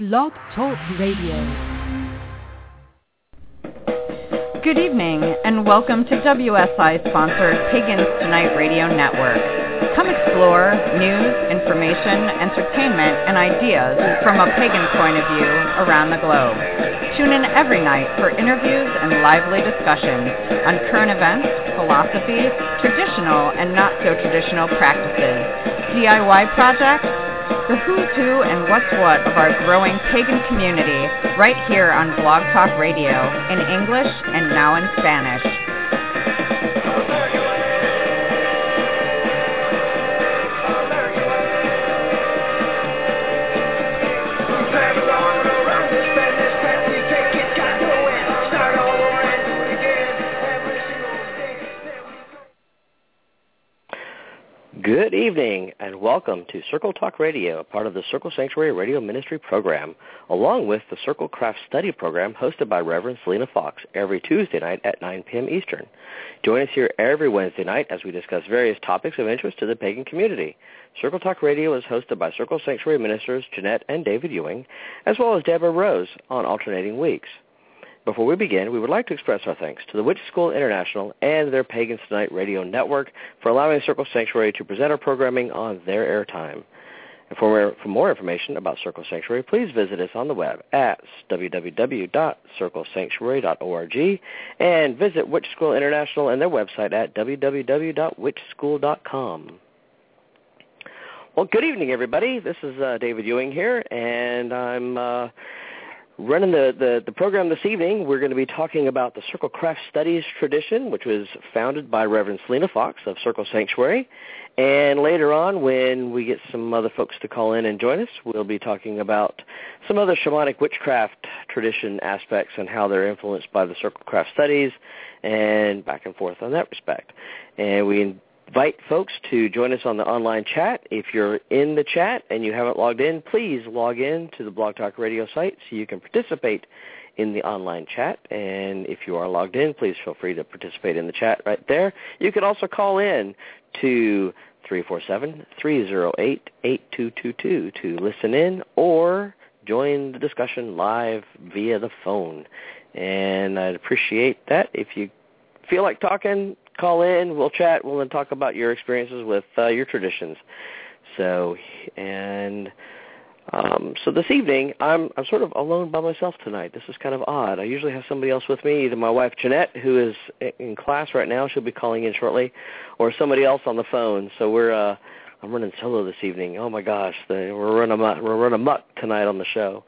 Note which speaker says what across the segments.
Speaker 1: Blog Talk Radio.
Speaker 2: Good evening, and welcome to WSI-sponsored Pagans Tonight Radio Network. Come explore news, information, entertainment, and ideas from a pagan point of view around the globe. Tune in every night for interviews and lively discussions on current events, philosophy, traditional and not-so-traditional practices, DIY projects, the who's who and what's what of our growing pagan community right here on Blog Talk Radio in English and now in Spanish.
Speaker 3: Good evening, and welcome to Circle Talk Radio, part of the Circle Sanctuary Radio Ministry program, along with the Circle Craft Study program hosted by Reverend Selena Fox every Tuesday night at 9 p.m. Eastern. Join us here every Wednesday night as we discuss various topics of interest to the pagan community. Circle Talk Radio is hosted by Circle Sanctuary ministers Jeanette and David Ewing, as well as Deborah Rose on alternating weeks. Before we begin, we would like to express our thanks to the Witch School International and their Pagans Tonight Radio Network for allowing Circle Sanctuary to present our programming on their airtime. And for more information about Circle Sanctuary, please visit us on the web at www.circlesanctuary.org and visit Witch School International and their website at www.witchschool.com. Well, good evening, everybody. This is David Ewing here, and I'm running the program this evening. We're going to be talking about the Circle Craft Studies tradition, which was founded by Reverend Selena Fox of Circle Sanctuary. And later on, when we get some other folks to call in and join us, we'll be talking about some other shamanic witchcraft tradition aspects and how they're influenced by the Circle Craft Studies and back and forth on that respect. And we invite folks to join us on the online chat. If you're in the chat and you haven't logged in, please log in to the Blog Talk Radio site so you can participate in the online chat. And if you are logged in, please feel free to participate in the chat right there. You can also call in to 347-308-8222 to listen in or join the discussion live via the phone. And I'd appreciate that. If you feel like talking, call in, we'll chat, we'll then talk about your experiences with your traditions. So this evening, I'm sort of alone by myself tonight. This is kind of odd. I usually have somebody else with me, either my wife Jeanette, who is in class right now, she'll be calling in shortly, or somebody else on the phone. So I'm running solo this evening. Oh my gosh, we're running amok tonight on the show.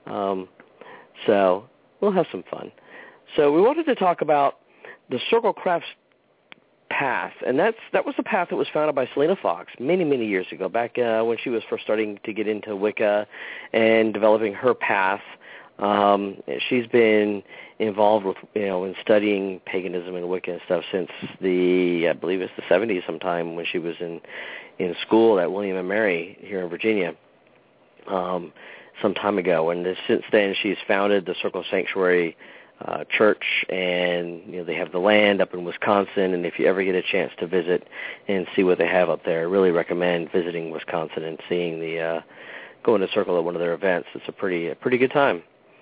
Speaker 3: So we'll have some fun. So we wanted to talk about the Circle Craft path, and that was the path that was founded by Selena Fox many, many years ago, back when she was first starting to get into Wicca and developing her path. She's been involved with, in studying paganism and Wicca and stuff since I believe it's the 70s sometime, when she was in school at William and Mary here in Virginia some time ago. And since then, she's founded the Circle Sanctuary church, and they have the land up in Wisconsin, and if you ever get a chance to visit and see what they have up there, I really recommend visiting Wisconsin and seeing going to Circle at one of their events. It's a pretty good time.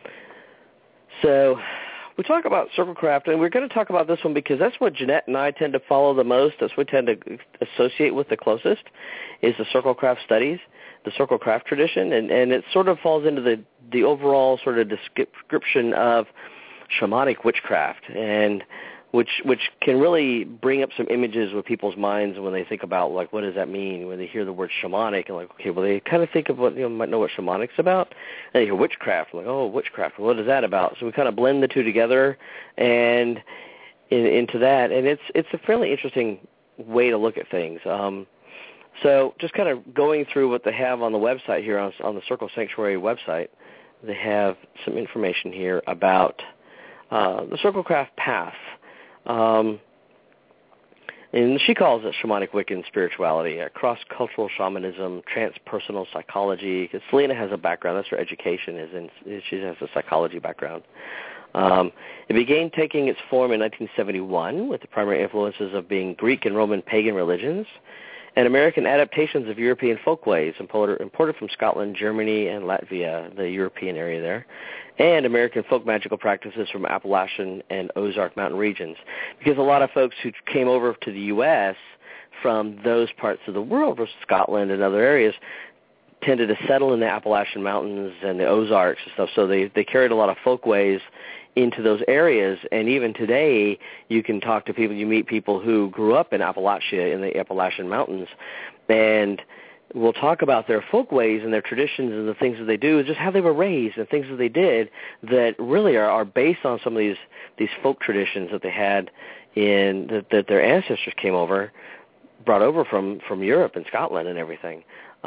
Speaker 3: So we talk about Circle Craft, and we're going to talk about this one because that's what Jeanette and I tend to follow the most. That's what we tend to associate with the closest, is the Circle Craft studies, the Circle Craft tradition, and it sort of falls into the overall sort of description of shamanic witchcraft, and which can really bring up some images with people's minds when they think about, like, what does that mean when they hear the word shamanic, and like, okay, well, they kind of think of what, might know what shamanic's about, and they hear witchcraft, like, oh, witchcraft, what is that about? So we kind of blend the two together and into that, and it's a fairly interesting way to look at things. So just kind of going through what they have on the website here, on the Circle Sanctuary website, they have some information here about the Circle Craft path. And she calls it shamanic Wiccan spirituality, cross-cultural shamanism, transpersonal psychology. Because Selena has a background, that's her education, she has a psychology background. It began taking its form in 1971 with the primary influences of being Greek and Roman pagan religions, and American adaptations of European folkways imported from Scotland, Germany, and Latvia, the European area there, and American folk magical practices from Appalachian and Ozark mountain regions. Because a lot of folks who came over to the U.S. from those parts of the world, from Scotland and other areas, tended to settle in the Appalachian Mountains and the Ozarks and stuff, so they carried a lot of folkways into those areas. And even today, you can talk to people, you meet people who grew up in Appalachia, in the Appalachian Mountains, and we'll talk about their folkways and their traditions and the things that they do, just how they were raised and things that they did that really are based on some of these folk traditions that they had that their ancestors brought over from Europe and Scotland and everything.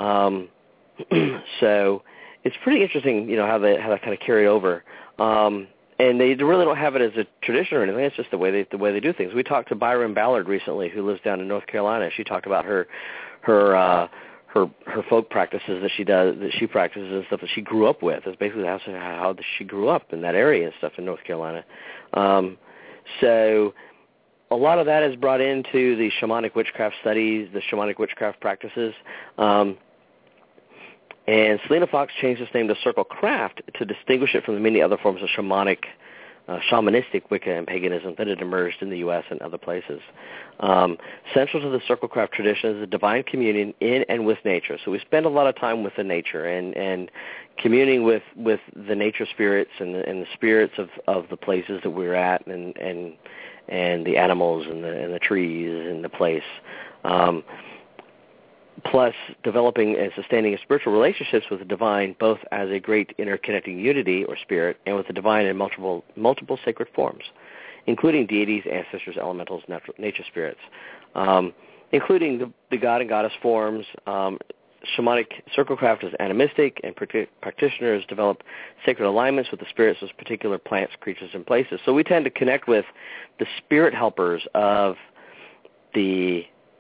Speaker 3: So it's pretty interesting, how that kind of carried over. And they really don't have it as a tradition or anything. It's just the way they do things. We talked to Byron Ballard recently, who lives down in North Carolina. She talked about her folk practices that she practices and stuff that she grew up with. It's basically how she grew up in that area and stuff in North Carolina. So a lot of that is brought into the shamanic witchcraft studies, the shamanic witchcraft practices. And Selena Fox changed its name to Circle Craft to distinguish it from the many other forms of shamanistic Wicca and paganism that had emerged in the U.S. and other places. Central to the Circle Craft tradition is the divine communion in and with nature. So we spend a lot of time with the nature and communing with the nature spirits and the spirits of the places that we're at and the animals and the trees and the place. Plus developing and sustaining spiritual relationships with the divine, both as a great interconnecting unity or spirit and with the divine in multiple sacred forms, including deities, ancestors, elementals, nature spirits, including the god and goddess forms. Shamanic circle craft is animistic, and practitioners develop sacred alignments with the spirits of particular plants, creatures, and places. So we tend to connect with the spirit helpers of the...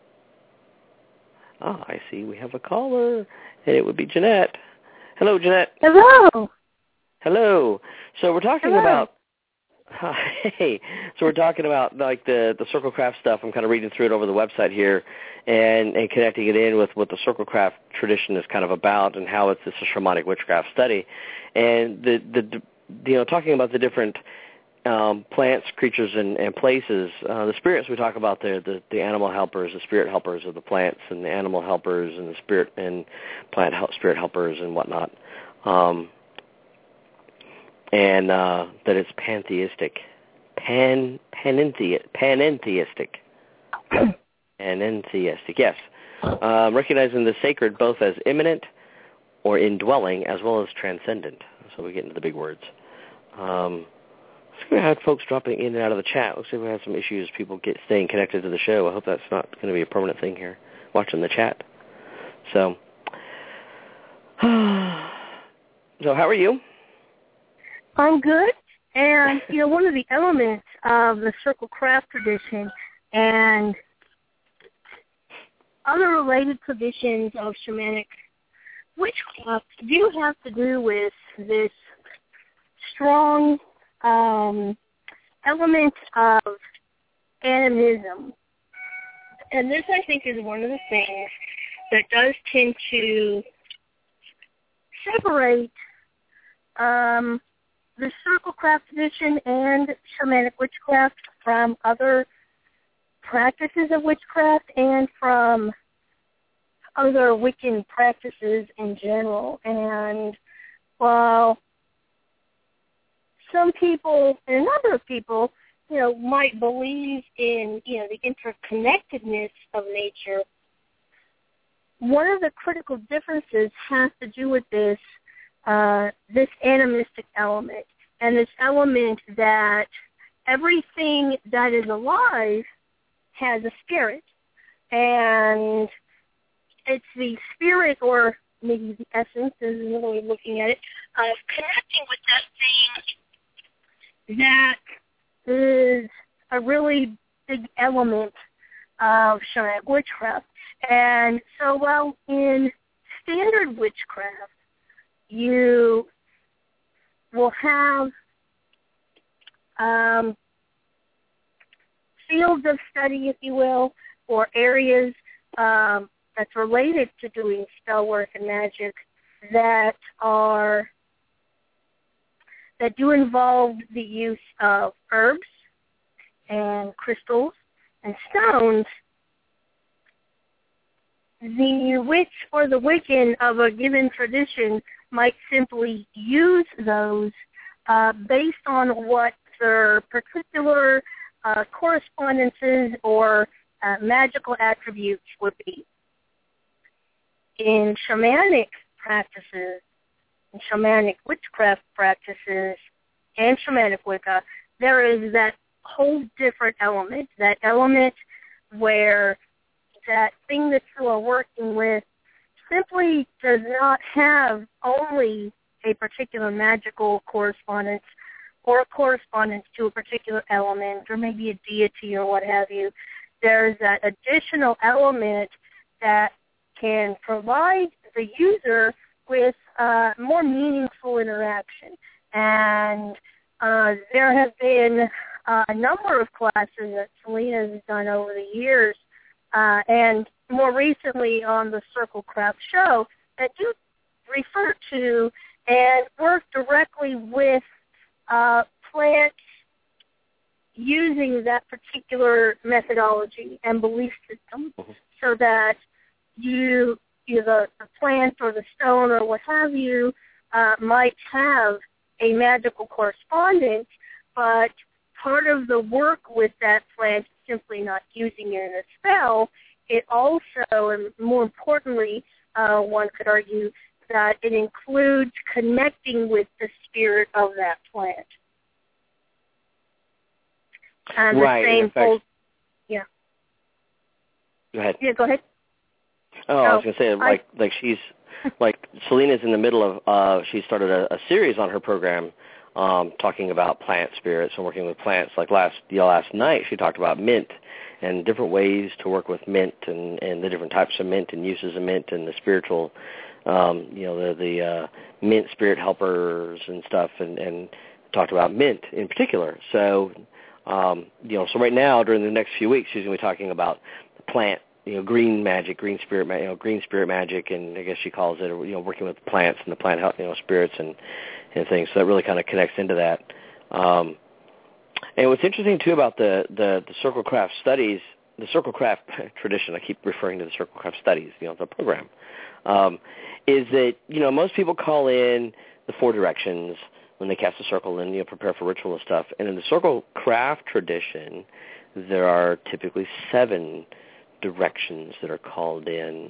Speaker 3: Oh, I see. We have a caller, and it would be Jeanette. Hello, Jeanette.
Speaker 1: Hello.
Speaker 3: Hello. So we're talking about... Hey. So we're talking about like the circle craft stuff. I'm kind of reading through it over the website here, and connecting it in with what the circle craft tradition is kind of about, and how it's a shamanic witchcraft study, and talking about the different plants, creatures, and places. The spirits we talk about there, the animal helpers, the spirit helpers of the plants, and the animal helpers, and the spirit and spirit helpers and whatnot. And that it's pantheistic, panentheistic, yes. Recognizing the sacred both as immanent or indwelling, as well as transcendent. So we get into the big words. We had folks dropping in and out of the chat. Looks like we had some issues, people staying connected to the show. I hope that's not going to be a permanent thing here, watching the chat. So how are you?
Speaker 1: I'm good. And, one of the elements of the circle craft tradition and other related traditions of shamanic witchcraft do have to do with this strong element of animism. And this, I think, is one of the things that does tend to separate the circle craft tradition and shamanic witchcraft from other practices of witchcraft and from other Wiccan practices in general. And while some people, and a number of people, might believe in, the interconnectedness of nature, one of the critical differences has to do with this animistic element, and this element that everything that is alive has a spirit, and it's the spirit, or maybe the essence is another way of looking at it, of connecting with that thing that is a really big element of shamanic witchcraft. And so while in standard witchcraft, you will have fields of study, if you will, or areas that's related to doing spell work and magic that do involve the use of herbs and crystals and stones, the witch or the Wiccan of a given tradition might simply use those based on what their particular correspondences or magical attributes would be. In shamanic practices, in shamanic witchcraft practices, and shamanic Wicca, there is that whole different element, that element where that thing that you are working with simply does not have only a particular magical correspondence or a correspondence to a particular element or maybe a deity or what have you. There's that additional element that can provide the user with more meaningful interaction. And there have been a number of classes that Selena has done over the years, and more recently on the Circle Craft show, that do refer to and work directly with plants using that particular methodology and belief system, so that the plant or the stone or what have you might have a magical correspondence, but part of the work with that plant is simply not using it in a spell. It also, and more importantly, one could argue that it includes connecting with the spirit of that plant. And
Speaker 3: right.
Speaker 1: The same holds. Yeah.
Speaker 3: Go ahead.
Speaker 1: Yeah, go ahead.
Speaker 3: Oh, I was going to say, like she's, like Selena's in the middle of, she started a series on her program talking about plant spirits and working with plants. Like last night, she talked about mint and different ways to work with mint and the different types of mint and uses of mint and the spiritual, the mint spirit helpers and stuff, and talked about mint in particular. So, so right now during the next few weeks, she's going to be talking about the plant, green magic, green spirit magic, and I guess she calls it, working with plants and the plant, spirits and things. So that really kind of connects into that. And what's interesting too about the Circle Craft studies, the Circle Craft tradition, I keep referring to the Circle Craft studies, the program, is that, most people call in the 4 directions when they cast a circle and, prepare for ritual and stuff. And in the Circle Craft tradition, there are typically 7 directions that are called in.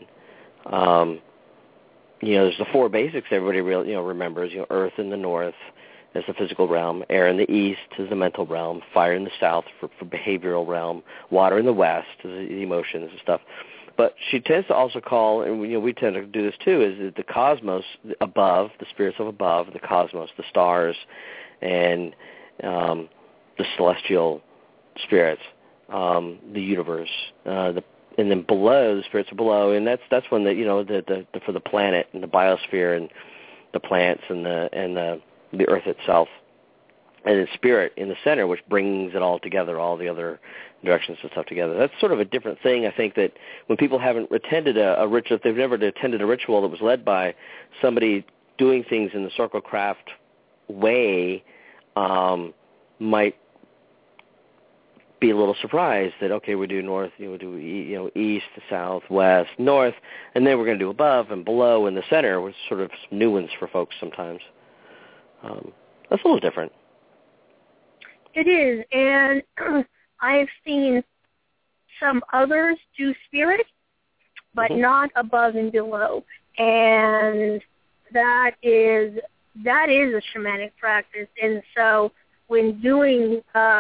Speaker 3: There's the 4 basics everybody remembers. Earth in the north is the physical realm, air in the east is the mental realm, fire in the south for behavioral realm, water in the west is the emotions and stuff. But she tends to also call, and we tend to do this too, is the cosmos above, the spirits of above, the cosmos, the stars, and the celestial spirits, the universe, and then below, the spirits are below, and that's when the for the planet and the biosphere and the plants and the earth itself, and the spirit in the center, which brings it all together, all the other directions and stuff together. That's sort of a different thing. I think that when people haven't attended a ritual, if they've never attended a ritual that was led by somebody doing things in the Circle Craft way, might be a little surprised that, okay, we do north, we do east, south, west, north, and then we're going to do above and below in the center, which is sort of some new ones for folks sometimes. That's a little different.
Speaker 1: It is, and I've seen some others do spirit, but not above and below, and that is a shamanic practice. And so when doing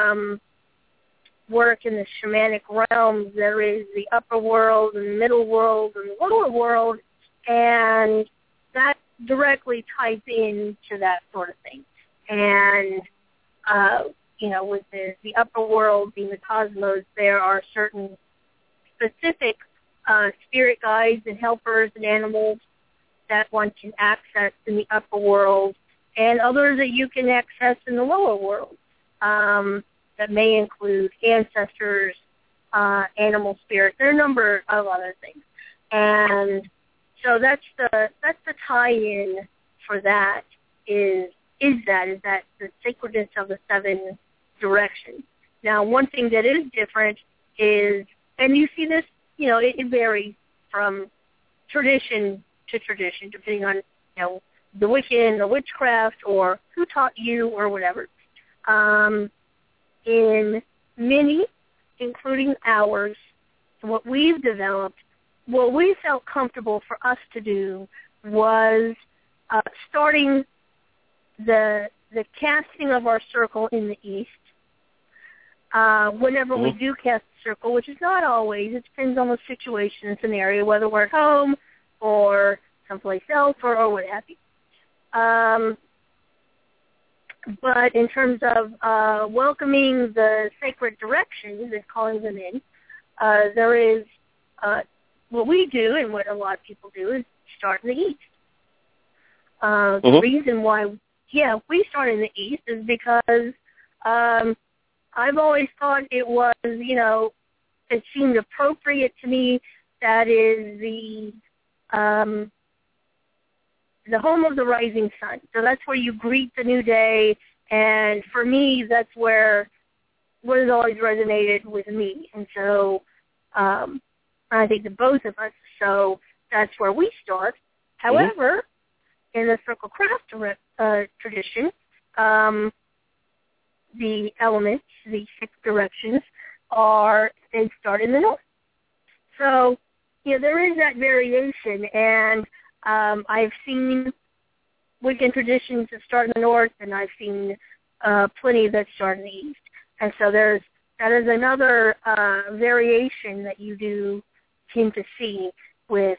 Speaker 1: work in the shamanic realms, there is the upper world and the middle world and the lower world, and that directly ties into that sort of thing. And with the upper world being the cosmos, there are certain specific spirit guides and helpers and animals that one can access in the upper world, and others that you can access in the lower world. That may include ancestors, animal spirits. There are a number of other things. And so that's the tie-in for that is that the sacredness of the 7 directions. Now, one thing that is different is, and you see this, it varies from tradition to tradition, depending on, the Wiccan, the witchcraft, or who taught you, or whatever. In many, including ours, what we've developed, what we felt comfortable for us to do was starting the casting of our circle in the east. Whenever we do cast the circle, which is not always, it depends on the situation and scenario, whether we're at home or someplace else or what have you. But in terms of welcoming the sacred directions and calling them in, there is what we do and what a lot of people do is start in the east. The reason why, we start in the east is because I've always thought it was, it seemed appropriate to me. That is the home of the rising sun. So that's where you greet the new day. And for me, that's where what has always resonated with me. And so I think that both of us, so that's where we start. However, in the Circle Craft tradition, the elements, the 6 directions, they start in the north. So, there is that variation, and I've seen Wiccan traditions that start in the north, and I've seen plenty that start in the east. And so that is another variation that you do seem to see with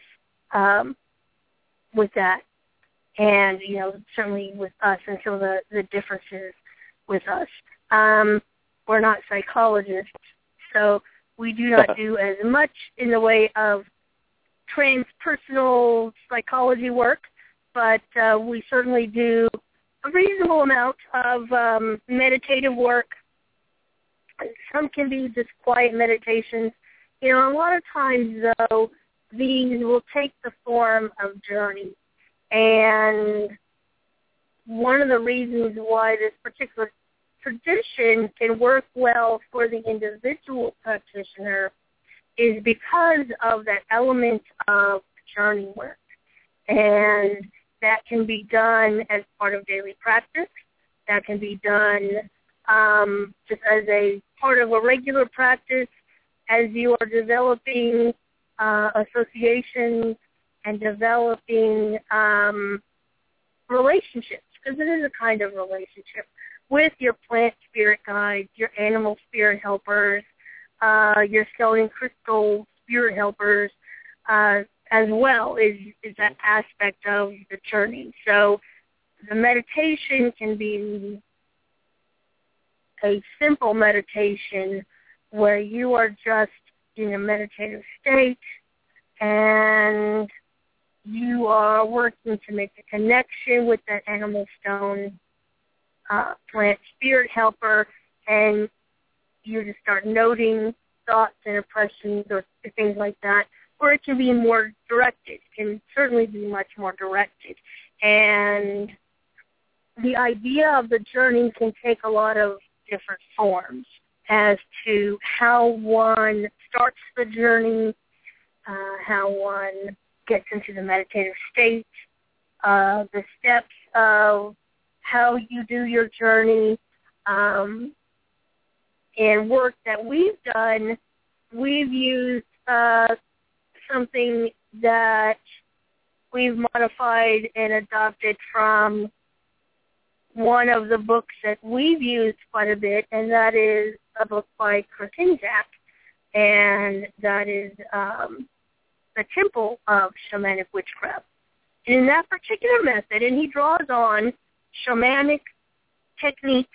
Speaker 1: that. And, certainly with us, and some of the differences with us. We're not psychologists, so we do not do as much in the way of transpersonal psychology work, but we certainly do a reasonable amount of meditative work. Some can be just quiet meditations. A lot of times, though, these will take the form of journey. And one of the reasons why this particular tradition can work well for the individual practitioner is because of that element of journey work. And that can be done as part of daily practice. That can be done just as a part of a regular practice as you are developing associations and developing relationships, because it is a kind of relationship with your plant spirit guides, your animal spirit helpers, your stone crystal spirit helpers, as well is that aspect of the journey. So the meditation can be a simple meditation where you are just in a meditative state and you are working to make a connection with that animal stone plant spirit helper, and you just start noting thoughts and impressions or things like that, or it can be more directed. It can certainly be much more directed. And the idea of the journey can take a lot of different forms as to how one starts the journey, how one gets into the meditative state, the steps of how you do your journey, and work that we've done. We've used something that we've modified and adopted from one of the books that we've used quite a bit, and that is a book by Kurtinjak, and that is The Temple of Shamanic Witchcraft. And in that particular method, and he draws on shamanic techniques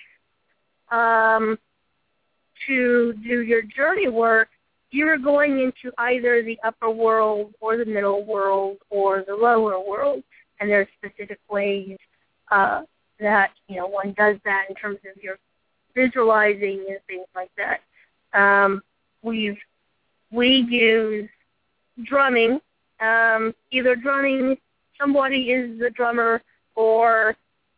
Speaker 1: to do your journey work, you're going into either the upper world or the middle world or the lower world, and there's specific ways that one does that in terms of your visualizing and things like that. We use drumming either drumming, somebody is the drummer, or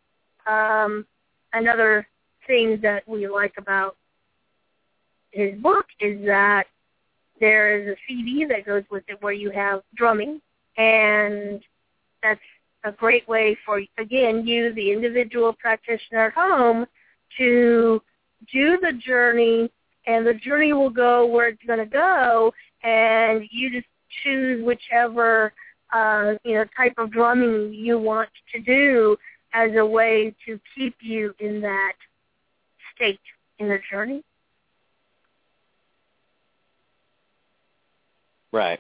Speaker 1: another thing that we like about his book is that there is a CD that goes with it where you have drumming, and that's a great way for, again, you, the individual practitioner at home, to do the journey, and the journey will go where it's going to go, and you just choose whichever type of drumming you want to do as a way to keep you in that state in the journey.
Speaker 3: Right.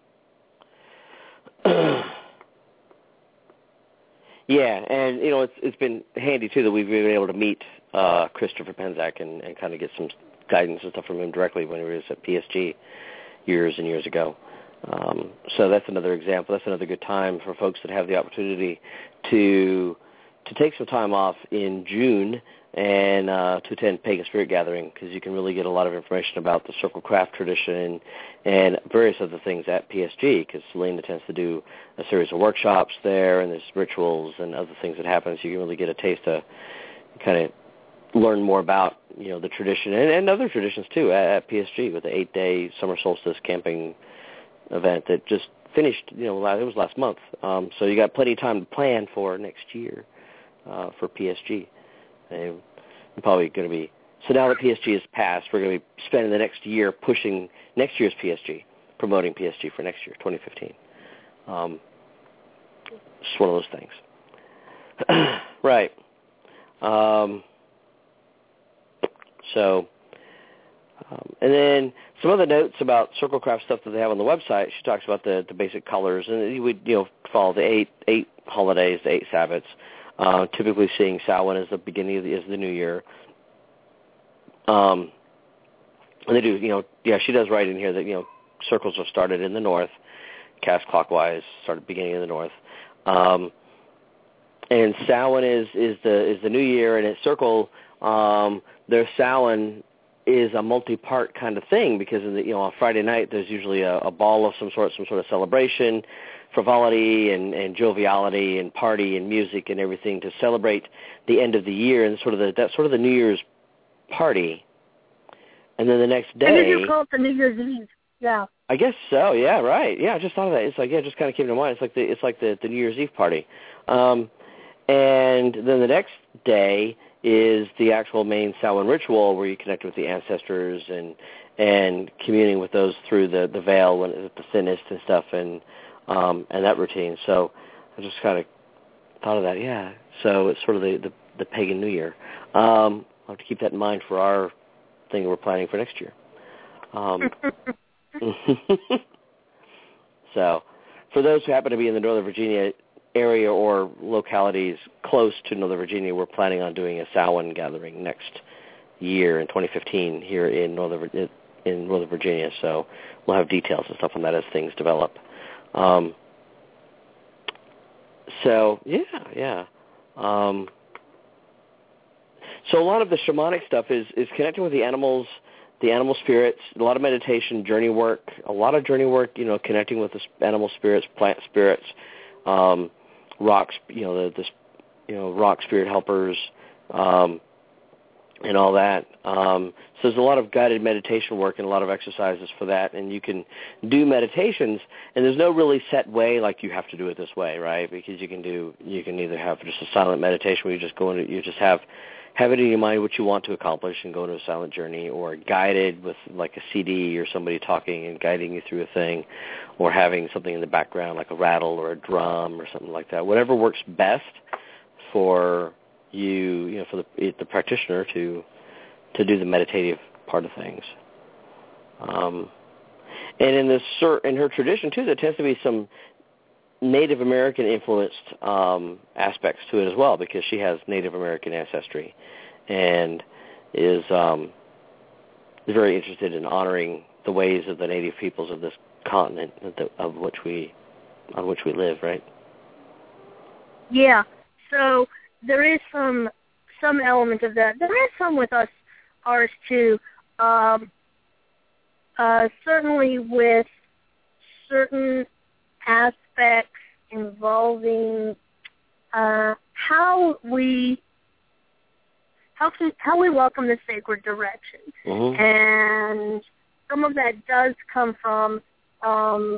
Speaker 3: Yeah, and it's been handy too that we've been able to meet Christopher Penczak and kind of get some guidance and stuff from him directly when he was at PSG years and years ago. So that's another example. That's another good time for folks that have the opportunity to take some time off in June and to attend Pagan Spirit Gathering, because you can really get a lot of information about the Circle Craft tradition and various other things at PSG, because Selena tends to do a series of workshops there, and there's rituals and other things that happen, so you can really get a taste to kind of learn more about the tradition and other traditions too at PSG with the 8-day summer solstice camping event that just finished. It was last month, so you got plenty of time to plan for next year for PSG. And we're probably going to be, so now that PSG is passed, we're going to be spending the next year pushing next year's PSG, promoting PSG for next year, 2015. It's one of those things. Right. And then some other notes about Circle Craft stuff that they have on the website. She talks about the basic colors, and you would follow the eight holidays, the 8 Sabbats. Typically seeing Samhain as the beginning of the new year. And they do, she does write in here that, circles are started in the north, cast clockwise, started beginning in the north. And Samhain is the new year, and at Circle, their Samhain is a multi-part kind of thing, because on Friday night there's usually a ball of some sort of celebration, frivolity and joviality and party and music and everything to celebrate the end of the year, and that's sort of the New Year's party. And then the next day,
Speaker 1: and you call it the New Year's Eve. Yeah,
Speaker 3: I guess so. Yeah, right. Yeah, I just thought of that. It's like, just kind of came to mind. It's like the New Year's Eve party. And then the next day is the actual main Samhain ritual, where you connect with the ancestors and communing with those through the veil when it's the thinnest and stuff, and that routine. So I just kind of thought of that. Yeah. So it's sort of the pagan New Year. I'll have to keep that in mind for our thing we're planning for next year. So for those who happen to be in the Northern Virginia area or localities close to Northern Virginia, we're planning on doing a Samhain gathering next year in 2015 here in Northern Virginia. So we'll have details and stuff on that as things develop. So yeah. So a lot of the shamanic stuff is connecting with the animals, the animal spirits, a lot of meditation, journey work, connecting with the animal spirits, plant spirits, rocks, rock spirit helpers, and all that. So there's a lot of guided meditation work and a lot of exercises for that, and you can do meditations, and there's no really set way like you have to do it this way, right? Because you can either have just a silent meditation where you just have it in your mind what you want to accomplish and go into a silent journey, or guided with like a CD or somebody talking and guiding you through a thing, or having something in the background like a rattle or a drum or something like that. Whatever works best for you, for the practitioner to do the meditative part of things. And in her tradition too, there tends to be some Native American influenced aspects to it as well, because she has Native American ancestry and is very interested in honoring the ways of the native peoples of this continent on which we live, right?
Speaker 1: Yeah. So there is some element of that. There is some with ours too. Certainly with certain aspects involving how we welcome the sacred direction.
Speaker 3: Mm-hmm.
Speaker 1: And some of that does come from, and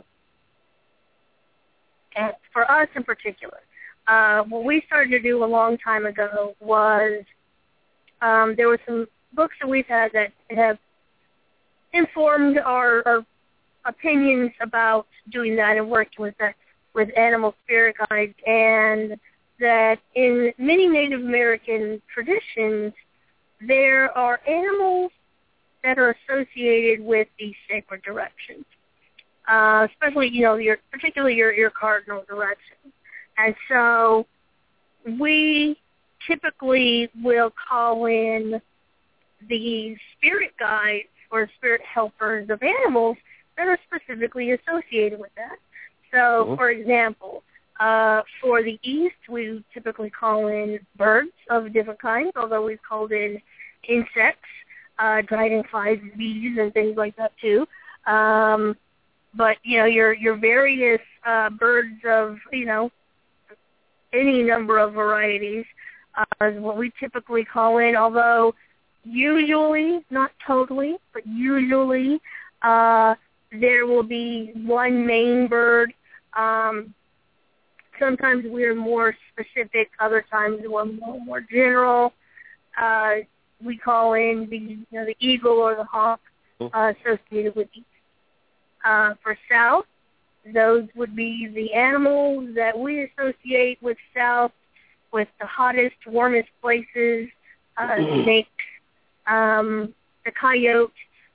Speaker 1: for us in particular, what we started to do a long time ago was there were some books that we've had that have informed our opinions about doing that and working with animal spirit guides, and that in many Native American traditions, there are animals that are associated with these sacred directions, especially, particularly your cardinal directions. And so we typically will call in the spirit guides or spirit helpers of animals that are specifically associated with that. So, for example, for the East, we typically call in birds of different kinds, although we've called in insects, dragonflies, bees, and things like that too. But, your various birds of, any number of varieties is what we typically call in, although usually, not totally, but usually there will be one main bird. Sometimes we're more specific, other times we're more general. We call in the eagle or the hawk associated with these. For South, those would be the animals that we associate with South, with the hottest, warmest places, snakes, the coyote,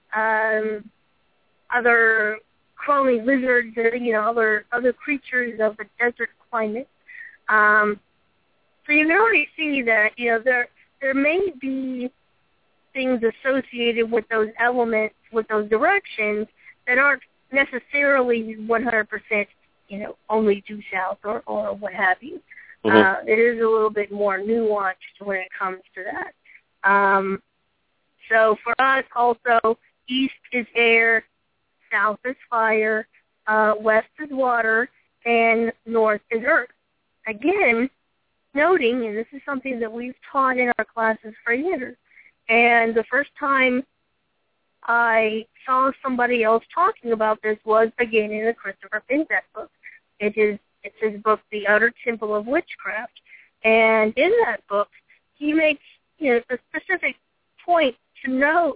Speaker 1: other crawling lizards, other creatures of the desert climate. So you can already see that, there may be things associated with those elements, with those directions, that aren't necessarily 100%, only due south or what have you.
Speaker 3: Mm-hmm.
Speaker 1: It is a little bit more nuanced when it comes to that. So for us also, east is air, south is fire, west is water, and north is earth. Again, noting, and this is something that we've taught in our classes for years, and the first time I saw somebody else talking about this was, again, in the Christopher Pinzek book. It's his book, The Outer Temple of Witchcraft. And in that book, he makes a specific point to note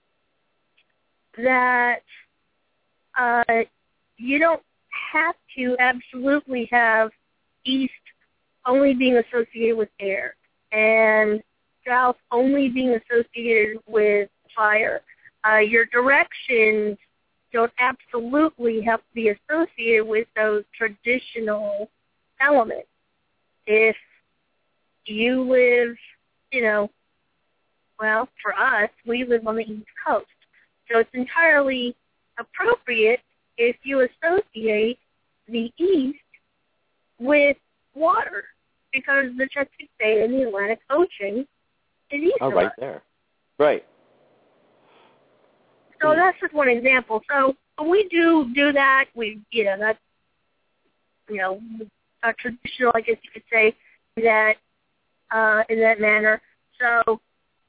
Speaker 1: that you don't have to absolutely have east only being associated with air and south only being associated with fire. Your directions don't absolutely have to be associated with those traditional elements. If you live, for us, we live on the East Coast. So it's entirely appropriate if you associate the East with water, because the Chesapeake Bay and the Atlantic Ocean is east of us.
Speaker 3: Right there. Right.
Speaker 1: So that's just one example. So we do that. That's, a traditional, I guess you could say, that in that manner. So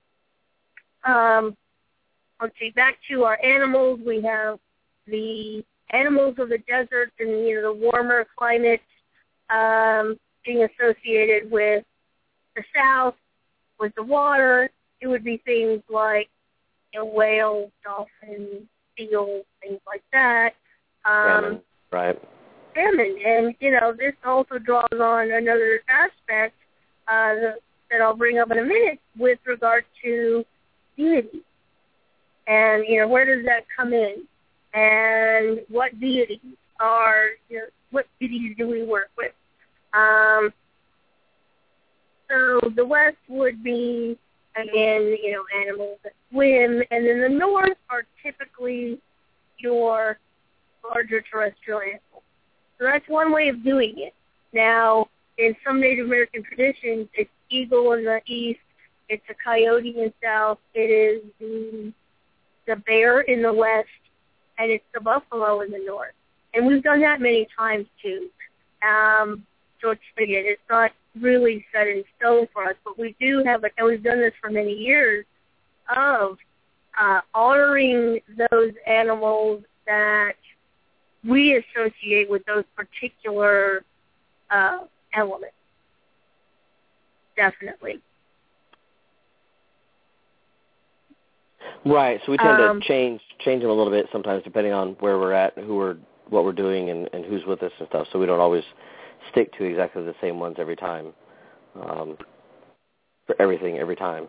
Speaker 1: let's see, back to our animals. We have the animals of the deserts and, the warmer climates being associated with the south, with the water. It would be things like whales, dolphins, seals, things like that.
Speaker 3: Salmon, right.
Speaker 1: Salmon. And, this also draws on another aspect that I'll bring up in a minute with regard to deity. And, where does that come in? And what deities what deities do we work with? So the west would be, again, animals that swim, and then the north are typically your larger terrestrial animals. So that's one way of doing it. Now, in some Native American traditions, it's eagle in the east, it's a coyote in the south, it is the bear in the west, and it's the buffalo in the north. And we've done that many times, too. So it's not really set in stone for us, but we do have, and we've done this for many years, of honoring those animals that we associate with those particular elements. Definitely.
Speaker 3: Right. So we tend to change them a little bit sometimes, depending on where we're at, what we're doing, and who's with us and stuff. So we don't always stick to exactly the same ones every time, for everything every time.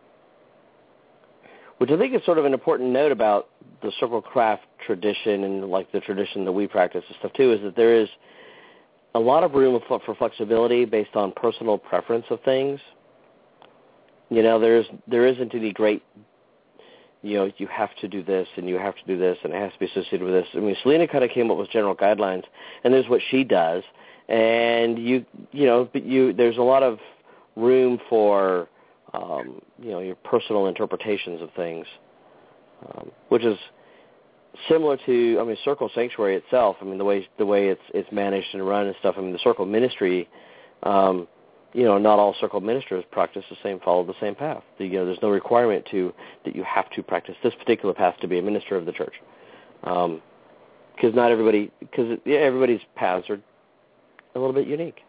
Speaker 3: Which I think is sort of an important note about the circle craft tradition and like the tradition that we practice and stuff too, is that there is a lot of room for flexibility based on personal preference of things. You know, there isn't any great, you know, you have to do this and you have to do this and it has to be associated with this. I mean, Selena kind of came up with general guidelines, and there's what she does, and there's a lot of room for your personal interpretations of things, which is similar to, I mean, Circle Sanctuary itself. I mean, the way it's managed and run and stuff. I mean, the Circle ministry, not all Circle ministers practice follow the same path. There's no requirement that you have to practice this particular path to be a minister of the church, because everybody's paths are a little bit unique.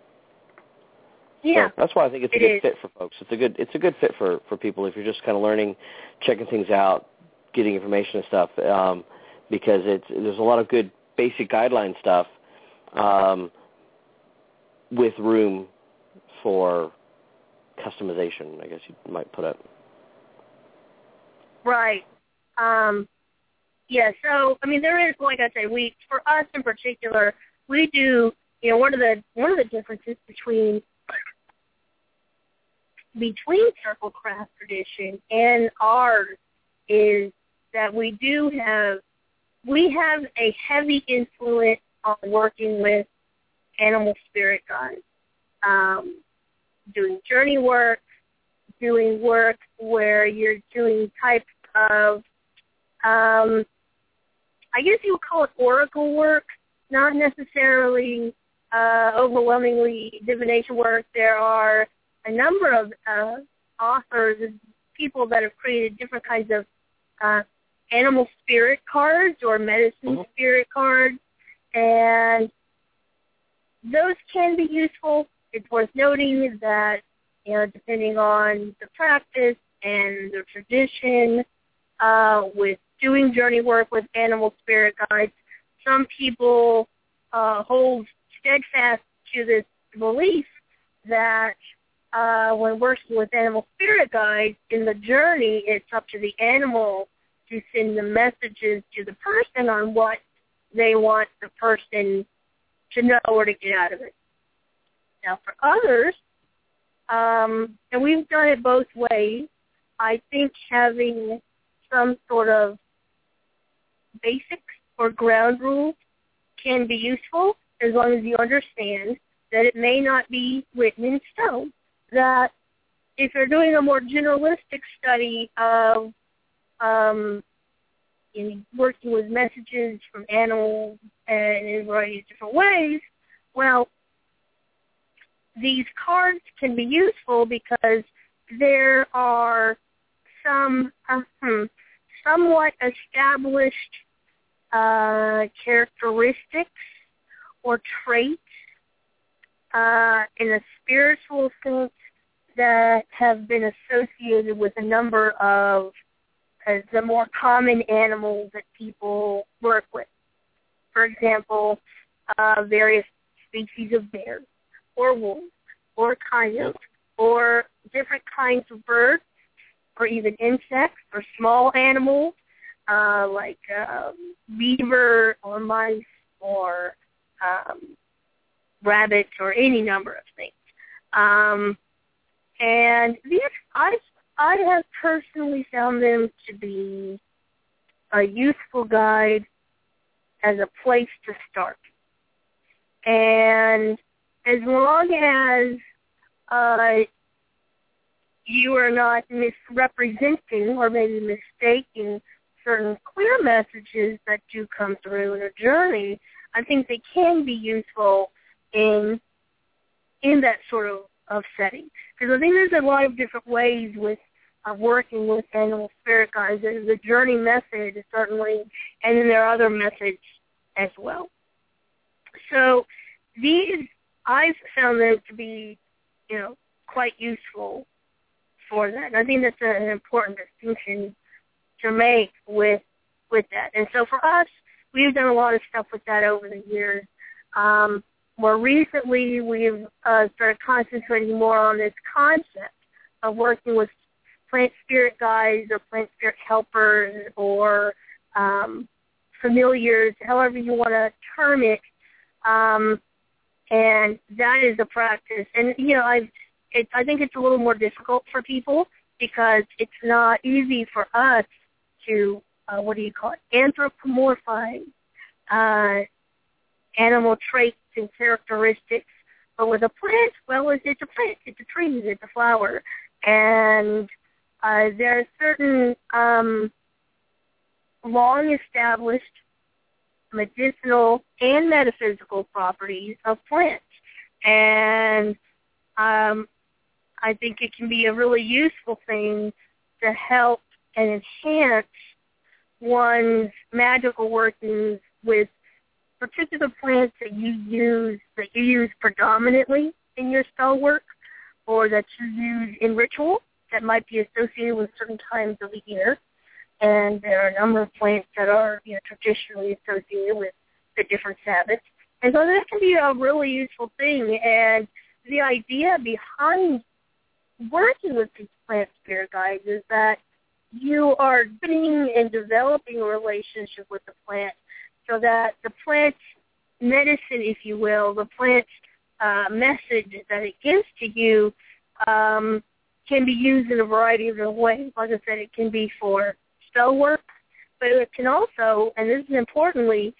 Speaker 1: Yeah,
Speaker 3: so that's why I think it's a good fit for folks. It's a good fit for people if you're just kind of learning, checking things out, getting information and stuff, because there's a lot of good basic guideline stuff with room for customization, I guess you might put it.
Speaker 1: Right. So I mean, there is, like I say, for us in particular, we do. One of the differences between Circle Craft tradition and ours is that we have a heavy influence on working with animal spirit guides, doing journey work, doing work where you're doing types of, I guess you would call it oracle work, not necessarily overwhelmingly divination work. There are a number of authors and people that have created different kinds of animal spirit cards or medicine spirit cards, and those can be useful. It's worth noting that, depending on the practice and the tradition with doing journey work with animal spirit guides, some people hold steadfast to this belief that when working with animal spirit guides in the journey, it's up to the animal to send the messages to the person on what they want the person to know or to get out of it. Now, for others, and we've done it both ways, I think having some sort of basics or ground rules can be useful, as long as you understand that it may not be written in stone. That if you're doing a more generalistic study of working with messages from animals and in a variety of different ways, well, these cards can be useful because there are some somewhat established characteristics or traits in a spiritual sense that have been associated with a number of the more common animals that people work with. For example, various species of bears or wolves or coyotes or different kinds of birds or even insects or small animals like beaver or mice or rabbits or any number of things. And these, I have personally found them to be a useful guide as a place to start. And as long as you are not misrepresenting or maybe mistaking certain clear messages that do come through in a journey, I think they can be useful in that sort of setting. Because I think there's a lot of different ways of working with animal spirit guides. There's the journey method, certainly, and then there are other methods as well. So these, I've found them to be, quite useful for that. And I think that's an important distinction to make with that. And so for us, we've done a lot of stuff with that over the years. More recently, we've started concentrating more on this concept of working with plant spirit guides or plant spirit helpers or familiars, however you want to term it. And that is a practice. And, I think it's a little more difficult for people because it's not easy for us to, anthropomorphize animal traits and characteristics. But with a plant, well, it's a plant. It's a tree. It's a flower. And there are certain long-established medicinal and metaphysical properties of plants. And I think it can be a really useful thing to help and enhance one's magical workings with particular plants that you use predominantly in your spell work or that you use in ritual that might be associated with certain times of the year. And there are a number of plants that are traditionally associated with the different Sabbaths. And so that can be a really useful thing. And the idea behind working with these plant spirit guides is that you are building and developing a relationship with the plant so that the plant's medicine, if you will, the plant's message that it gives to you can be used in a variety of different ways. Like I said, it can be for spell work, but it can also, and this is importantly,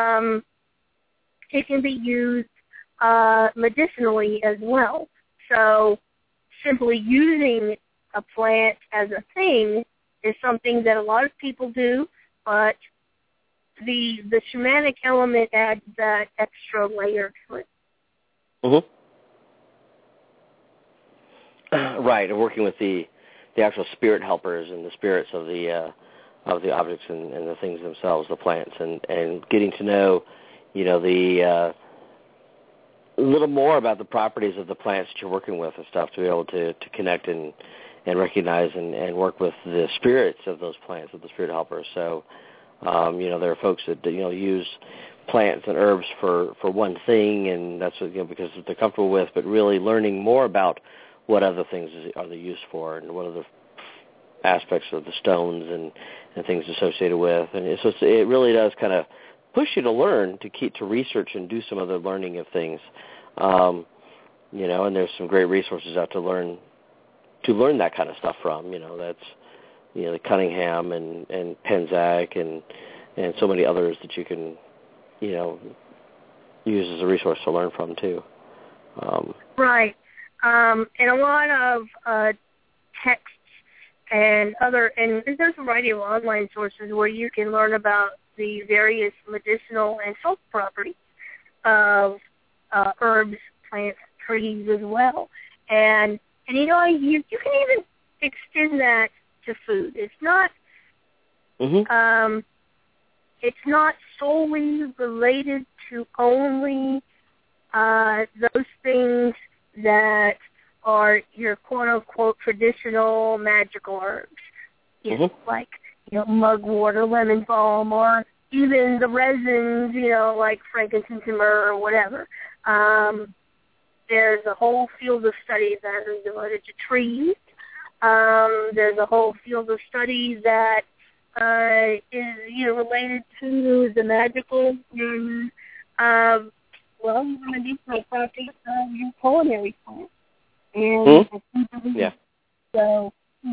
Speaker 1: it can be used medicinally as well. So simply using a plant as a thing is something that a lot of people do, but the shamanic element adds that extra layer to it.
Speaker 3: Mm-hmm. Right, and working with the actual spirit helpers and the spirits of the objects and the things themselves, the plants, and getting to know, the a little more about the properties of the plants that you're working with and stuff to be able to connect and recognize and work with the spirits of those plants, of the spirit helpers. So, there are folks that use plants and herbs for one thing, and that's because they're comfortable with, but really learning more about what other things are they used for and what other aspects of the stones and things associated with. And it really does kind of push you to learn, to research and do some other learning of things. And there's some great resources out to learn that kind of stuff from. That's the Cunningham and Penzac and so many others that you can use as a resource to learn from too.
Speaker 1: Right. And a lot of texts and there's a variety of online sources where you can learn about the various medicinal and health properties of herbs, plants, trees as well. And you can even extend that to food. It's not it's not solely related to only those things that are your quote-unquote traditional magical herbs. Like, mugwort or lemon balm or even the resins, like frankincense and myrrh or whatever. There's a whole field of study that is devoted to trees. There's a whole field of study that is related to the magical medicinal properties of your culinary plants. And so,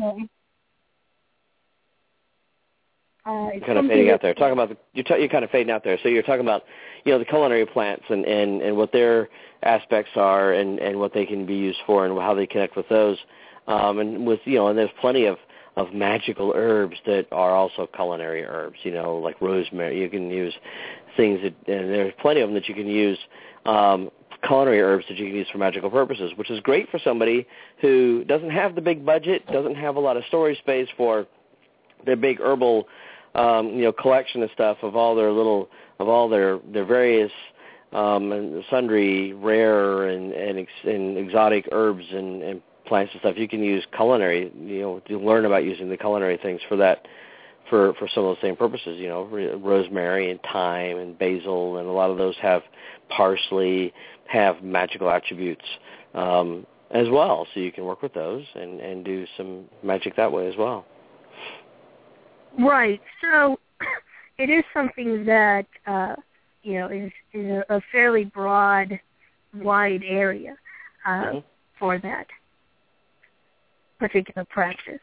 Speaker 3: you're kind of fading out there. Talking about you're kind of fading out there. So you're talking about the culinary plants and what their aspects are and what they can be used for and how they connect with those. And with and there's plenty of magical herbs that are also culinary herbs, like rosemary. You can use things and there's plenty of them that you can use, culinary herbs that you can use for magical purposes, which is great for somebody who doesn't have the big budget, doesn't have a lot of storage space for their big herbal, collection of stuff of all their various and sundry rare and exotic herbs and plants and stuff. You can use culinary, to learn about using the culinary things for that, for some of those same purposes, rosemary and thyme and basil, and a lot of those have parsley, have magical attributes as well. So you can work with those and do some magic that way as well.
Speaker 1: Right. So it is something that, is a fairly broad, wide area for that particular practice.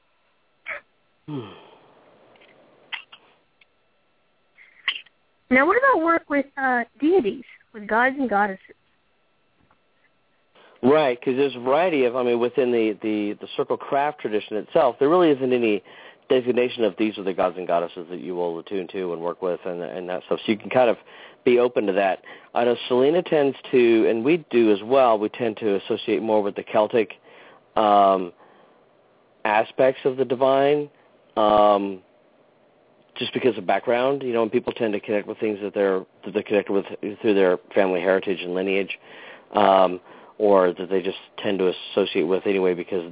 Speaker 1: Now, what about work with deities, with gods and goddesses?
Speaker 3: Right, because there's a variety of, within the circle craft tradition itself, there really isn't any designation of these are the gods and goddesses that you will attune to and work with and that stuff. So you can kind of be open to that. I know Selena tends to, and we do as well, we tend to associate more with the Celtic aspects of the divine, just because of background, and people tend to connect with things that they're connected with through their family heritage and lineage, or that they just tend to associate with anyway because of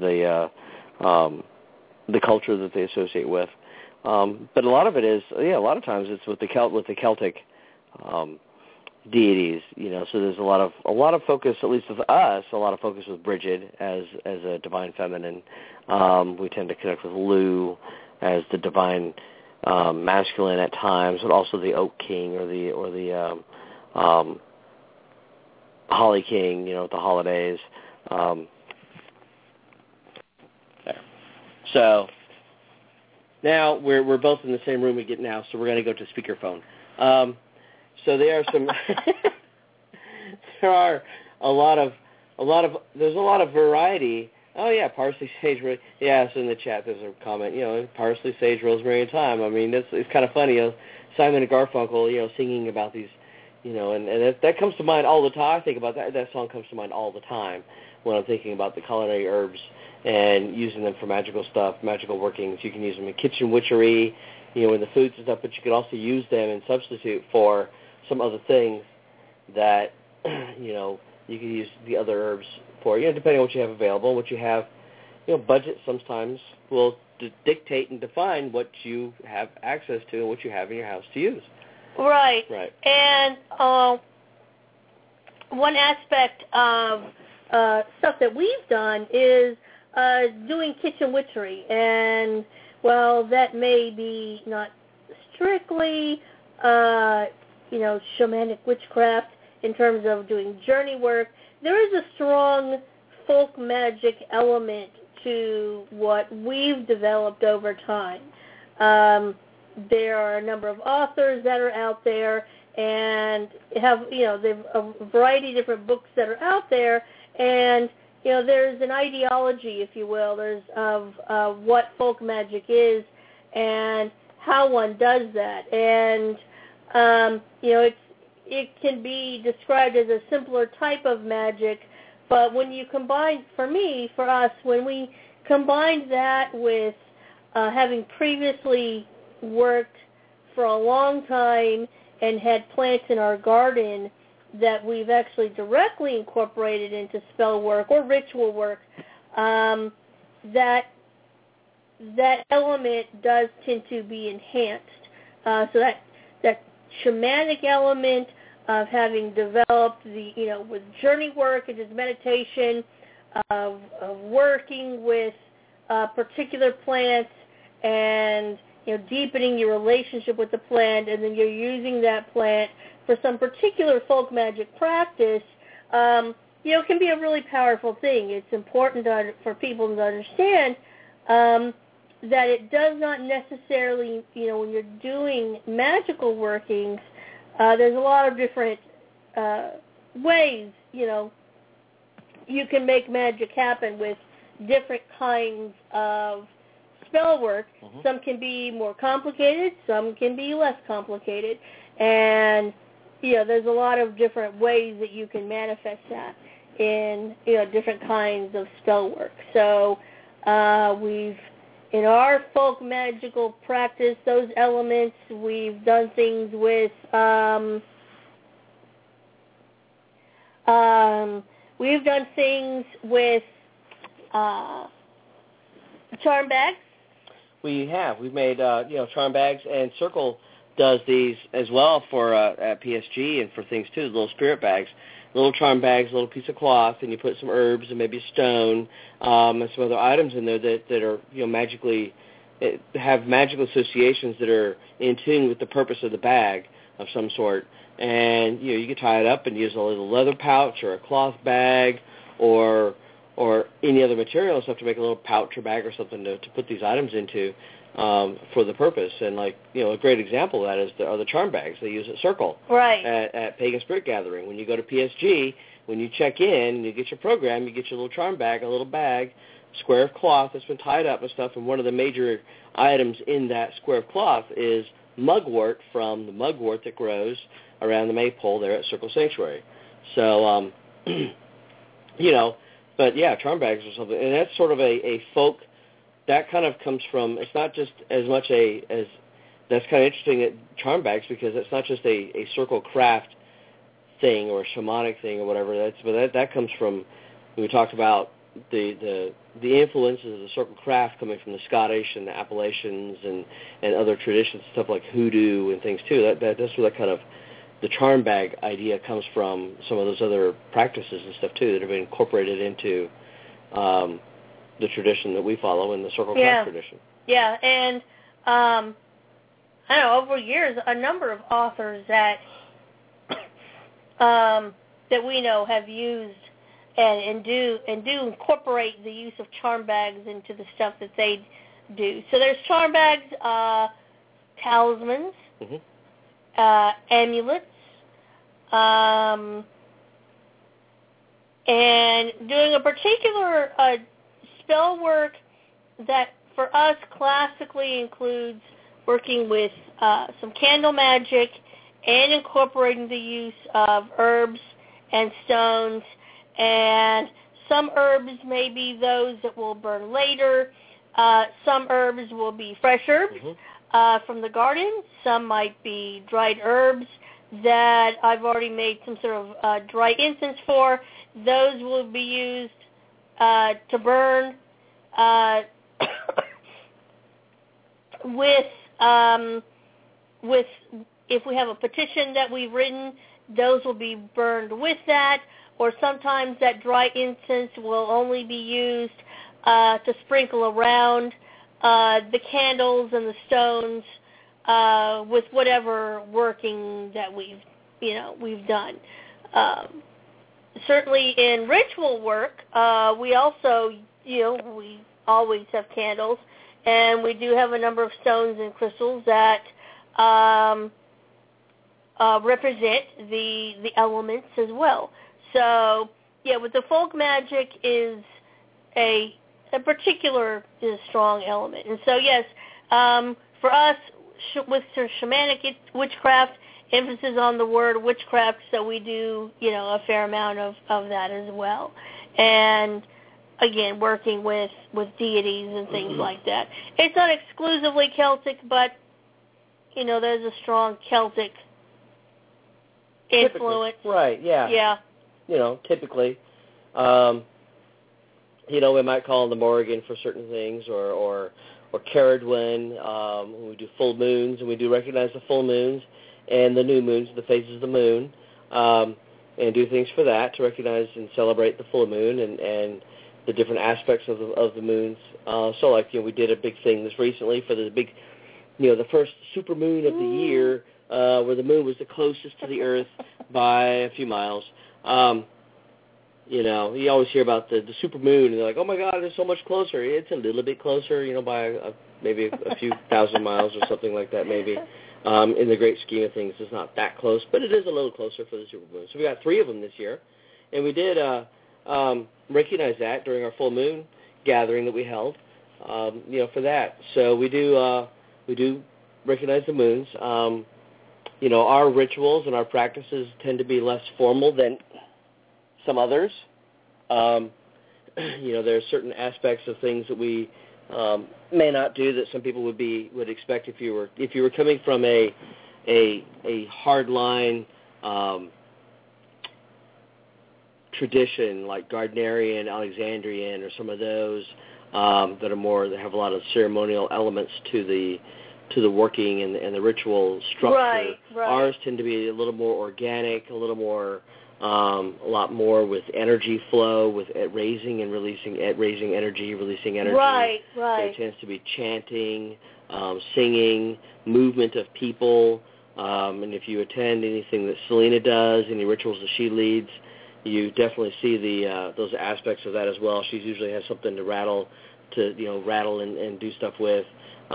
Speaker 3: the culture that they associate with. But a lot of it is, a lot of times it's with the Celtic deities, so there's a lot of focus, at least with us, a lot of focus with Brigid as a divine feminine. We tend to connect with Lu as the divine masculine at times, but also the Oak King or the Holly King, with the holidays. There. So now we're both in the same room again now, so we're going to go to speakerphone. So there are some there's a lot of variety. Oh yeah, parsley, sage, yeah. So in the chat there's a comment. Parsley, sage, rosemary, and thyme. It's kind of funny. Simon and Garfunkel, singing about these, and that comes to mind all the time. I think about that. That song comes to mind all the time when I'm thinking about the culinary herbs and using them for magical stuff, magical workings. You can use them in kitchen witchery, in the foods and stuff, but you can also use them and substitute for some other things that, you can use the other herbs for, depending on what you have available, what you have. Budget sometimes will dictate and define what you have access to and what you have in your house to use.
Speaker 1: Right.
Speaker 3: Right.
Speaker 1: And one aspect of stuff that we've done is doing kitchen witchery. And, well, that may be not strictly, shamanic witchcraft in terms of doing journey work. There is a strong folk magic element to what we've developed over time. There are a number of authors that are out there and have, there's a variety of different books that are out there, and, there's an ideology, if you will, of what folk magic is and how one does that. And, it can be described as a simpler type of magic, but when you combine, for us, when we combined that with having previously worked for a long time and had plants in our garden that we've actually directly incorporated into spell work or ritual work, that element does tend to be enhanced. So that shamanic element of having developed with journey work and just meditation, of working with particular plants and deepening your relationship with the plant, and then you're using that plant for some particular folk magic practice, can be a really powerful thing. It's important for people to understand that it does not necessarily, when you're doing magical workings, there's a lot of different ways, you can make magic happen with different kinds of spell work. Some can be more complicated, some can be less complicated. And, there's a lot of different ways that you can manifest that in, different kinds of spell work. So in our folk magical practice, those elements, we've done things with, charm bags.
Speaker 3: We have. We've made, charm bags, and Circle does these as well for at PSG and for things too, little spirit bags. Little charm bags, a little piece of cloth, and you put some herbs and maybe a stone and some other items in there that are, magically, have magical associations that are in tune with the purpose of the bag of some sort. And, you can tie it up and use a little leather pouch or a cloth bag or any other material and stuff to make a little pouch or bag or something to put these items into for the purpose. And, a great example of that are the charm bags they use at Circle.
Speaker 1: Right.
Speaker 3: At Pagan Spirit Gathering. When you go to PSG, when you check in and you get your program, you get your little charm bag, a little bag, square of cloth that's been tied up and stuff, and one of the major items in that square of cloth is mugwort from the mugwort that grows around the maypole there at Circle Sanctuary. So, but yeah, charm bags or something. And that's sort of a folk, that kind of comes from, it's not just as much as that's kind of interesting at charm bags because it's not just a Circle craft thing or a shamanic thing or whatever. That comes from, we talked about the influences of the Circle craft coming from the Scottish and the Appalachians and other traditions, stuff like hoodoo and things too. That's where that kind of the charm bag idea comes from. Some of those other practices and stuff too that have been incorporated into the tradition that we follow in the Circle craft tradition. Yeah,
Speaker 1: and I don't know, over years, a number of authors that that we know have used and do incorporate the use of charm bags into the stuff that they do. So there's charm bags, talismans, amulets, and doing a particular spell work that for us classically includes working with some candle magic and incorporating the use of herbs and stones. And some herbs may be those that will burn later. Some herbs will be fresh herbs from the garden. Some might be dried herbs that I've already made some sort of dry incense for. Those will be used to burn with if we have a petition that we've written, those will be burned with that. Or sometimes that dry incense will only be used to sprinkle around the candles and the stones with whatever working that we've done. Certainly in ritual work, we also, we always have candles, and we do have a number of stones and crystals that represent the elements as well. So, with the folk magic is a particular strong element. And so, yes, for us, with shamanic witchcraft, emphasis on the word witchcraft, so we do, a fair amount of that as well. And, again, working with deities and things like that. It's not exclusively Celtic, but, there's a strong Celtic influence.
Speaker 3: Typically. Right, yeah.
Speaker 1: Yeah.
Speaker 3: Typically, we might call on the Morrigan for certain things, or Caradwyn, when we do full moons, and we do recognize the full moons and the new moons, the phases of the moon, and do things for that to recognize and celebrate the full moon and the different aspects of the moons. So, we did a big thing this recently for the big, the first super moon of the year, where the moon was the closest to the Earth by a few miles. You always hear about the super moon, and they're like, oh, my God, it's so much closer. It's a little bit closer, by maybe a few thousand miles or something like that, maybe. In the great scheme of things, it's not that close, but it is a little closer for the super moon. So we got 3 of them this year, and we did recognize that during our full moon gathering that we held for that. So we do recognize the moons. Our rituals and our practices tend to be less formal than some others. There are certain aspects of things that we may not do that some people would expect if you were coming from a hardline tradition like Gardnerian, Alexandrian, or some of those that have a lot of ceremonial elements to the working and the ritual structure.
Speaker 1: Right.
Speaker 3: Ours tend to be a little more organic, a little more, a lot more with energy flow, with raising and releasing, raising energy, releasing energy.
Speaker 1: Right.
Speaker 3: There tends to be chanting, singing, movement of people, and if you attend anything that Selena does, any rituals that she leads, you definitely see those aspects of that as well. She usually has something to rattle and do stuff with.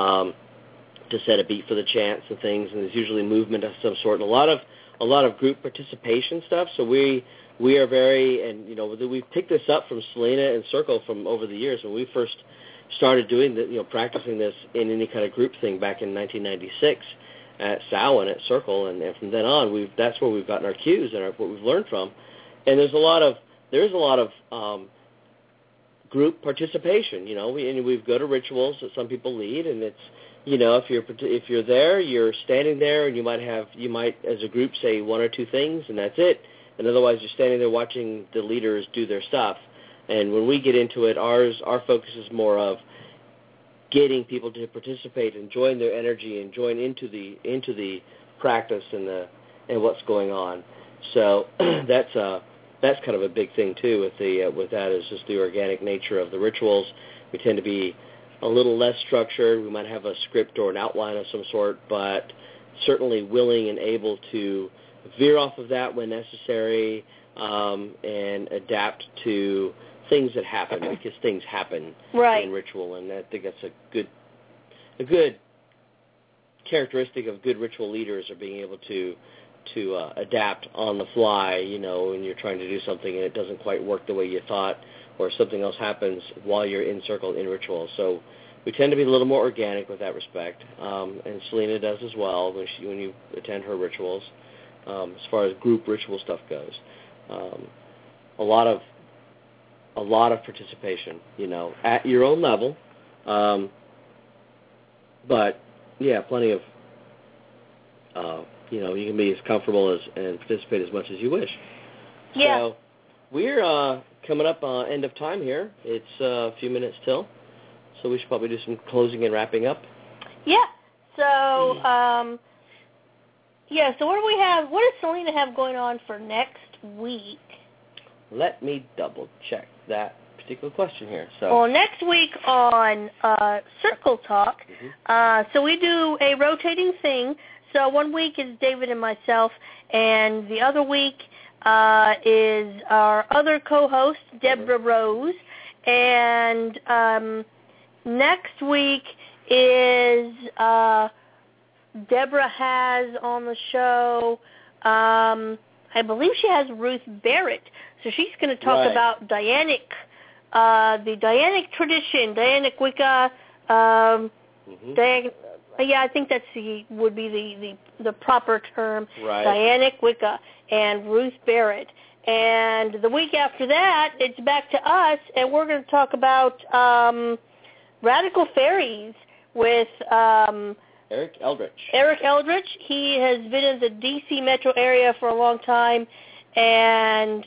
Speaker 3: To set a beat for the chants and things, and there's usually movement of some sort, and a lot of group participation stuff. So we are very, and we've picked this up from Selena and Circle from over the years. When we first started doing practicing this in any kind of group thing back in 1996 at Samhain at Circle, and from then on, that's where we've gotten our cues and what we've learned from. And there's a lot of group participation. We go to rituals that some people lead, and it's. If you're there, you're standing there, and you might as a group say one or two things, and that's it. And otherwise, you're standing there watching the leaders do their stuff. And when we get into it, our focus is more of getting people to participate and join their energy and join into the practice and what's going on. So that's kind of a big thing too with that is just the organic nature of the rituals. We tend to be a little less structured. We might have a script or an outline of some sort, but certainly willing and able to veer off of that when necessary and adapt to things that happen, because things happen in ritual, and I think that's a good characteristic of good ritual leaders, are being able to adapt on the fly, when you're trying to do something and it doesn't quite work the way you thought, or something else happens while you're in circle in ritual. So we tend to be a little more organic with that respect, and Selena does as well when you attend her rituals. As far as group ritual stuff goes, a lot of participation, at your own level, but yeah, plenty of, you can be as comfortable and participate as much as you wish.
Speaker 1: Yeah.
Speaker 3: So we're coming up end of time here. It's a few minutes till, so we should probably do some closing and wrapping up.
Speaker 1: Yeah. So, so what do we have? What does Selena have going on for next week?
Speaker 3: Let me double check that particular question here. So,
Speaker 1: next week on Circle Talk, so we do a rotating thing. So one week is David and myself, and the other week is our other co-host, Deborah Rose, and next week is Deborah has on the show, I believe she has Ruth Barrett, so she's going to talk about Dianic, the Dianic tradition, Dianic Wicca, I think that's would be the proper term, Dianic Wicca, and Ruth Barrett. And the week after that, it's back to us, and we're going to talk about Radical Fairies with
Speaker 3: Eric Eldridge.
Speaker 1: Eric Eldridge. He has been in the D.C. metro area for a long time, and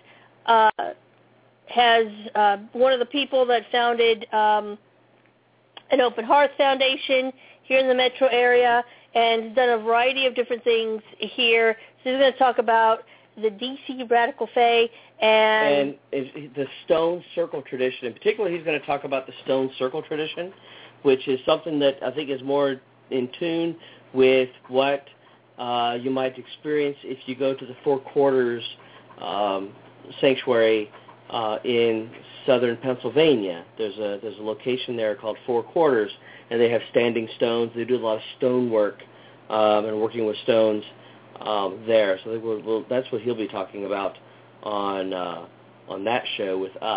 Speaker 1: has one of the people that founded an Open Hearth Foundation here in the metro area, and has done a variety of different things here. So he's going to talk about the D.C. Radical Fae and
Speaker 3: the Stone Circle tradition. In particular, he's going to talk about the Stone Circle tradition, which is something that I think is more in tune with what you might experience if you go to the Four Quarters Sanctuary in southern Pennsylvania. There's a location there called Four Quarters, and they have standing stones. They do a lot of stone work and working with stones there. So that's what he'll be talking about on that show with us.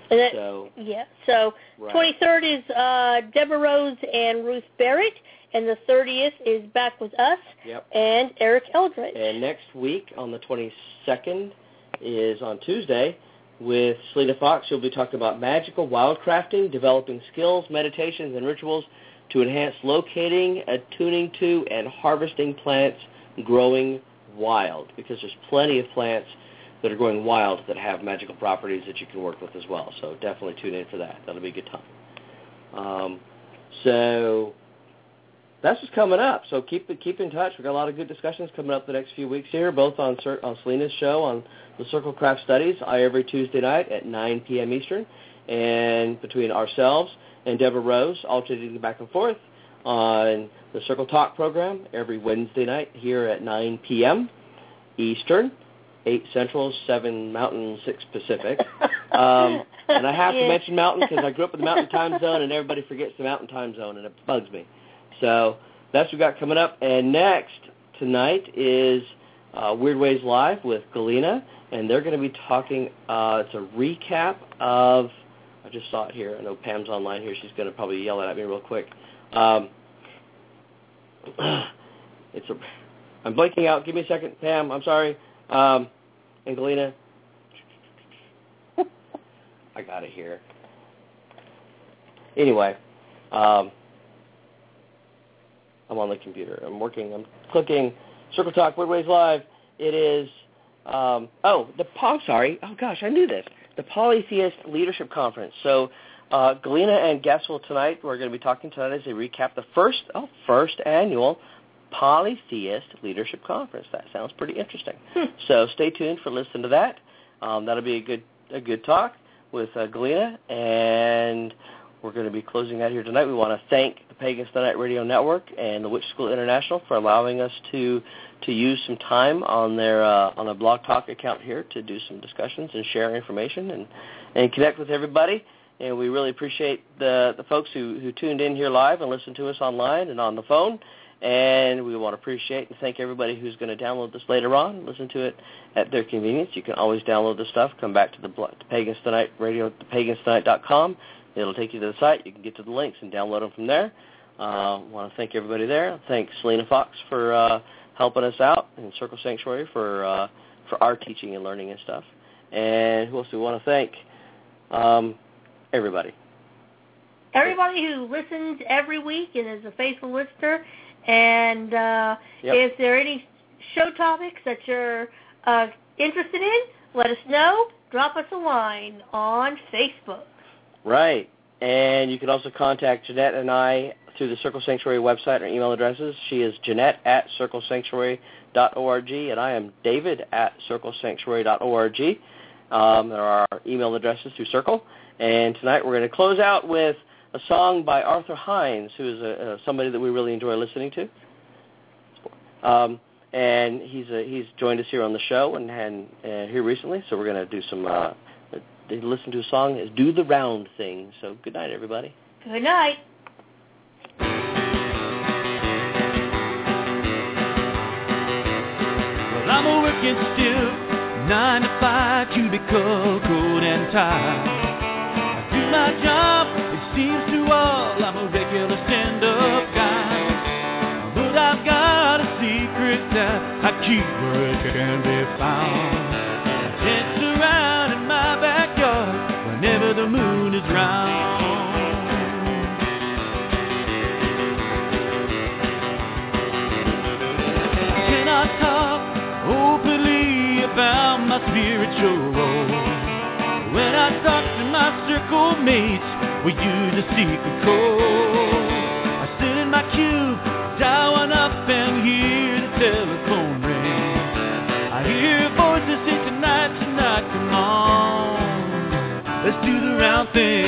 Speaker 1: So right. 23rd is Deborah Rose and Ruth Barrett, and the 30th is Back With Us and Eric Eldridge.
Speaker 3: And next week on the 22nd is on Tuesday with Selena Fox. She'll be talking about magical wildcrafting, developing skills, meditations, and rituals to enhance locating, attuning to, and harvesting plants growing wild, because there's plenty of plants that are growing wild that have magical properties that you can work with as well. So definitely tune in for that. That'll be a good time. So that's what's coming up. So keep in touch. We've got a lot of good discussions coming up the next few weeks here, both on Selena's show on the Circle Craft Studies every Tuesday night at 9 p.m. Eastern, and between ourselves and Deborah Rose, alternating back and forth on the Circle Talk program every Wednesday night here at 9 p.m. Eastern, 8 Central, 7 Mountain, 6 Pacific. And I have to mention Mountain because I grew up in the Mountain time zone, and everybody forgets the Mountain time zone, and it bugs me. So that's what we've got coming up. And next tonight is Weird Ways Live with Galena, and they're going to be talking, it's a recap of, I just saw it here. I know Pam's online here. She's going to probably yell it at me real quick. I'm blanking out. Give me a second, Pam. I'm sorry. And Galena, I got it here. Anyway, I'm on the computer. I'm clicking Circle Talk, Weird Ways Live. It is, I'm sorry. Oh, gosh, I knew this. The Polytheist Leadership Conference. So Galena and Gessel tonight, we're going to be talking tonight as they recap the first annual Polytheist Leadership Conference. That sounds pretty interesting. So stay tuned for listening to that. That'll be a good talk with Galena, and we're going to be closing out here tonight. We want to thank the Pagans Tonight Radio Network and the Witch School International for allowing us to use some time on their on the Blog Talk account here to do some discussions and share information and connect with everybody. And we really appreciate the folks who tuned in here live and listened to us online and on the phone. And we want to appreciate and thank everybody who's going to download this later on, listen to it at their convenience. You can always download the stuff, come back to the Pagans Tonight Radio, thepaganstonight.com. It'll take you to the site. You can get to the links and download them from there. I want to thank everybody there. Thank Selena Fox for helping us out, and Circle Sanctuary for our teaching and learning and stuff. And who else do we want to thank? Everybody.
Speaker 1: Everybody who listens every week and is a faithful listener. And if there are any show topics that you're interested in, let us know. Drop us a line on Facebook. Right.
Speaker 3: And you can also contact Jeanette and I through the Circle Sanctuary website or email addresses. She is Jeanette at circlesanctuary.org, and I am David at circlesanctuary.org. There are our email addresses through Circle. And tonight we're going to close out with a song by Arthur Hines, who is somebody that we really enjoy listening to. And he's joined us here on the show and here recently, so we're going to do some, listen to a song, Do the Round Thing. So good night, everybody.
Speaker 1: Good night.
Speaker 4: Well, I'm working still, 9 to 5, cubicle, coat and tie. I do my job. Seems to all I'm a regular stand-up guy, but I've got a secret that I keep where it can be found. I dance around in my backyard whenever the moon is round. I cannot talk openly about my spiritual role. When I talk to my circle mates, we use a secret code. I sit in my cube, dial one up and hear the telephone ring. I hear voices say tonight, come on, let's do the round thing.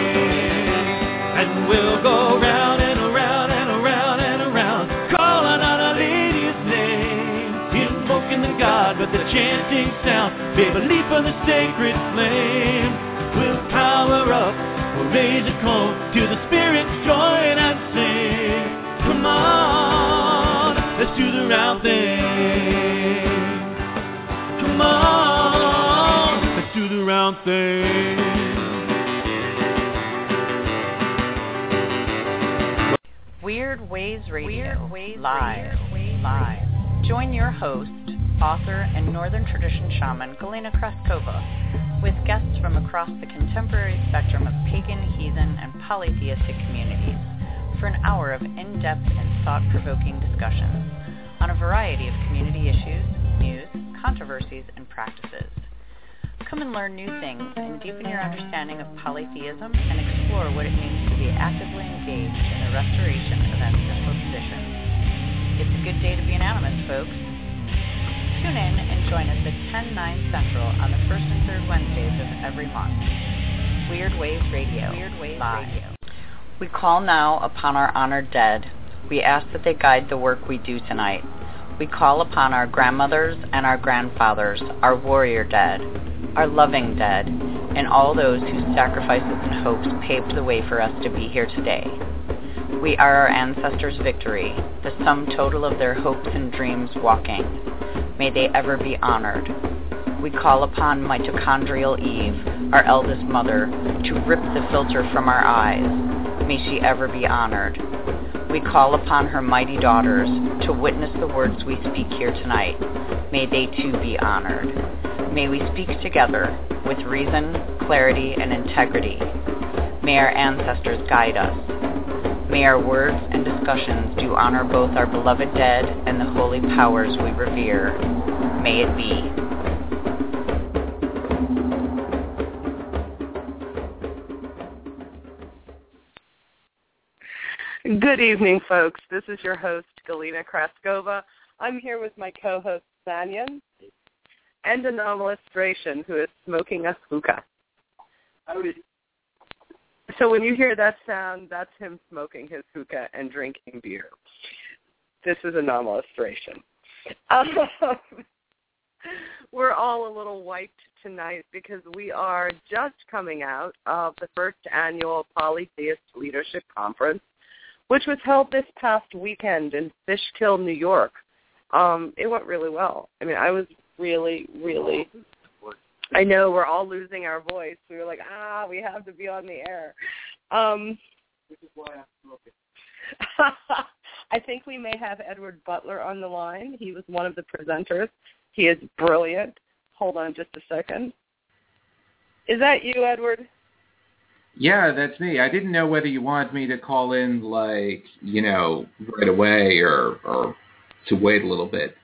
Speaker 4: And we'll go round and around and around and around, calling out a lady's name, invoking the God with the chanting sound. Baby, leap on the sacred flame. We'll power up, we'll raise a call to the Spirit, join and sing. Come on, let's do the round thing. Come on, let's do the round thing.
Speaker 2: Weird Ways Radio, live. Join your host, author, and Northern Tradition shaman Galina Kraskova with guests from across the contemporary spectrum of pagan, heathen, and polytheistic communities for an hour of in-depth and thought-provoking discussions on a variety of community issues, news, controversies, and practices. Come and learn new things and deepen your understanding of polytheism and explore what it means to be actively engaged in the restoration of ancestral traditions. It's a good day to be anonymous, folks. Tune in and join us at 10/9 Central on the first and third Wednesdays of every month. Weird Ways Radio, live. We call now upon our honored dead. We ask that they guide the work we do tonight. We call upon our grandmothers and our grandfathers, our warrior dead, our loving dead, and all those whose sacrifices and hopes paved the way for us to be here today. We are our ancestors' victory, the sum total of their hopes and dreams walking. May they ever be honored. We call upon mitochondrial Eve, our eldest mother, to rip the filter from our eyes. May she ever be honored. We call upon her mighty daughters to witness the words we speak here tonight. May they too be honored. May we speak together with reason, clarity, and integrity. May our ancestors guide us. May our words and discussions do honor both our beloved dead and the holy powers we revere. May it be.
Speaker 5: Good evening, folks. This is your host, Galina Kraskova. I'm here with my co-host, Banyan, and Anomalistration, who is smoking a hookah. So when you hear that sound, that's him smoking his hookah and drinking beer. This is Anomalistration. We're all a little wiped tonight because we are just coming out of the first annual Polytheist Leadership Conference, which was held this past weekend in Fishkill, New York. It went really well. I mean, I was really, I know we're all losing our voice. We were like, we have to be on the air. Which is why I'm smoking. I think we may have Edward Butler on the line. He was one of the presenters. He is brilliant. Hold on just a second. Is that you, Edward?
Speaker 6: Yeah, that's me. I didn't know whether you wanted me to call in, right away or to wait a little bit.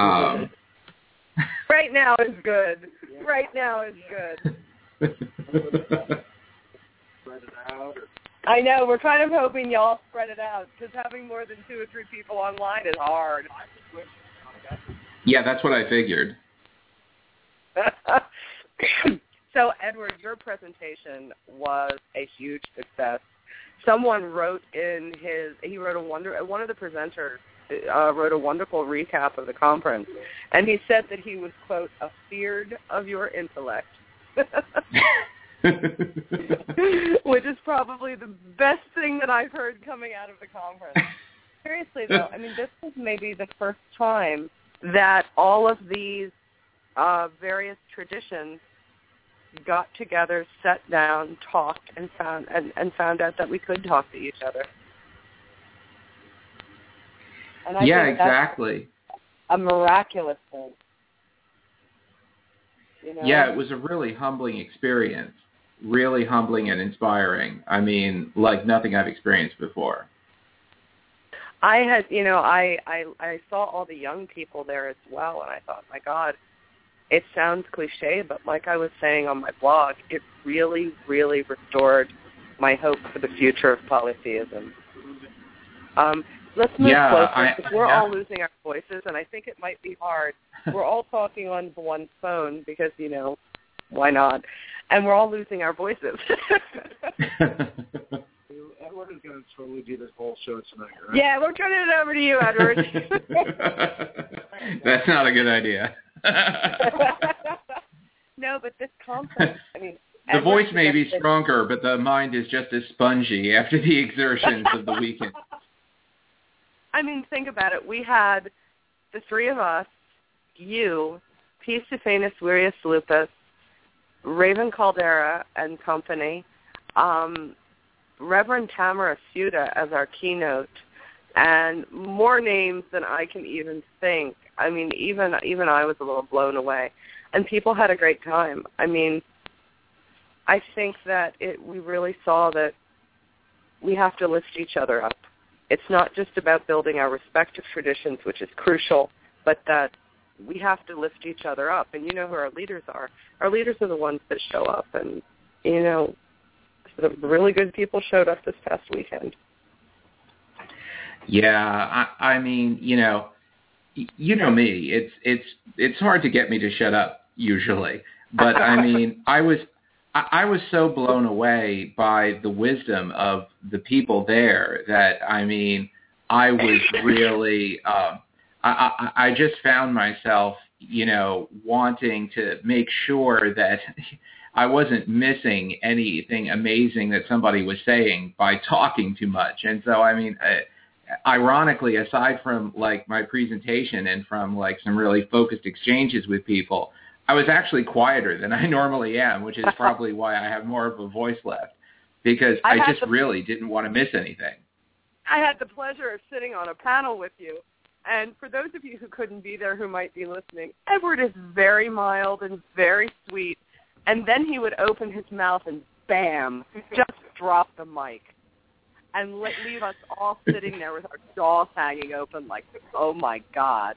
Speaker 5: Right now is good. Right now is good. I know. We're kind of hoping y'all spread it out because having more than 2 or 3 people online is hard.
Speaker 6: Yeah, that's what I figured.
Speaker 5: So, Edward, your presentation was a huge success. Someone wrote one of the presenters wrote a wonderful recap of the conference, and he said that he was, quote, afeared of your intellect, which is probably the best thing that I've heard coming out of the conference. Seriously, though, I mean, this was maybe the first time that all of these various traditions got together, sat down, talked, and found out that we could talk to each other. And I think
Speaker 6: exactly.
Speaker 5: That's a miraculous thing. You know?
Speaker 6: Yeah, it was a really humbling experience. Really humbling and inspiring. I mean, like nothing I've experienced before.
Speaker 5: I saw all the young people there as well, and I thought, my God, it sounds cliche, but like I was saying on my blog, it really, really restored my hope for the future of polytheism. Let's move closer, because we're all losing our voices, and I think it might be hard. We're all talking on one phone because, why not? And we're all losing our voices.
Speaker 7: Edward is going to totally do this whole show tonight, right?
Speaker 5: Yeah, we're turning it over to you, Edward.
Speaker 6: That's not a good idea.
Speaker 5: No, but this conference, I mean...
Speaker 6: The voice may be stronger, but the mind is just as spongy after the exertions of the weekend.
Speaker 5: I mean, think about it. We had the 3 of us, you, P. Stephanus Wirius Lupus, Raven Caldera and company, Reverend Tamara Suda as our keynote, and more names than I can even think. I mean, even I was a little blown away, and people had a great time. I mean, I think that we really saw that we have to lift each other up. It's not just about building our respective traditions, which is crucial, but that we have to lift each other up. And you know who our leaders are. Our leaders are the ones that show up. And, you know, the really good people showed up this past weekend.
Speaker 6: Yeah, I mean, you know me. It's hard to get me to shut up usually. But I mean, I was so blown away by the wisdom of the people there that, I mean, I was really I just found myself, you know, wanting to make sure that I wasn't missing anything amazing that somebody was saying by talking too much. And so, I mean, ironically, aside from like my presentation and from like some really focused exchanges with people, I was actually quieter than I normally am, which is probably why I have more of a voice left, because I just really didn't want to miss anything.
Speaker 5: I had the pleasure of sitting on a panel with you. And for those of you who couldn't be there who might be listening, Edward is very mild and very sweet. And then he would open his mouth and bam, just drop the mic and leave us all sitting there with our jaws hanging open like, oh, my God.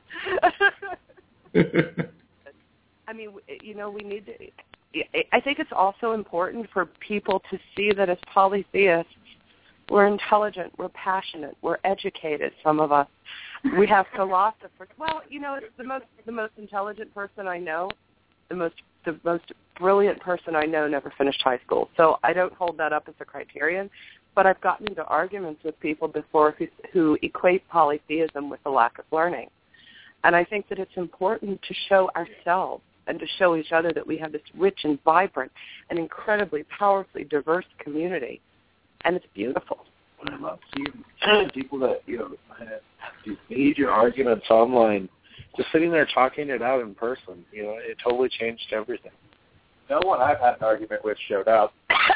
Speaker 5: I mean, you know, we need to – I think it's also important for people to see that as polytheists, we're intelligent, we're passionate, we're educated, some of us. We have philosophers. Well, you know, it's the most intelligent person I know, the most brilliant person I know never finished high school. So I don't hold that up as a criterion. But I've gotten into arguments with people before who equate polytheism with the lack of learning. And I think that it's important to show ourselves and to show each other that we have this rich and vibrant and incredibly powerfully diverse community. And it's beautiful.
Speaker 7: I love seeing people that, you know, have these major arguments online, just sitting there talking it out in person. You know, it totally changed everything. No one I've had an argument with showed up.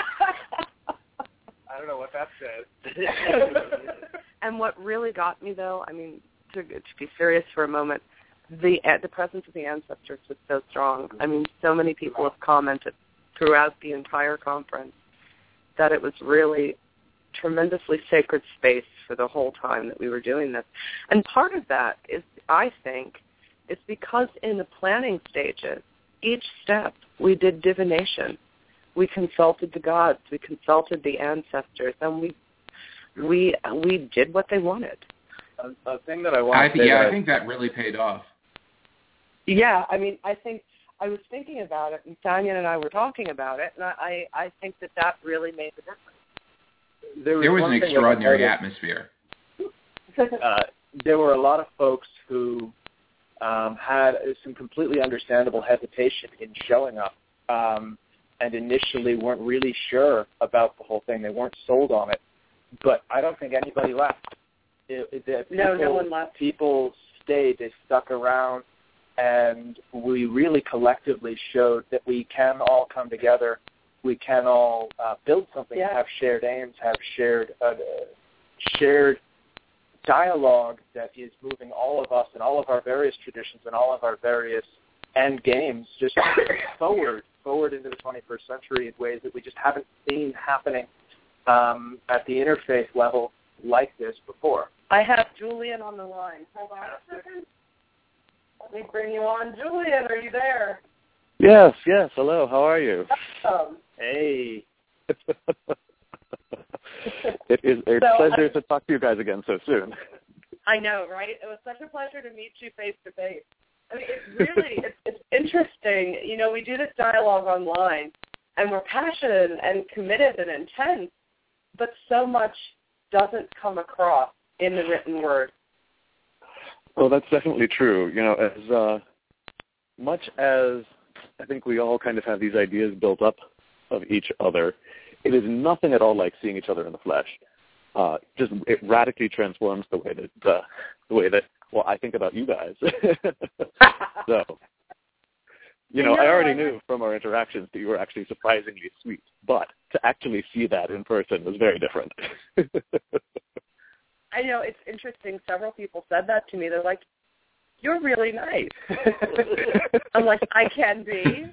Speaker 7: I don't know what that says.
Speaker 5: And what really got me, though, I mean, to be serious for a moment, the presence of the ancestors was so strong. I mean, so many people have commented throughout the entire conference that it was really tremendously sacred space for the whole time that we were doing this. And part of that is, I think, is because in the planning stages, each step we did divination. We consulted the gods, we consulted the ancestors, and we did what they wanted.
Speaker 7: A thing that I want to say,
Speaker 6: I think that really paid off.
Speaker 5: Yeah, I mean, I think I was thinking about it, and Tanya and I were talking about it, and I think that really made the difference.
Speaker 6: There was an extraordinary atmosphere.
Speaker 7: There were a lot of folks who had some completely understandable hesitation in showing up, and initially weren't really sure about the whole thing. They weren't sold on it. But I don't think anybody left.
Speaker 5: No one left.
Speaker 7: People stayed. They stuck around. And we really collectively showed that we can all come together. We can all build something, have shared aims, have shared dialogue that is moving all of us and all of our various traditions and all of our various end games just forward into the 21st century in ways that we just haven't seen happening at the interfaith level like this before.
Speaker 5: I have Julian on the line. Hold on a second. Let me bring you on. Julian, are you there?
Speaker 8: Yes. Hello, how are you?
Speaker 7: Hey.
Speaker 8: It is a pleasure to talk to you guys again so soon.
Speaker 5: I know, right? It was such a pleasure to meet you face to face. I mean, it's interesting. You know, we do this dialogue online, and we're passionate and committed and intense, but so much doesn't come across in the written word.
Speaker 8: Well, that's definitely true. You know, as much as I think we all kind of have these ideas built up of each other, it is nothing at all like seeing each other in the flesh. It radically transforms the way that I think about you guys. So, you know, I already knew from our interactions that you were actually surprisingly sweet, but to actually see that in person was very different.
Speaker 5: I know it's interesting. Several people said that to me. They're like, "You're really nice." I'm like, I can be,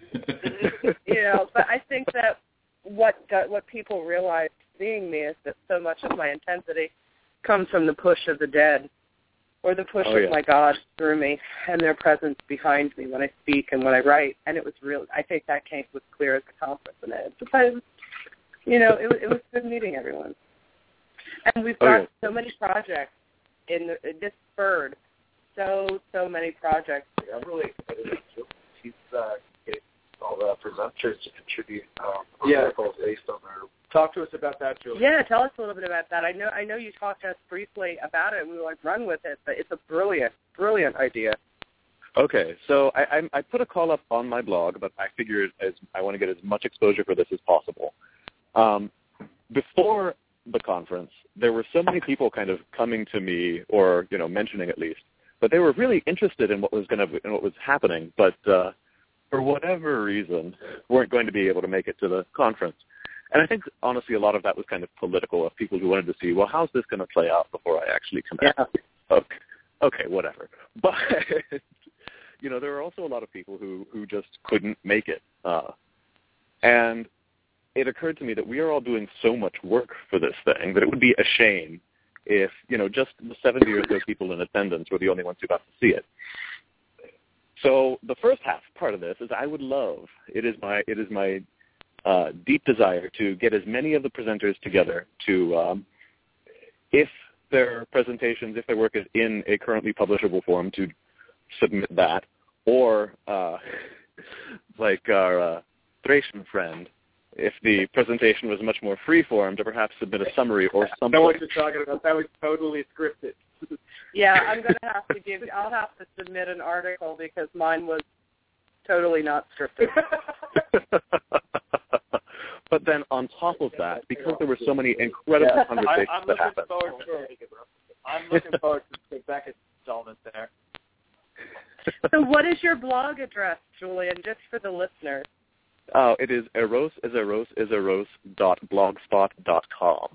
Speaker 5: But I think that what people realize seeing me is that so much of my intensity comes from the push of the dead, or the push of my God through me, and their presence behind me when I speak and when I write. And it was real. I think that was clear at the conference, and it was good meeting everyone. And we've got so many projects this spurred so many projects.
Speaker 7: I'm really excited. She's getting all the presenters to contribute articles based on their. Talk to us about that, Julie.
Speaker 5: Yeah, tell us a little bit about that. I know you talked to us briefly about it, and we were like, run with it, but it's a brilliant idea.
Speaker 8: Okay, so I put a call up on my blog, but I figured I want to get as much exposure for this as possible. Before the conference, there were so many people kind of coming to me, or mentioning at least, but they were really interested in what was happening, but for whatever reason, weren't going to be able to make it to the conference. And I think, honestly, a lot of that was kind of political, of people who wanted to see, well, how's this going to play out before I actually come out? Okay, whatever. But, there were also a lot of people who just couldn't make it. And it occurred to me that we are all doing so much work for this thing that it would be a shame if, just the 70 or so people in attendance were the only ones who got to see it. So the first half part of this is I would love, it is my deep desire to get as many of the presenters together to, if their presentations, if their work is in a currently publishable form, to submit that, or like our Thracian friend, if the presentation was much more free-form, to perhaps submit a summary or something.
Speaker 7: I know what you're talking about. That was totally scripted.
Speaker 5: Yeah, I'll have to submit an article because mine was totally not scripted.
Speaker 8: But then on top of that, because there were so many incredible conversations that happened.
Speaker 7: I'm looking forward to the second installment there.
Speaker 5: So what is your blog address, Julian, just for the listeners?
Speaker 8: It is eros.blogspot.com.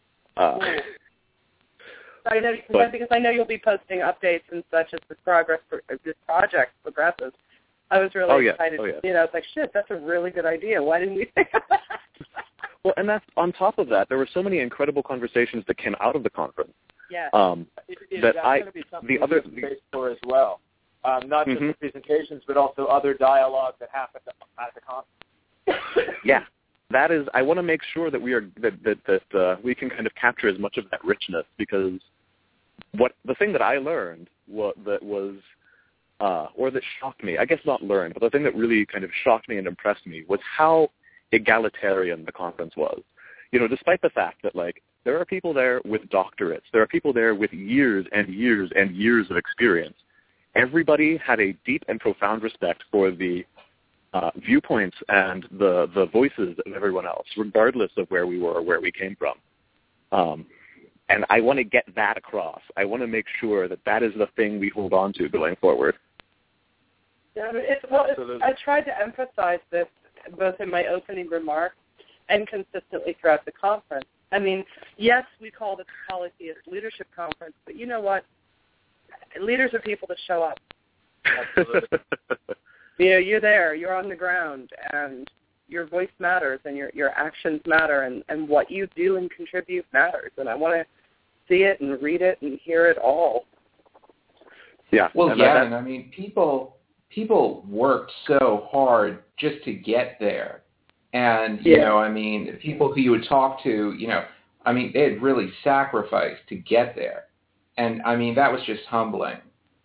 Speaker 5: I know, because I know you'll be posting updates and such as the progress for this project progresses. I was really excited. It's like, shit, that's a really good idea. Why didn't we think of that?
Speaker 8: Well, and that's on top of that. There were so many incredible conversations that came out of the conference.
Speaker 5: Yeah.
Speaker 7: That's going to be something we need space for as well. Not just the presentations, but also other dialogue that happened at the conference.
Speaker 8: Yeah, that is. I want to make sure that we are that we can kind of capture as much of that richness, because the thing that I learned or that shocked me, I guess not learned, but the thing that really kind of shocked me and impressed me was how egalitarian the conference was. Despite the fact that there are people there with doctorates, there are people there with years and years and years of experience. Everybody had a deep and profound respect for the viewpoints and the voices of everyone else, regardless of where we were or where we came from. And I want to get that across. I want to make sure that is the thing we hold on to going forward.
Speaker 5: Yeah, I tried to emphasize this both in my opening remarks and consistently throughout the conference. I mean, yes, we call it the Polytheist Leadership Conference, but you know what? Leaders are people that show up.
Speaker 7: Absolutely.
Speaker 5: You're there, you're on the ground, and your voice matters, and your actions matter, and what you do and contribute matters. And I want to see it and read it and hear it all.
Speaker 8: Yeah.
Speaker 9: Well, and I mean, people worked so hard just to get there. And, I mean, people who you would talk to, I mean, they had really sacrificed to get there. And, I mean, that was just humbling.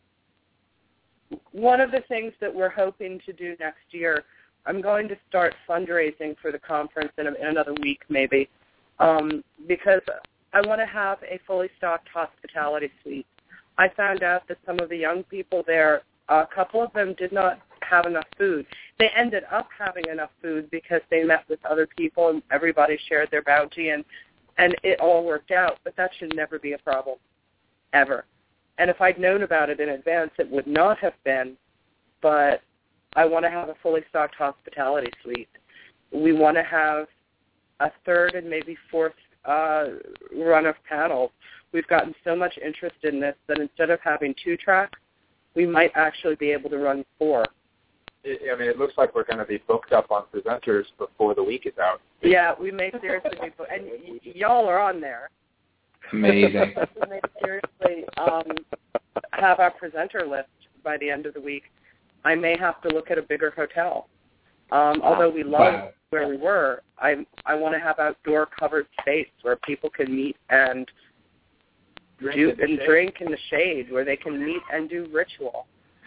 Speaker 5: One of the things that we're hoping to do next year, I'm going to start fundraising for the conference in another week maybe, because I want to have a fully stocked hospitality suite. I found out that some of the young people there, a couple of them did not have enough food. They ended up having enough food because they met with other people and everybody shared their bounty, and it all worked out, but that should never be a problem, ever. And if I'd known about it in advance, it would not have been, but I want to have a fully stocked hospitality suite. We want to have a third and maybe fourth run of panels. we've gotten so much interest in this that instead of having 2 tracks, we might actually be able to run 4.
Speaker 7: It looks like we're going to be booked up on presenters before the week is out.
Speaker 5: Yeah, we may seriously be booked. And y'all are on there.
Speaker 9: Amazing.
Speaker 5: We may seriously have our presenter list by the end of the week. I may have to look at a bigger hotel. Although we love where we were, I want to have outdoor covered space where people can meet and drink in the shade, where they can meet and do ritual.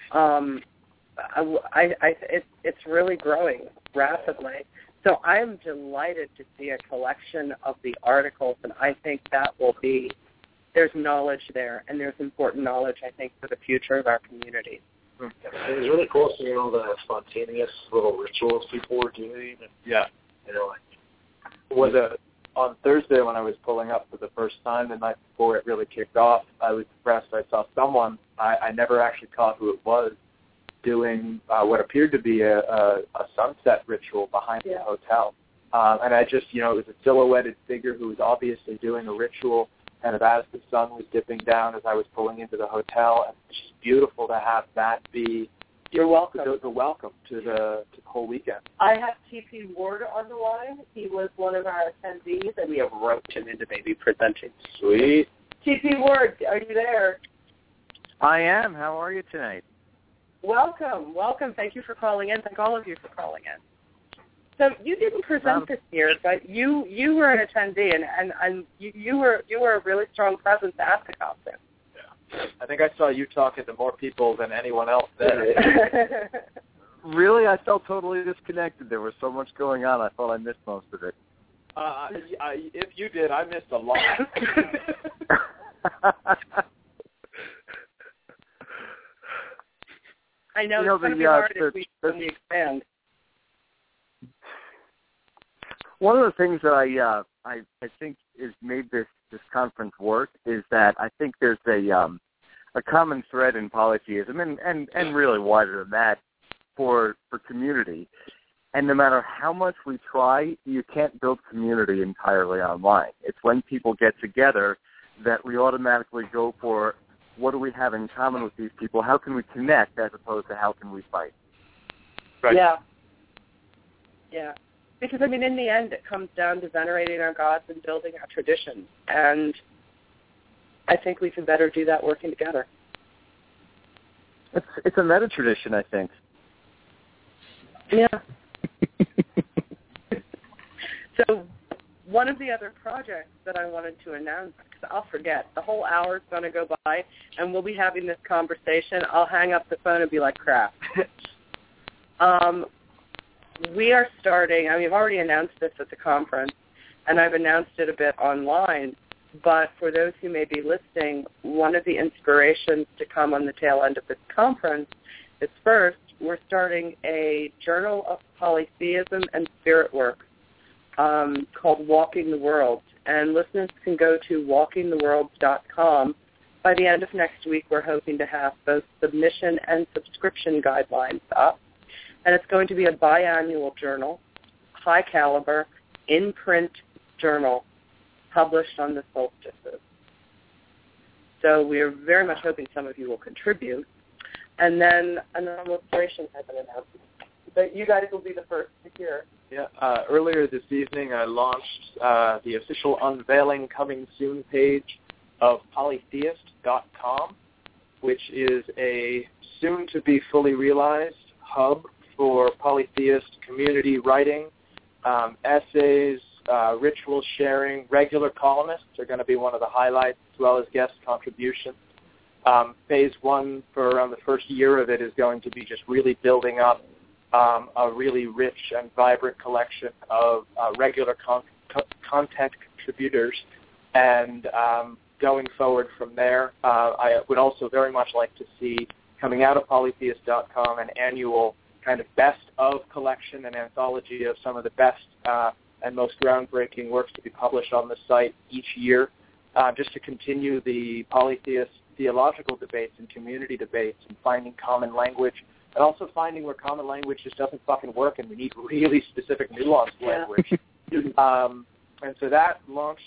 Speaker 5: It's really growing rapidly. So I'm delighted to see a collection of the articles, and I think that will be, there's knowledge there, and there's important knowledge, I think, for the future of our community.
Speaker 10: It was really cool seeing all the spontaneous little rituals people were doing.
Speaker 7: Yeah. On Thursday when I was pulling up for the first time, the night before it really kicked off, I was impressed. I saw someone, I never actually caught who it was, doing what appeared to be a sunset ritual behind the hotel. And I just, it was a silhouetted figure who was obviously doing a ritual kind of as the sun was dipping down as I was pulling into the hotel. And it's just beautiful to have that be
Speaker 5: You're welcome.
Speaker 7: The welcome to the whole weekend.
Speaker 5: I have T.P. Ward on the line. He was one of our attendees, and we have roped him into maybe presenting.
Speaker 7: Sweet.
Speaker 5: T.P. Ward, are you there?
Speaker 11: I am. How are you tonight?
Speaker 5: Welcome. Thank you for calling in. Thank all of you for calling in. So you didn't present this year, but you were an attendee, and you were a really strong presence at the conference.
Speaker 7: Yeah. I think I saw you talking to more people than anyone else there.
Speaker 11: Really? I felt totally disconnected. There was so much going on. I thought I missed most of it.
Speaker 7: If you did, I missed a lot.
Speaker 5: I know it's going to be hard if we expand.
Speaker 11: One of the things that I think has made this conference work is that I think there's a common thread in polytheism and really wider than that for community. And no matter how much we try, you can't build community entirely online. It's when people get together that we automatically go for what do we have in common with these people? How can we connect as opposed to how can we fight?
Speaker 7: Right.
Speaker 5: Yeah. Because, in the end, it comes down to venerating our gods and building our traditions. And I think we can better do that working together.
Speaker 11: It's a meta-tradition, I think.
Speaker 5: Yeah. So one of the other projects that I wanted to announce, because I'll forget, the whole hour is going to go by, and we'll be having this conversation. I'll hang up the phone and be like, crap. We are starting, I've already announced this at the conference, and I've announced it a bit online, but for those who may be listening, one of the inspirations to come on the tail end of this conference is first, we're starting a journal of polytheism and spirit work called Walking the World, and listeners can go to walkingtheworlds.com. By the end of next week, we're hoping to have both submission and subscription guidelines up. And it's going to be a biannual journal, high caliber, in-print journal, published on the solstices. So we are very much hoping some of you will contribute. And then an illustration has an announcement. But you guys will be the first to hear.
Speaker 7: Yeah. Earlier this evening, I launched the official unveiling coming soon page of polytheist.com, which is a soon-to-be fully realized hub for polytheist community writing, essays, ritual sharing. Regular columnists are going to be one of the highlights, as well as guest contributions. Phase one for around the first year of it is going to be just really building up a really rich and vibrant collection of regular content contributors. And going forward from there, I would also very much like to see, coming out of polytheist.com, an annual kind of best of collection and anthology of some of the best and most groundbreaking works to be published on the site each year, just to continue the polytheist theological debates and community debates and finding common language, and also finding where common language just doesn't fucking work and we need really specific nuanced language. And so that launched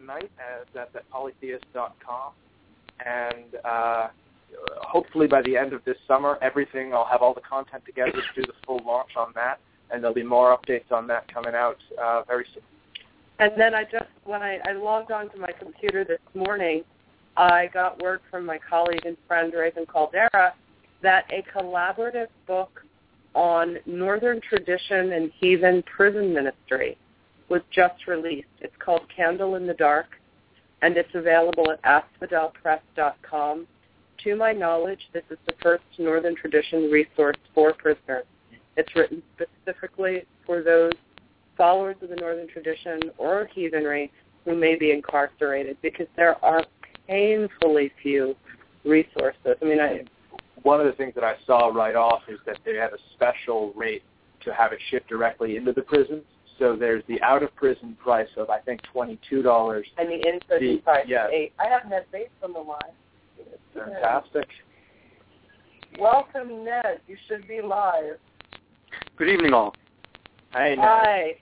Speaker 7: Tonight. That's at polytheist.com. And hopefully by the end of this summer, I'll have all the content together to do the full launch on that. And there'll be more updates on that coming out very soon.
Speaker 5: And then when I logged onto my computer this morning, I got word from my colleague and friend Raven Caldera that a collaborative book on Northern tradition and heathen prison ministry was just released. It's called Candle in the Dark, and it's available at asphodelpress.com. To my knowledge, this is the first Northern tradition resource for prisoners. It's written specifically for those followers of the Northern tradition or heathenry who may be incarcerated, because there are painfully few resources.
Speaker 7: One of the things that I saw right off is that they had a special rate to have it shipped directly into the prisons. So there's the out-of-prison price of, I think, $22.
Speaker 5: And the in-prison price
Speaker 7: yes.
Speaker 5: of $8. I haven't had Bates on the line.
Speaker 7: Fantastic.
Speaker 5: Welcome, Ned. You should be live.
Speaker 11: Good evening, all.
Speaker 7: Hey, Ned.
Speaker 5: Hi.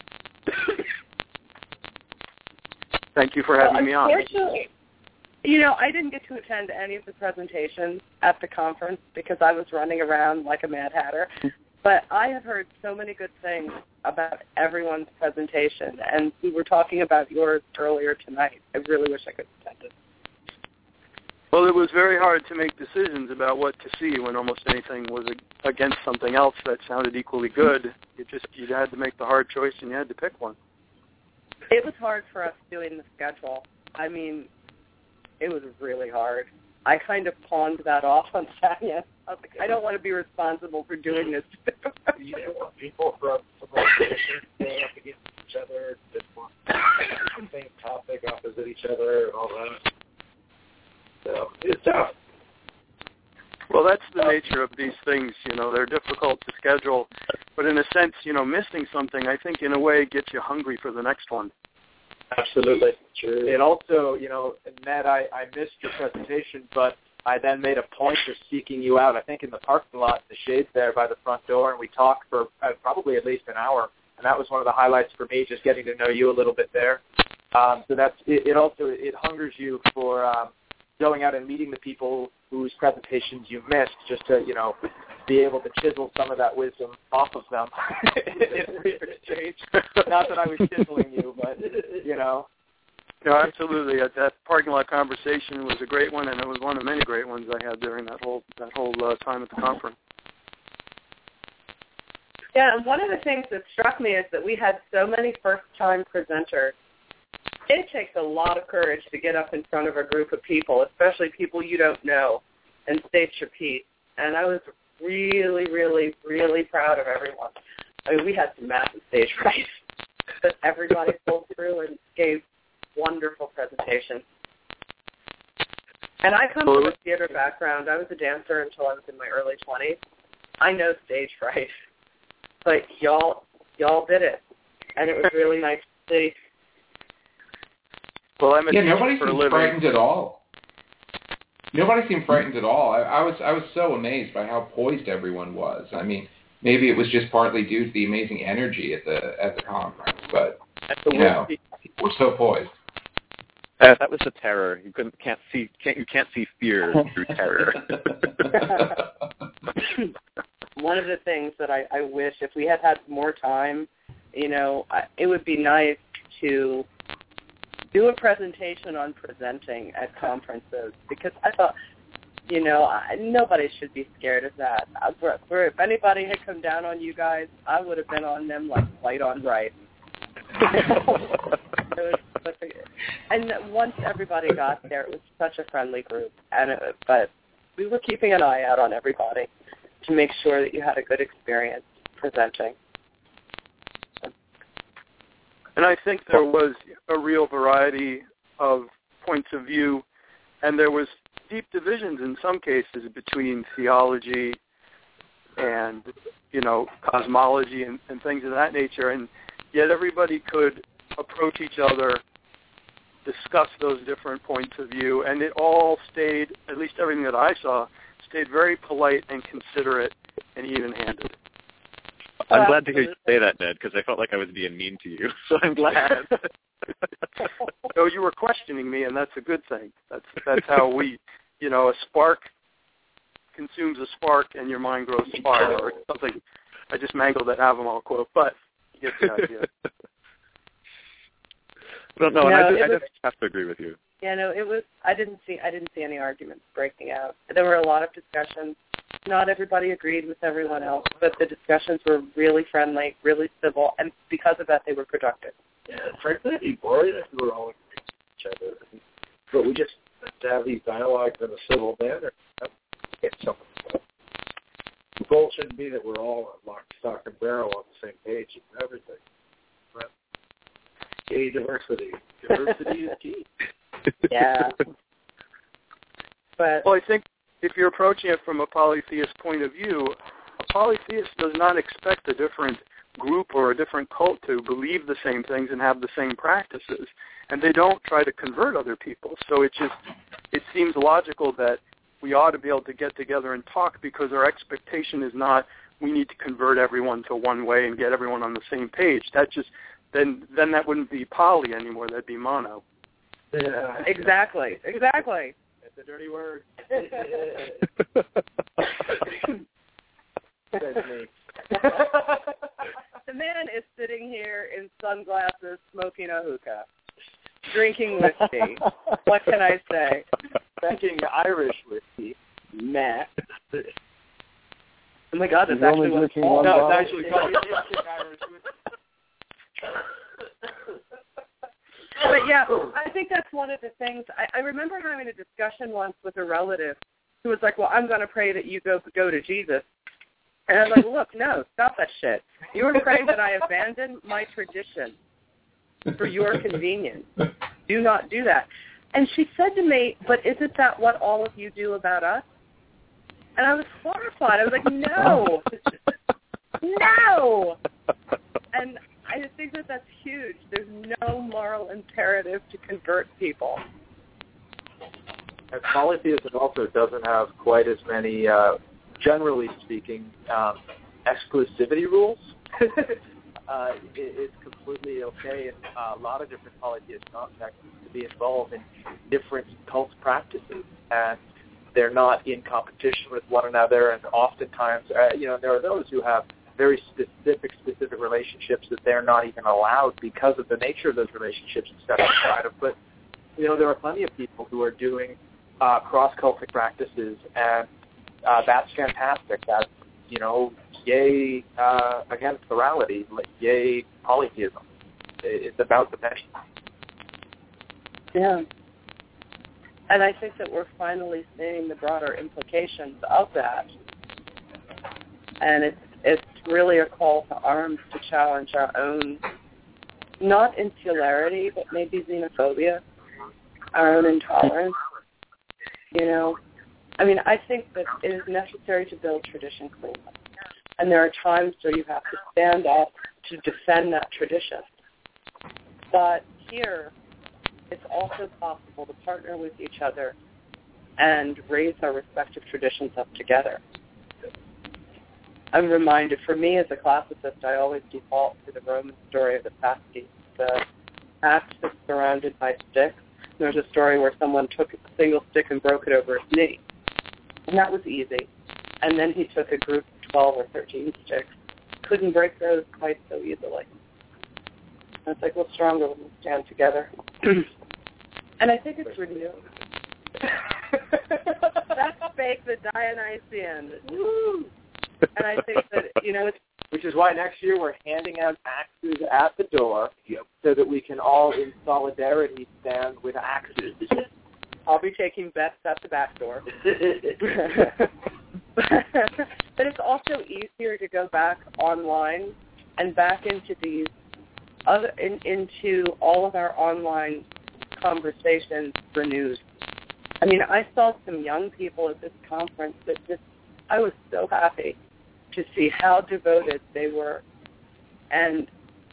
Speaker 11: Thank you for having me on.
Speaker 5: Unfortunately, I didn't get to attend any of the presentations at the conference because I was running around like a Mad Hatter. But I have heard so many good things about everyone's presentation, and we were talking about yours earlier tonight. I really wish I could attend it.
Speaker 12: Well, it was very hard to make decisions about what to see when almost anything was against something else that sounded equally good. You had to make the hard choice, and you had to pick one.
Speaker 5: It was hard for us doing the schedule. It was really hard. I kind of pawned that off on Tanya. I was like, I don't want to be responsible for doing this.
Speaker 10: You didn't want people from organizations going up against each other, that want the same topic opposite each other and all that. So it's tough.
Speaker 12: Well, that's the nature of these things. They're difficult to schedule. But in a sense, missing something, I think, in a way, gets you hungry for the next one.
Speaker 10: Absolutely. True.
Speaker 7: It also, Ned, I missed your presentation, but I then made a point of seeking you out, I think in the parking lot, the shades there by the front door, and we talked for probably at least an hour, and that was one of the highlights for me, just getting to know you a little bit there. So it hungers you for going out and meeting the people whose presentations you missed, just to, be able to chisel some of that wisdom off of them in free exchange. Not that I was chiseling you, but,
Speaker 12: No, absolutely. That parking lot conversation was a great one, and it was one of many great ones I had during that whole time at the conference.
Speaker 5: Yeah, and one of the things that struck me is that we had so many first-time presenters. It takes a lot of courage to get up in front of a group of people, especially people you don't know, and state your piece. And I was really, really, really proud of everyone. We had some massive stage fright, but everybody pulled through and gave wonderful presentations. And I come from a theater background. I was a dancer until I was in my early 20s. I know stage fright, but y'all did it, and it was really nice to see.
Speaker 12: Well, I'm a teacher
Speaker 9: nobody
Speaker 12: for a
Speaker 9: seemed
Speaker 12: living.
Speaker 9: frightened at all. Nobody seemed frightened at all. I was so amazed by how poised everyone was. Maybe it was just partly due to the amazing energy at the conference, but people were so poised.
Speaker 8: That was the terror. You can't see fear through terror.
Speaker 5: One of the things that I wish, if we had more time, it would be nice to do a presentation on presenting at conferences, because I thought, nobody should be scared of that. If anybody had come down on you guys, I would have been on them like white on rice. And once everybody got there, it was such a friendly group. But we were keeping an eye out on everybody to make sure that you had a good experience presenting.
Speaker 12: And I think there was a real variety of points of view, and there was deep divisions in some cases between theology and, cosmology and things of that nature, and yet everybody could approach each other, discuss those different points of view, and it all stayed, at least everything that I saw, stayed very polite and considerate and even-handed.
Speaker 8: I'm glad to hear you say that, Ned, because I felt like I was being mean to you. So I'm glad.
Speaker 12: So you were questioning me, and that's a good thing. That's how we, a spark consumes a spark, and your mind grows fire, or something. I just mangled that Avamall quote, but you get the idea.
Speaker 8: I just have to agree with you.
Speaker 5: Yeah, no, it was. I didn't see any arguments breaking out. There were a lot of discussions. Not everybody agreed with everyone else, but the discussions were really friendly, really civil, and because of that, they were productive.
Speaker 10: Yeah, frankly, it'd be boring if we were all agreeing with each other. But we just to have these dialogues in a civil manner. Get something. The goal shouldn't be that we're all lock, stock, and barrel on the same page and everything. But gay diversity. Diversity is key.
Speaker 5: Yeah.
Speaker 12: Well, I think if you're approaching it from a polytheist point of view, a polytheist does not expect a different group or a different cult to believe the same things and have the same practices, and they don't try to convert other people. So it seems logical that we ought to be able to get together and talk, because our expectation is not we need to convert everyone to one way and get everyone on the same page. That just then that wouldn't be poly anymore. That'd be mono.
Speaker 5: Yeah. Exactly.
Speaker 10: That's a dirty word. That's me.
Speaker 5: The man is sitting here in sunglasses, smoking a hookah, drinking whiskey. What can I say?
Speaker 10: Drinking Irish whiskey.
Speaker 5: Matt. Oh my God, it's
Speaker 10: actually what it's called.
Speaker 5: No, it's actually called Irish whiskey. But yeah, I think that's one of the things. I remember having a discussion once with a relative who was like, well, I'm going to pray that you go to Jesus. And I was like, look, no, stop that shit. You were praying that I abandon my tradition for your convenience. Do not do that. And she said to me, but isn't that what all of you do about us? And I was horrified. I was like, no. No. And I think that that's huge. There's no moral imperative to convert people.
Speaker 7: And polytheism also doesn't have quite as many, generally speaking, exclusivity rules. It's completely okay in a lot of different polytheist contexts to be involved in different cult practices, and they're not in competition with one another. And oftentimes, there are those who have very specific relationships that they're not even allowed because of the nature of those relationships and stuff outside of. But there are plenty of people who are doing cross-cultic practices, and that's fantastic. That's yay against morality, yay polytheism. It's about the many.
Speaker 5: Yeah. And I think that we're finally seeing the broader implications of that. And it's really a call to arms to challenge our own, not insularity, but maybe xenophobia, our own intolerance. I think that it is necessary to build tradition cleanly. And there are times where you have to stand up to defend that tradition. But here, it's also possible to partner with each other and raise our respective traditions up together. I'm reminded, for me as a classicist, I always default to the Roman story of the pasty, the axe that's surrounded by sticks. There's a story where someone took a single stick and broke it over his knee. And that was easy. And then he took a group of 12 or 13 sticks. Couldn't break those quite so easily. And it's like, we're stronger when we stand together. And I think it's renewed. That's fake, the Dionysian. Woo! And I think that, it's...
Speaker 7: Which is why next year we're handing out axes at the door so that we can all in solidarity stand with axes.
Speaker 5: I'll be taking bets at the back door. But it's also easier to go back online and back into these into all of our online conversations for news. I saw some young people at this conference that I was so happy to see how devoted they were. And,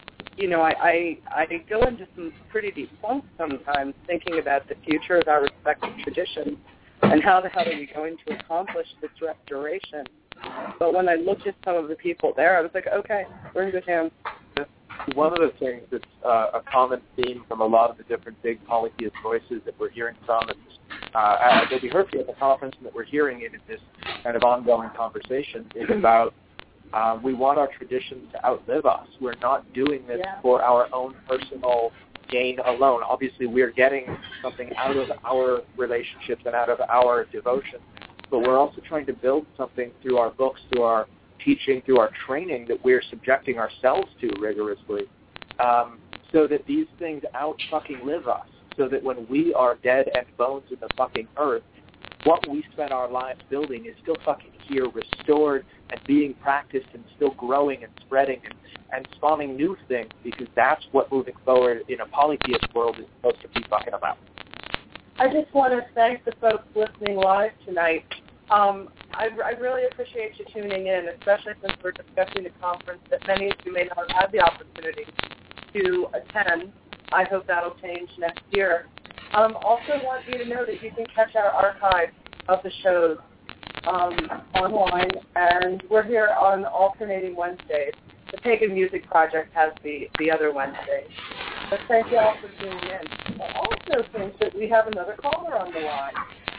Speaker 5: I go into some pretty deep funk sometimes thinking about the future of our respective traditions and how the hell are we going to accomplish this restoration But when I looked at some of the people there, I was like, okay, we're in good hands.
Speaker 7: One of the things that's a common theme from a lot of the different big polytheist voices that we're hearing from, and that we heard at the conference and that we're hearing in this kind of ongoing conversation, is about we want our traditions to outlive us. We're not doing this for our own personal gain alone. Obviously, we're getting something out of our relationships and out of our devotion, but we're also trying to build something through our books, through our teaching, through our training that we're subjecting ourselves to rigorously, so that these things out-fucking live us, so that when we are dead and bones in the fucking earth, what we spend our lives building is still fucking here, restored and being practiced and still growing and spreading and spawning new things, because that's what moving forward in a polytheist world is supposed to be fucking about.
Speaker 5: I just want to thank the folks listening live tonight. I really appreciate you tuning in, especially since we're discussing a conference that many of you may not have had the opportunity to attend. I hope that'll change next year. Also want you to know that you can catch our archive of the shows online, and we're here on alternating Wednesdays. The Pagan Music Project has the other Wednesdays. But thank you all for tuning in. I also think that we have another caller on the line.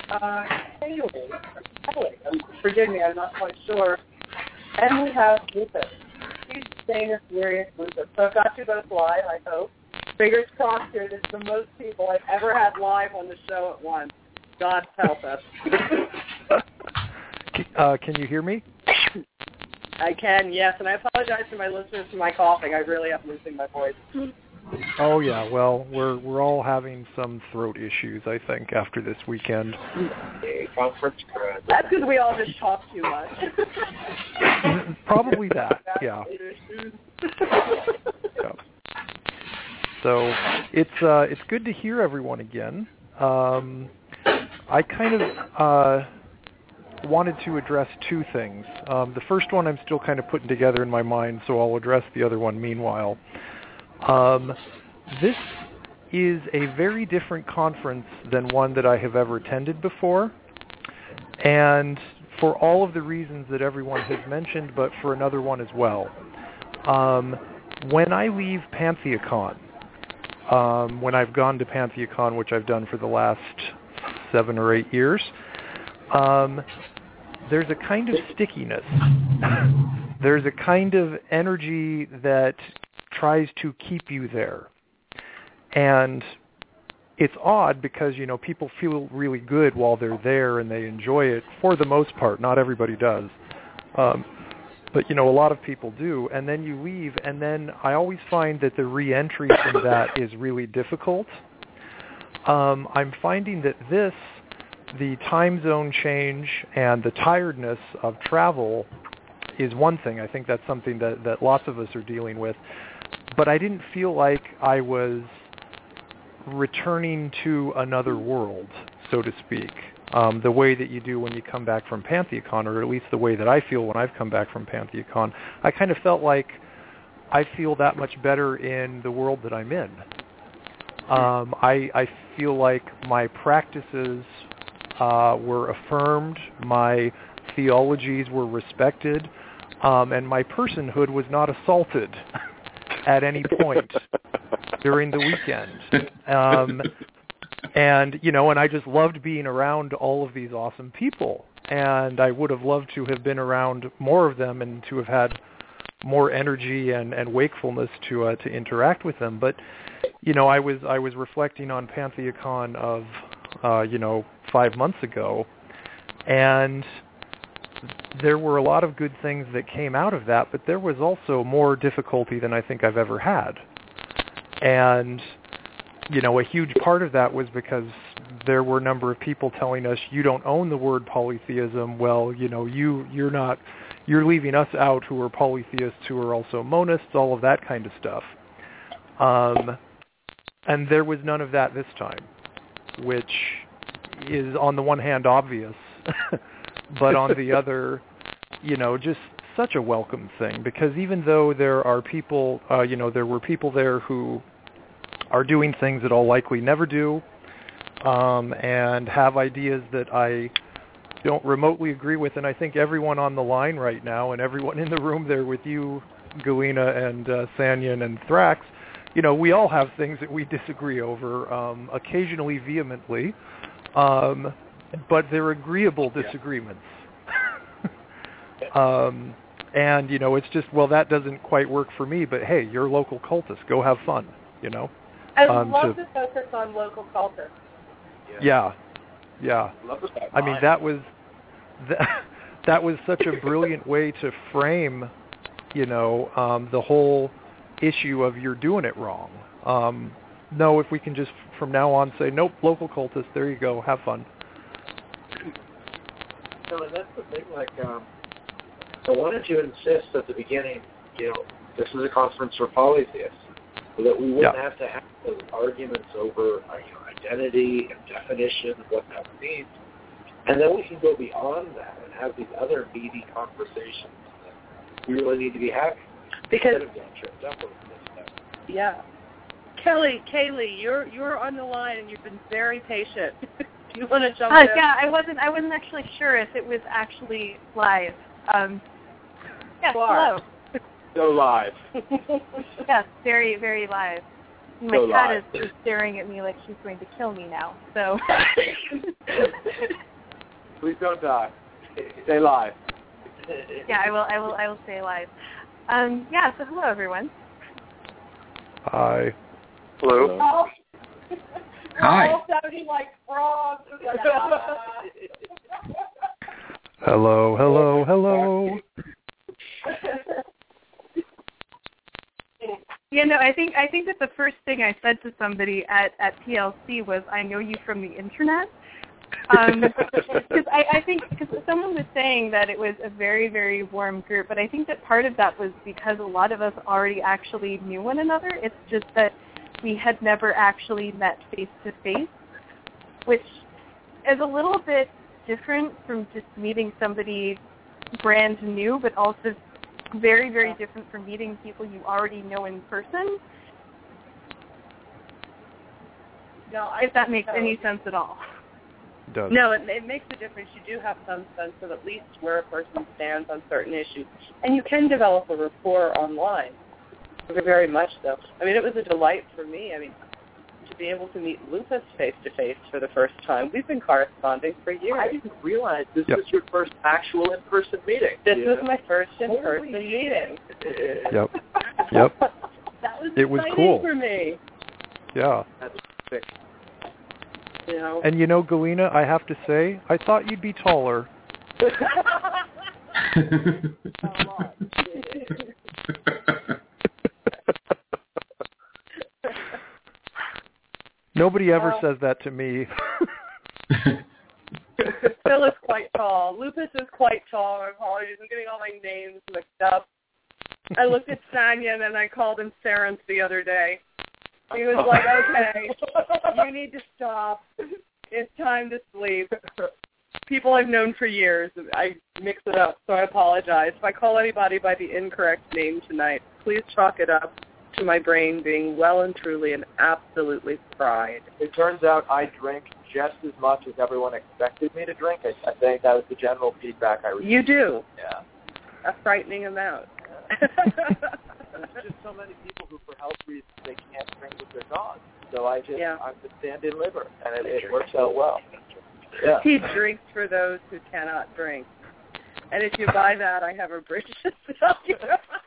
Speaker 5: Forgive me, I'm not quite sure. And we have Lupus. He's famous, serious Lupus. So I've got you both live, I hope. Fingers crossed here. This is the most people I've ever had live on the show at once. God help us.
Speaker 13: Can you hear me?
Speaker 5: I can, yes. And I apologize to my listeners for my coughing. I really am losing my voice.
Speaker 13: Oh yeah, well we're all having some throat issues, I think, after this weekend.
Speaker 5: That's because we all just talk too much.
Speaker 13: Probably that, yeah. Yeah. So it's good to hear everyone again. I kind of wanted to address two things. The first one I'm still kind of putting together in my mind, so I'll address the other one meanwhile. This is a very different conference than one that I have ever attended before, and for all of the reasons that everyone has mentioned, but for another one as well. When I leave PantheaCon, when I've gone to PantheaCon, which I've done for the last 7 or 8 years, there's a kind of stickiness. There's a kind of energy that tries to keep you there. And it's odd because, people feel really good while they're there and they enjoy it for the most part. Not everybody does. But, a lot of people do. And then you leave, and then I always find that the re-entry from that is really difficult. I'm finding that the time zone change and the tiredness of travel is one thing. I think that's something that lots of us are dealing with. But I didn't feel like I was returning to another world, so to speak, the way that you do when you come back from PantheaCon, or at least the way that I feel when I've come back from PantheaCon. I kind of felt like I feel that much better in the world that I'm in. I feel like my practices were affirmed, my theologies were respected, and my personhood was not assaulted at any point during the weekend. And I just loved being around all of these awesome people. And I would have loved to have been around more of them and to have had more energy and wakefulness to interact with them. But, I was reflecting on PantheaCon of, 5 months ago, and there were a lot of good things that came out of that, but there was also more difficulty than I think I've ever had. And, a huge part of that was because there were a number of people telling us, you don't own the word polytheism. Well, you're leaving us out who are polytheists, who are also monists, all of that kind of stuff. And there was none of that this time, which is on the one hand obvious, but on the other, just such a welcome thing, because even though there are people, there were people there who are doing things that I'll likely never do, and have ideas that I don't remotely agree with, and I think everyone on the line right now and everyone in the room there with you, Galina and Sanyan and Thrax, we all have things that we disagree over, occasionally vehemently, but they're agreeable disagreements. And, it's just, well, that doesn't quite work for me, but hey, you're local cultists. Go have fun,
Speaker 5: I love to focus on local cultists.
Speaker 13: Yeah. I mean, that was such a brilliant way to frame, the whole issue of you're doing it wrong. No, if we can just from now on say, nope, local cultists, there you go, have fun.
Speaker 10: No, and that's the thing, I wanted to insist at the beginning, this is a conference for polytheists, so that we wouldn't have to have those arguments over identity and definition of what that means. And then we can go beyond that and have these other meaty conversations that we really need to be having instead of getting tripped up over this stuff.
Speaker 5: Yeah. Kaylee, you're on the line and you've been very patient. Do you want to jump in?
Speaker 14: Yeah, I wasn't actually sure if it was actually live. Hello.
Speaker 10: So live.
Speaker 14: Yes, very, very live. My cat is staring at me like she's going to kill me now. So.
Speaker 10: Please don't die. Stay live.
Speaker 14: Yeah, I will stay alive. So hello everyone.
Speaker 13: Hi.
Speaker 12: Hello.
Speaker 5: Oh.
Speaker 6: Hi.
Speaker 5: All sounding like frogs.
Speaker 13: Hello.
Speaker 14: I think that the first thing I said to somebody at PLC was, I know you from the internet. Because someone was saying that it was a very, very warm group, but I think that part of that was because a lot of us already actually knew one another. It's just that we had never actually met face-to-face, which is a little bit different from just meeting somebody brand new, but also very, very different from meeting people you already know in person.
Speaker 5: No,
Speaker 14: if that makes any sense at all.
Speaker 13: Does.
Speaker 5: No, it makes a difference. You do have some sense of at least where a person stands on certain issues. And you can develop a rapport online. Very much so. I mean, it was a delight for me. I mean, to be able to meet Lupus face-to-face for the first time. We've been corresponding for years.
Speaker 10: I didn't realize this was your first actual in-person meeting.
Speaker 5: This was my first in-person meeting.
Speaker 13: Yep.
Speaker 5: That was
Speaker 13: it was
Speaker 5: exciting
Speaker 13: cool
Speaker 5: for me.
Speaker 13: Yeah.
Speaker 10: That's sick.
Speaker 13: And Galina, I have to say, I thought you'd be taller. Nobody ever says that to me.
Speaker 5: Phil is quite tall. Lupus is quite tall. I apologize. I'm getting all my names mixed up. I looked at Sanyan and I called him Sarence the other day. He was like, okay, you need to stop. It's time to sleep. People I've known for years, I mix it up, so I apologize. If I call anybody by the incorrect name tonight, please chalk it up to my brain being well and truly and absolutely fried.
Speaker 10: It turns out I drink just as much as everyone expected me to drink. I think that was the general feedback I received.
Speaker 5: You do.
Speaker 10: Yeah.
Speaker 5: A frightening amount.
Speaker 10: There's just so many people who, for health reasons, they can't drink with their dogs. So I'm the stand-in liver, and it works out well. Yeah.
Speaker 5: He drinks for those who cannot drink. And if you buy that, I have a bridge to sell you.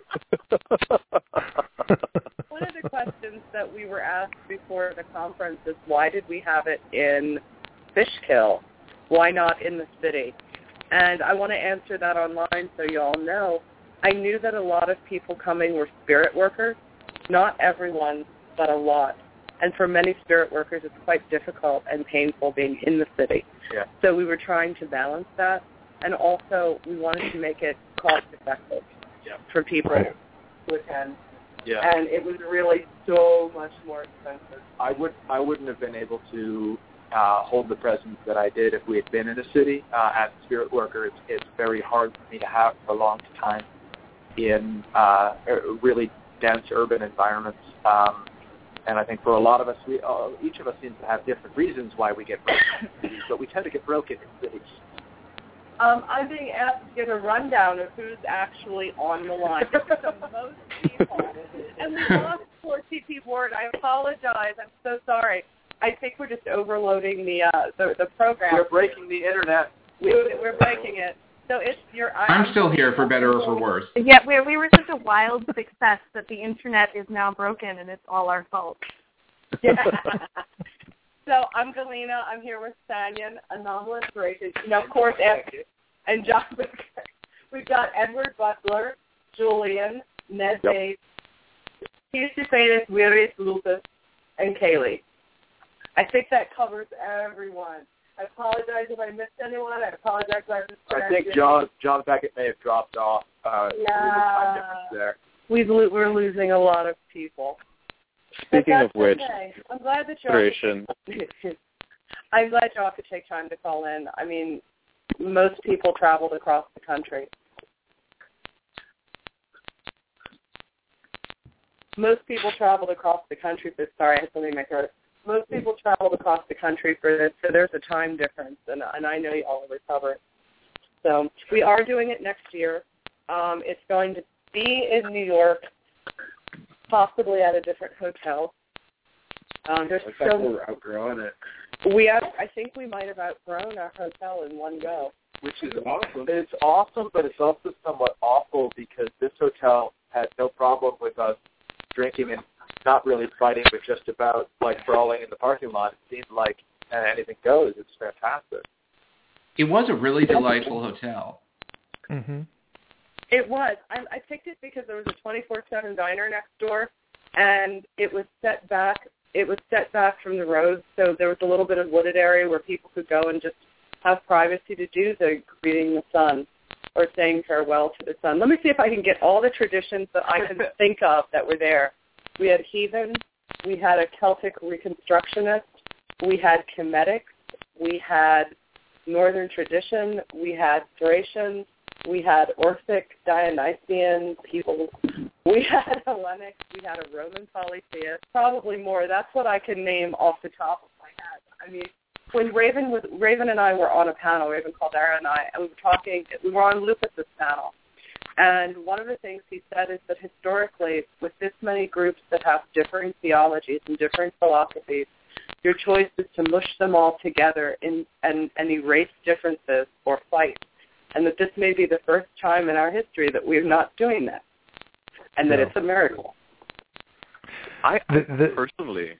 Speaker 5: One of the questions that we were asked before the conference is, why did we have it in Fishkill? Why not in the city? And I want to answer that online so you all know. I knew that a lot of people coming were spirit workers. Not everyone, but a lot. And for many spirit workers, it's quite difficult and painful being in the city.
Speaker 10: Yeah.
Speaker 5: So we were trying to balance that. And also, we wanted to make it cost-effective for people to attend.
Speaker 10: Yeah.
Speaker 5: And it was really so much more expensive.
Speaker 10: I wouldn't have been able to hold the presence that I did if we had been in a city. As a spirit worker, it's very hard for me to have for a long time in really dense urban environments. And I think for a lot of us, each of us seems to have different reasons why we get broken in cities, but we tend to get broken in cities.
Speaker 5: I'm being asked to give a rundown of who's actually on the line. This is the most people. And we lost poor TP Ward. I apologize. I'm so sorry. I think we're just overloading the program.
Speaker 7: We're breaking the internet.
Speaker 5: We're breaking it. So it's your.
Speaker 6: I'm still here for better or for worse.
Speaker 14: Yeah, we were such a wild success that the internet is now broken, and it's all our fault.
Speaker 5: Yeah. So I'm Galena. I'm here with Sanyan, Anomalous Races. Of course, and John. We've got Edward Butler, Julian, Ned Bates, Eusebius, Wiris, Lupus, and Kaylee. I think that covers everyone. I apologize if I missed anyone. I apologize if I missed
Speaker 7: I think John Beckett may have dropped off. Time difference there.
Speaker 5: We're losing a lot of people.
Speaker 8: Speaking of which,
Speaker 5: okay. I'm glad that you all could take time to call in. I mean, most people traveled across the country. Most people traveled across the country for. Sorry, I had something in my throat. Most people traveled across the country for this, so there's a time difference, and I know you all will recover. So we are doing it next year. It's going to be in New York, possibly at a different hotel. There's
Speaker 10: we're outgrowing it.
Speaker 5: I think we might have outgrown our hotel in one go.
Speaker 7: Which is awesome. It's awesome, but it's also somewhat awful because this hotel had no problem with us drinking and not really fighting, but just about like brawling in the parking lot. It seemed like anything goes. It's fantastic.
Speaker 6: It was a really delightful hotel.
Speaker 13: Mm-hmm.
Speaker 5: It was. I picked it because there was a 24/7 diner next door, and it was set back. It was set back from the road, so there was a little bit of wooded area where people could go and just have privacy to do the greeting the sun or saying farewell to the sun. Let me see if I can get all the traditions that I can think of that were there. We had heathen, we had a Celtic Reconstructionist, we had Chemetics, we had Northern Tradition, we had Thracians, we had Orphic, Dionysian people, we had Hellenic, we had a Roman polytheist, probably more. That's what I can name off the top of my head. I mean, when Raven and I were on a panel, Raven Caldera and I, and we were on Lupus's panel. And one of the things he said is that historically, with this many groups that have differing theologies and different philosophies, your choice is to mush them all together and erase differences or fight. And that this may be the first time in our history that we're not doing that. And that it's a miracle.
Speaker 8: I personally,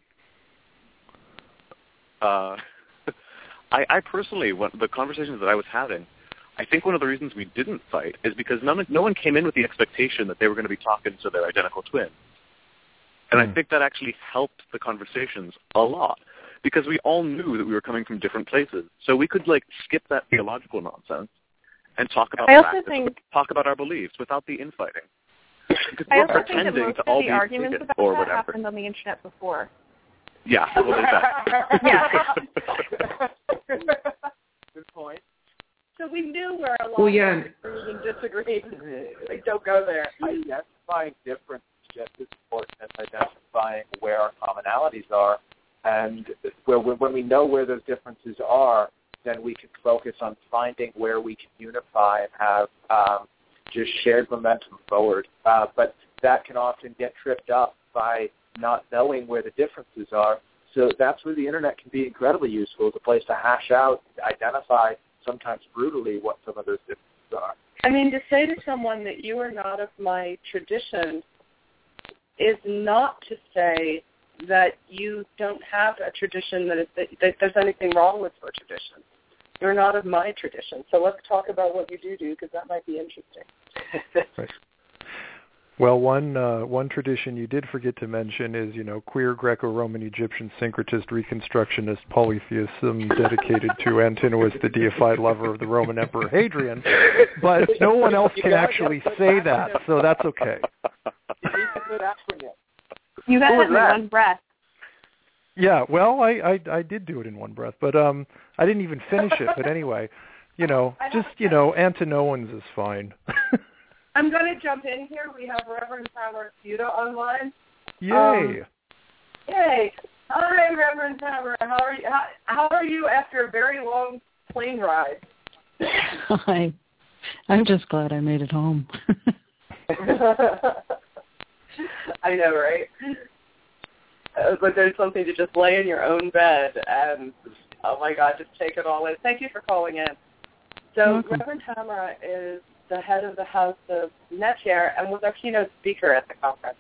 Speaker 8: the conversations that I was having, I think one of the reasons we didn't fight is because no one came in with the expectation that they were going to be talking to their identical twin. And I think that actually helped the conversations a lot because we all knew that we were coming from different places. So we could skip that theological nonsense and talk about practice, talk about our beliefs without the infighting. Because we're pretending to all be
Speaker 14: arguments about
Speaker 8: or
Speaker 14: that
Speaker 8: whatever.
Speaker 14: happened on the internet before.
Speaker 8: Yeah, well, exactly.
Speaker 14: Yeah.
Speaker 7: Good point.
Speaker 5: So we knew where a lot of agreed and disagreed. Don't go there.
Speaker 7: Identifying difference is just as important as identifying where our commonalities are. And when we know where those differences are, then we can focus on finding where we can unify and have just shared momentum forward. But that can often get tripped up by not knowing where the differences are. So that's where the internet can be incredibly useful. It's a place to hash out, identify, sometimes brutally, what some of those differences are.
Speaker 5: I mean, to say to someone that you are not of my tradition is not to say that you don't have a tradition, that there's anything wrong with your tradition. You're not of my tradition. So let's talk about what you do, because that might be interesting.
Speaker 13: Right. Well, one tradition you did forget to mention is, queer Greco-Roman Egyptian syncretist reconstructionist polytheism dedicated to Antinous, the deified lover of the Roman Emperor Hadrian. But no one else can actually say that, so that's okay.
Speaker 14: You got it in one breath.
Speaker 13: Yeah, well, I did do it in one breath, but I didn't even finish it. But anyway, Antinoans is fine.
Speaker 5: I'm going to jump in here. We have Reverend Tamara Fuda online.
Speaker 13: Yay!
Speaker 5: Yay! Hi, Reverend Tamara. How are you after a very long plane ride?
Speaker 15: Hi. I'm just glad I made it home.
Speaker 5: I know, right? But there's something to just lay in your own bed and, oh my God, just take it all in. Thank you for calling in. So Reverend Tamara is the head of the House of Netshare and was our keynote speaker at the conference.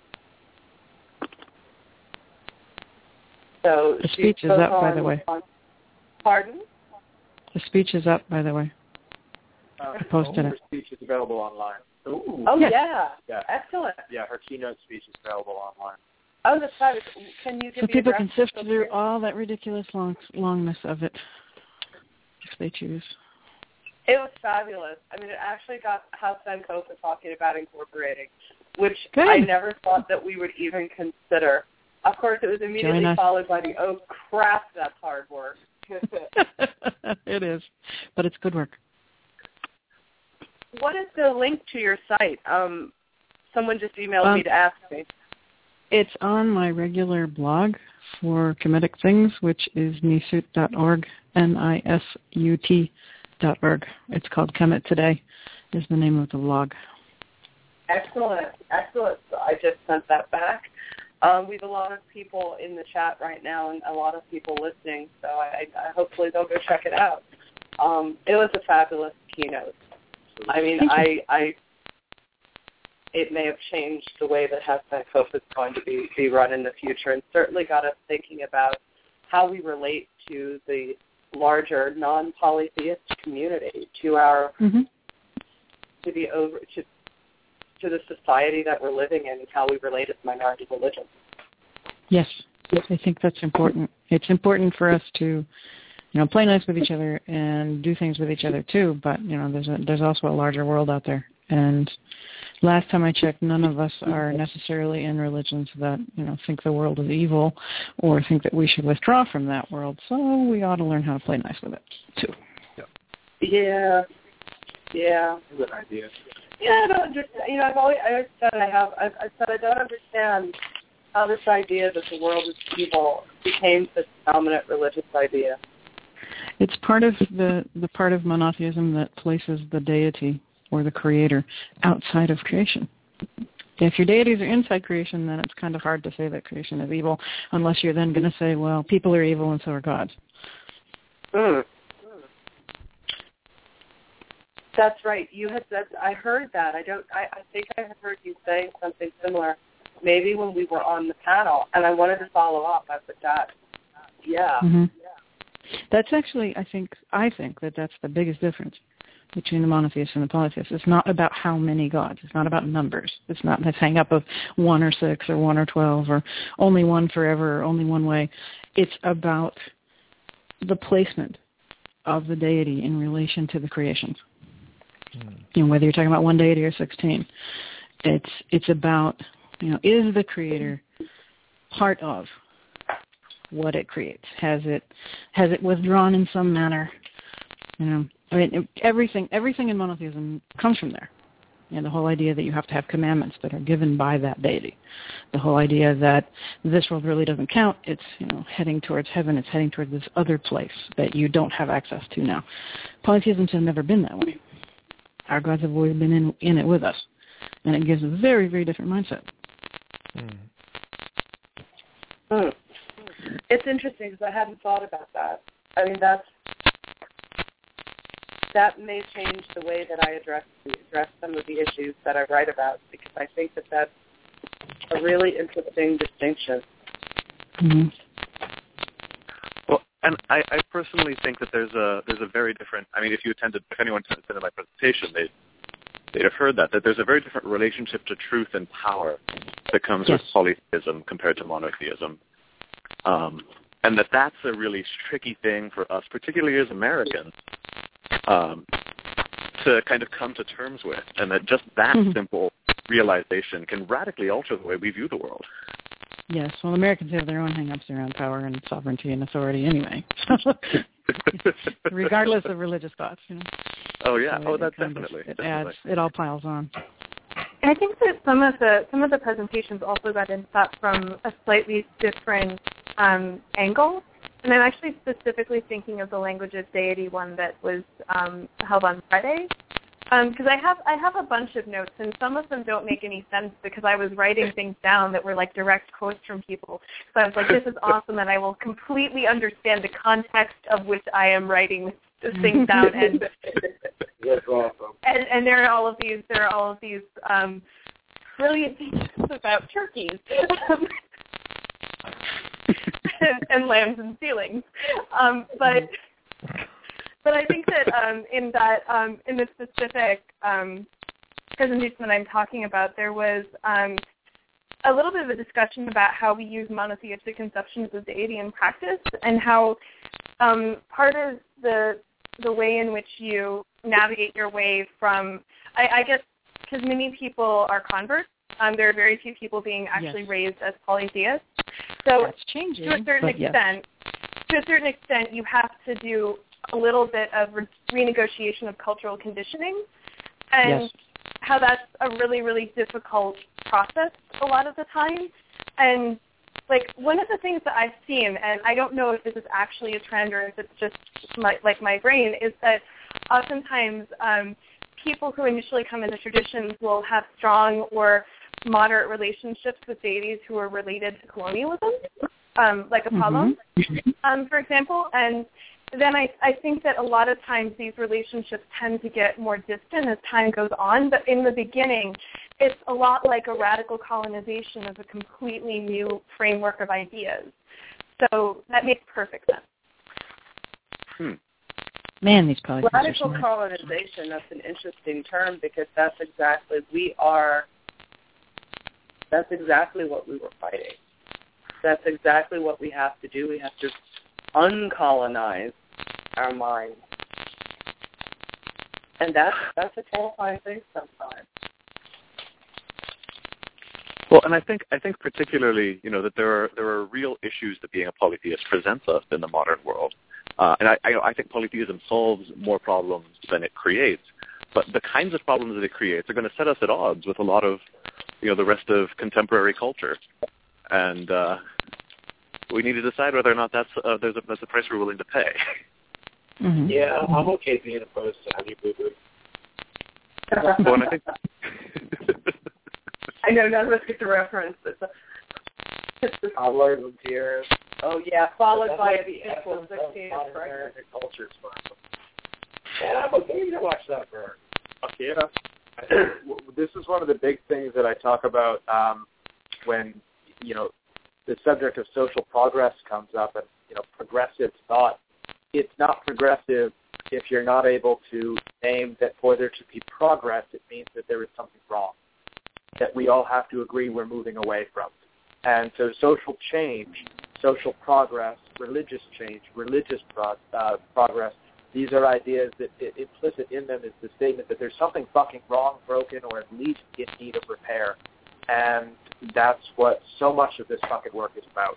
Speaker 5: So
Speaker 15: the speech is up, by the way.
Speaker 5: Pardon?
Speaker 15: The speech is up, by the way. I posted it.
Speaker 7: Her speech is available online.
Speaker 5: Ooh. Oh, yeah. Excellent.
Speaker 7: Yeah, her keynote speech is available online.
Speaker 5: Oh, that's fabulous. Can you give
Speaker 15: so
Speaker 5: me
Speaker 15: people can sift through all that ridiculous longness of it if they choose.
Speaker 5: It was fabulous. I mean, it actually got House Sankofa talking about incorporating, which I never thought that we would even consider. Of course, it was immediately followed by the, oh, crap, that's hard work.
Speaker 15: It is, but it's good work.
Speaker 5: What is the link to your site? Someone just emailed me to ask me.
Speaker 15: It's on my regular blog for Kemetic Things, which is nisut.org, NISUT.org. It's called Kemet Today, is the name of the blog.
Speaker 5: Excellent. So I just sent that back. We have a lot of people in the chat right now and a lot of people listening, so I hopefully they'll go check it out. It was a fabulous keynote. I mean, it may have changed the way that House Sankofa is going to be run in the future, and certainly got us thinking about how we relate to the larger non-polytheist community, to our to the society that we're living in, and how we relate as minority religions.
Speaker 15: Yes, I think that's important. It's important for us to, play nice with each other and do things with each other too. But there's also a larger world out there. And last time I checked, none of us are necessarily in religions that think the world is evil or think that we should withdraw from that world. So we ought to learn how to play nice with it too.
Speaker 5: Yeah.
Speaker 7: Good idea.
Speaker 5: Yeah, I don't understand. I've always said I don't understand how this idea that the world is evil became such a dominant religious idea.
Speaker 15: It's part of the part of monotheism that places the deity or the creator outside of creation. If your deities are inside creation, then it's kind of hard to say that creation is evil, unless you're then going to say, well, people are evil and so are gods.
Speaker 5: That's right. You had said, I heard that. I think I had heard you saying something similar, maybe when we were on the panel, and I wanted to follow up. I put that. Yeah.
Speaker 15: Mm-hmm. That's actually, I think that that's the biggest difference between the monotheists and the polytheists. It's not about how many gods. It's not about numbers. It's not this hang up of 1 or 6 or 1 or 12 or only one forever or only one way. It's about the placement of the deity in relation to the creations. Whether you're talking about one deity or 16, it's about is the creator part of what it creates? Has it withdrawn in some manner? Everything in monotheism comes from there. The whole idea that you have to have commandments that are given by that deity. The whole idea that this world really doesn't count. It's heading towards heaven. It's heading towards this other place that you don't have access to now. Polytheisms have never been that way. Our gods have always been in it with us, and it gives a very, very different mindset.
Speaker 5: It's interesting because I hadn't thought about that. I mean, that may change the way that I address some of the issues that I write about, because I think that that's a really interesting distinction.
Speaker 8: Mm-hmm. Well, and I personally think that there's a very different. I mean, if anyone attended my presentation, they'd have heard that there's a very different relationship to truth and power that comes with polytheism compared to monotheism. And that's a really tricky thing for us, particularly as Americans, to kind of come to terms with, and that just that simple realization can radically alter the way we view the world.
Speaker 15: Yes, well, Americans have their own hang-ups around power and sovereignty and authority anyway, regardless of religious thoughts.
Speaker 8: Oh yeah,
Speaker 15: so
Speaker 8: that's definitely.
Speaker 15: It all piles on.
Speaker 14: I think that some of the presentations also got into that from a slightly different angle. and I'm actually specifically thinking of the Language of Deity one that was held on Friday. Because I have a bunch of notes, and some of them don't make any sense because I was writing things down that were like direct quotes from people. So I was like, this is awesome, and I will completely understand the context of which I am writing this thing down. And
Speaker 10: that's awesome.
Speaker 14: And there are all of these brilliant things about turkeys and lambs and ceilings, But I think that in the specific presentation that I'm talking about, there was a little bit of a discussion about how we use monotheistic conceptions of deity in practice, and how part of the way in which you navigate your way from, I guess, because many people are converts. There are very few people being actually raised as polytheists. So
Speaker 15: that's changing,
Speaker 14: to a certain extent, you have to do a little bit of renegotiation of cultural conditioning, and how that's a really, really difficult process a lot of the time. And like one of the things that I've seen, and I don't know if this is actually a trend or if it's just my brain, is that oftentimes people who initially come into traditions will have strong or moderate relationships with deities who are related to colonialism, like Apollo, for example. And then I think that a lot of times these relationships tend to get more distant as time goes on. But in the beginning, it's a lot like a radical colonization of a completely new framework of ideas. So that makes perfect sense.
Speaker 15: Man, these polytheists
Speaker 5: radical colonization, that's an interesting term, because that's exactly what we were fighting. That's exactly what we have to do. We have to uncolonize our mind. And that's a terrifying thing sometimes.
Speaker 8: Well, and I think particularly, that there are real issues that being a polytheist presents us in the modern world. And I think polytheism solves more problems than it creates. But the kinds of problems that it creates are going to set us at odds with a lot of, the rest of contemporary culture. And we need to decide whether or not that's a price we're willing to pay.
Speaker 10: Yeah, I'm okay being opposed to Honey Boo Boo.
Speaker 8: Well, and I think
Speaker 5: I know none of us get the reference.
Speaker 10: Toddlers and tears.
Speaker 5: Oh yeah, followed by the equal 16
Speaker 10: American culture is awesome. And I'm okay to watch that burn. Okay, this is one of the big things that I talk about when the subject of social progress comes up, and progressive thought. It's not progressive if you're not able to name that for there to be progress, it means that there is something wrong that we all have to agree we're moving away from. And so social change, social progress, religious change, religious progress, these are ideas that implicit in them is the statement that there's something fucking wrong, broken, or at least in need of repair. And that's what so much of this fucking work is about.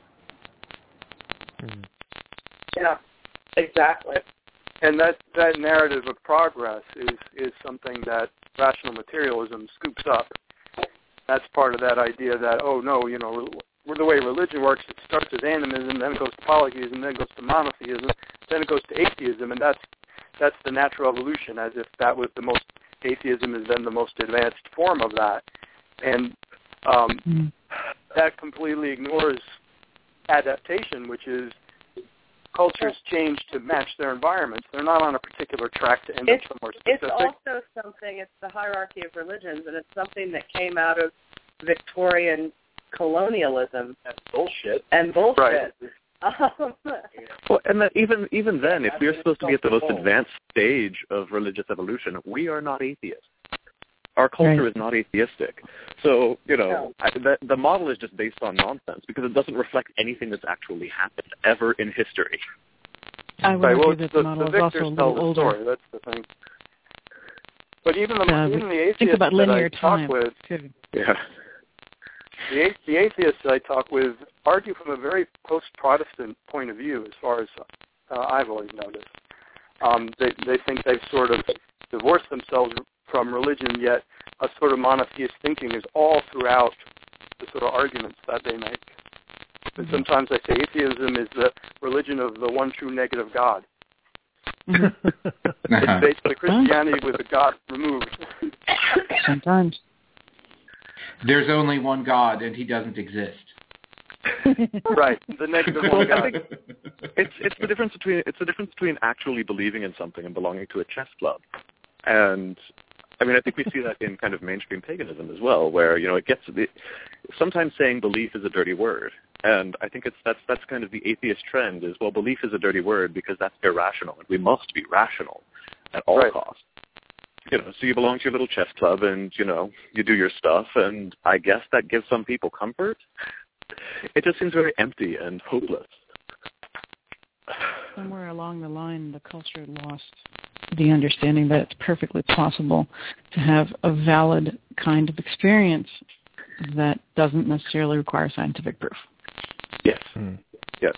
Speaker 5: Yeah, exactly.
Speaker 12: And that narrative of progress is something that rational materialism scoops up. That's part of that idea that, the way religion works, it starts as animism, then it goes to polytheism, then it goes to monotheism, then it goes to atheism, and that's the natural evolution, as if that was the most, atheism is then the most advanced form of that. And that completely ignores adaptation, which is cultures change to match their environments. They're not on a particular track to end up somewhere specific.
Speaker 5: It's also something, it's the hierarchy of religions, and it's something that came out of Victorian colonialism.
Speaker 10: And bullshit.
Speaker 5: Right.
Speaker 8: Well, and that even then, if we're supposed to be at the most advanced stage of religious evolution, we are not atheists. Our culture is not atheistic. So, the model is just based on nonsense because it doesn't reflect anything that's actually happened ever in history.
Speaker 15: I would argue that the model is also a little older.
Speaker 12: Story. That's the thing. But even the atheists
Speaker 15: think about linear
Speaker 12: that I talk
Speaker 15: time,
Speaker 12: with,
Speaker 15: too.
Speaker 8: Yeah.
Speaker 12: The atheists I talk with argue from a very post-Protestant point of view, as far as I've always noticed. They think they've sort of divorced themselves from religion, yet a sort of monotheist thinking is all throughout the sort of arguments that they make. Sometimes I say atheism is the religion of the one true negative God. It's basically Christianity with the God removed.
Speaker 15: Sometimes.
Speaker 6: There's only one God, and he doesn't exist.
Speaker 12: Right, the negative one God.
Speaker 8: It's the difference between actually believing in something and belonging to a chess club. And I mean, I think we see that in kind of mainstream paganism as well, where sometimes saying belief is a dirty word, and I think that's kind of the atheist trend is, well, belief is a dirty word because that's irrational, and we must be rational at all costs. So you belong to your little chess club, and you do your stuff, and I guess that gives some people comfort. It just seems very empty and hopeless.
Speaker 15: Somewhere along the line, the culture lost the understanding that it's perfectly possible to have a valid kind of experience that doesn't necessarily require scientific proof.
Speaker 8: Yes. Yes.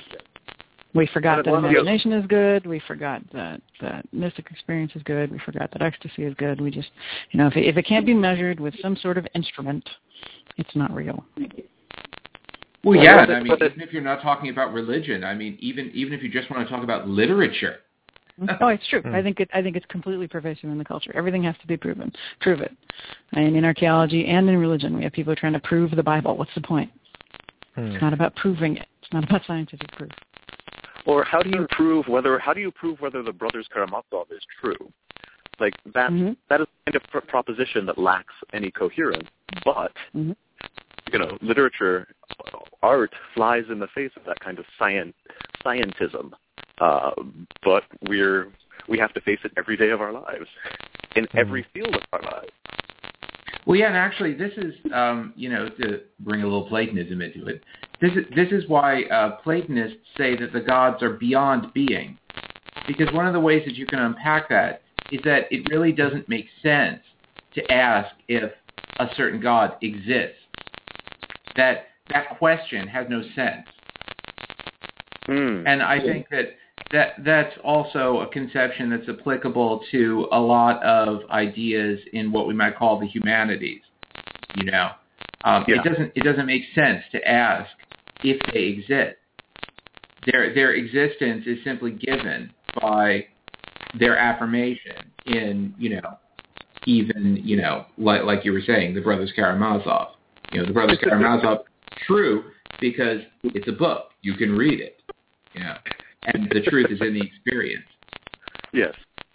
Speaker 15: We forgot that imagination is good. We forgot that mystic experience is good. We forgot that ecstasy is good. We just, if it can't be measured with some sort of instrument, it's not real.
Speaker 6: Well, yeah, and I mean, even if you're not talking about religion, I mean, even if you just want to talk about literature.
Speaker 15: Oh, it's true. I think it's completely pervasive in the culture. Everything has to be proven. Prove it. And in archaeology and in religion, we have people trying to prove the Bible. What's the point? It's not about proving it. It's not about scientific proof.
Speaker 8: Or how do you prove whether the Brothers Karamazov is true? Like that is kind of proposition that lacks any coherence. But literature, art flies in the face of that kind of scientism. But we have to face it every day of our lives, in every field of our lives.
Speaker 6: Well, yeah, and actually, this is to bring a little Platonism into it. This is why Platonists say that the gods are beyond being, because one of the ways that you can unpack that is that it really doesn't make sense to ask if a certain god exists. That question has no sense. And I think that's also a conception that's applicable to a lot of ideas in what we might call the humanities. It doesn't make sense to ask if they exist. Their existence is simply given by their affirmation in like you were saying, the Brothers Karamazov. The Brothers Karamazov, true because it's a book. You can read it. And the truth is in the experience.
Speaker 8: Yes.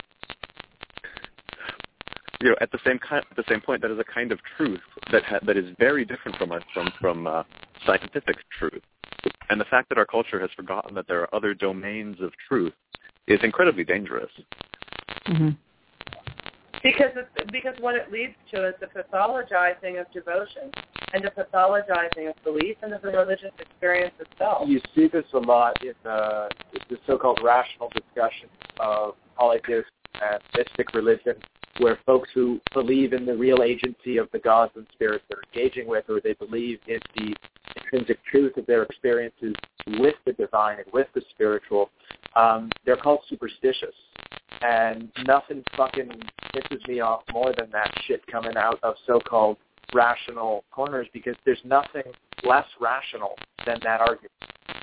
Speaker 8: At the same point, that is a kind of truth that is very different from scientific truth. And the fact that our culture has forgotten that there are other domains of truth is incredibly dangerous.
Speaker 15: Mm-hmm.
Speaker 5: Because what it leads to is the pathologizing of devotion and the pathologizing of belief and of the religious experience itself.
Speaker 7: You see this a lot in the so-called rational discussion of polytheism and mystic religion, where folks who believe in the real agency of the gods and spirits they're engaging with, or they believe in the intrinsic truth of their experiences with the divine and with the spiritual, they're called superstitious. And nothing fucking pisses me off more than that shit coming out of so-called rational corners, because there's nothing less rational than that argument.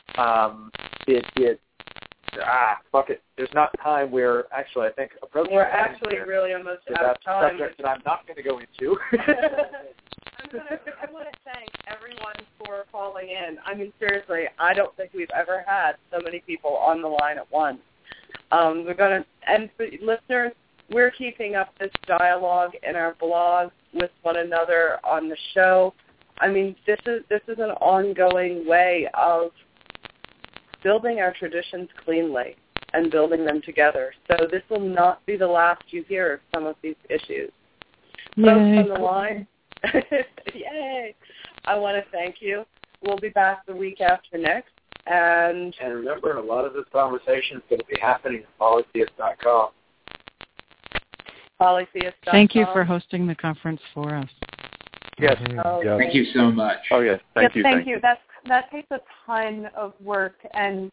Speaker 7: Fuck it. There's not time. We're actually, I think, approaching.
Speaker 5: We're actually really almost out of time.
Speaker 7: Subject that I'm not going to go into.
Speaker 5: I want to thank everyone for calling in. I mean, seriously, I don't think we've ever had so many people on the line at once. We're going to, and for listeners, we're keeping up this dialogue in our blog with one another on the show. I mean, this is an ongoing way of building our traditions cleanly and building them together. So this will not be the last you hear of some of these issues.
Speaker 15: Yay.
Speaker 5: Folks on the line, yay! I want to thank you. We'll be back the week after next. And
Speaker 10: remember, a lot of this conversation is going to be happening at polytheist.com.
Speaker 5: Polytheist.com.
Speaker 15: Thank you for hosting the conference for us.
Speaker 8: Yes.
Speaker 6: Yes. Thank you so much.
Speaker 8: Oh, yes. Thank you.
Speaker 14: Thank you. That takes a ton of work, and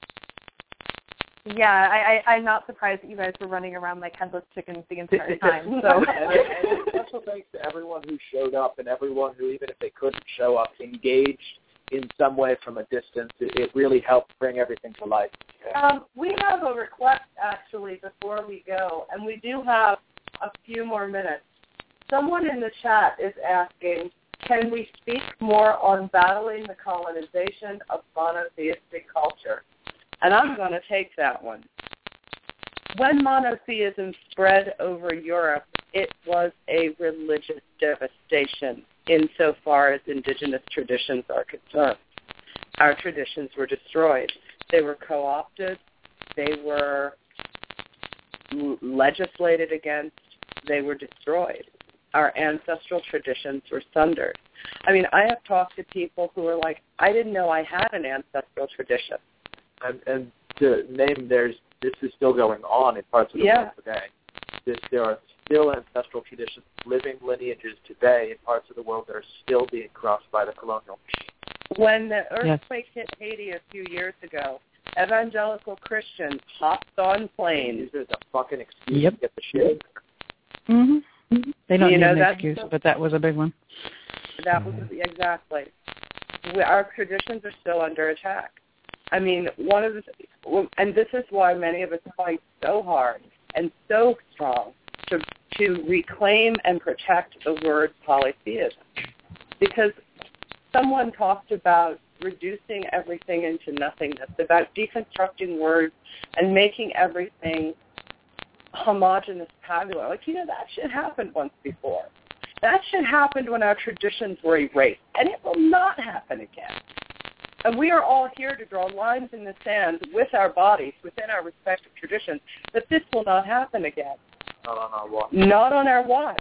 Speaker 14: yeah, I'm not surprised that you guys were running around like headless chickens the entire time. So,
Speaker 7: and special thanks to everyone who showed up and everyone who, even if they couldn't show up, engaged in some way from a distance. It really helped bring everything to life.
Speaker 5: We have a request, actually, before we go, and we do have a few more minutes. Someone in the chat is asking, can we speak more on battling the colonization of monotheistic culture? And I'm going to take that one. When monotheism spread over Europe, it was a religious devastation insofar as indigenous traditions are concerned. Our traditions were destroyed. They were co-opted. They were legislated against. They were destroyed. Our ancestral traditions were sundered. I mean, I have talked to people who are like, I didn't know I had an ancestral tradition.
Speaker 7: And to name, this is still going on in parts of the world today. There are still ancestral traditions, living lineages today in parts of the world that are still being crossed by the colonial machine.
Speaker 5: When the earthquake hit Haiti a few years ago, evangelical Christians hopped on planes.
Speaker 7: This is a fucking excuse to get the shit.
Speaker 15: Mm-hmm. They don't need an excuse, but that was a big one.
Speaker 5: That was exactly. Our traditions are still under attack. I mean, and this is why many of us fight so hard and so strong to reclaim and protect the word polytheism, because someone talked about reducing everything into nothingness, about deconstructing words and making everything homogenous tabular. Like, that shit happened once before. That shit happened when our traditions were erased, and it will not happen again. And we are all here to draw lines in the sand with our bodies, within our respective traditions, that this will not happen again.
Speaker 7: Not on our watch.
Speaker 5: Not on our watch.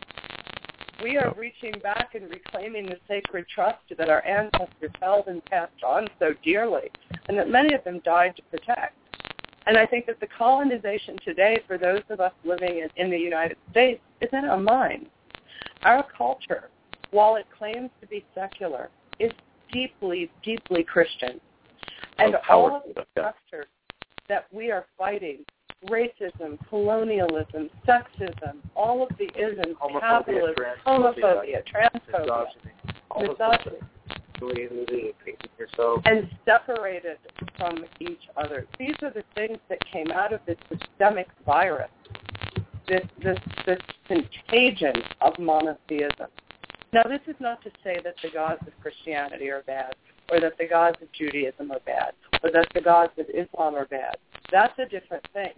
Speaker 5: We are reaching back and reclaiming the sacred trust that our ancestors held and passed on so dearly, and that many of them died to protect. And I think that the colonization today, for those of us living in the United States, is in our minds. Our culture, while it claims to be secular, is deeply, deeply Christian. And all of the structures that we are fighting, racism, colonialism, sexism, all of the isms, capitalism, homophobia, transphobia, misogyny, and separated from each other. These are the things that came out of this systemic virus, this contagion of monotheism. Now, this is not to say that the gods of Christianity are bad, or that the gods of Judaism are bad, or that the gods of Islam are bad. That's a different thing.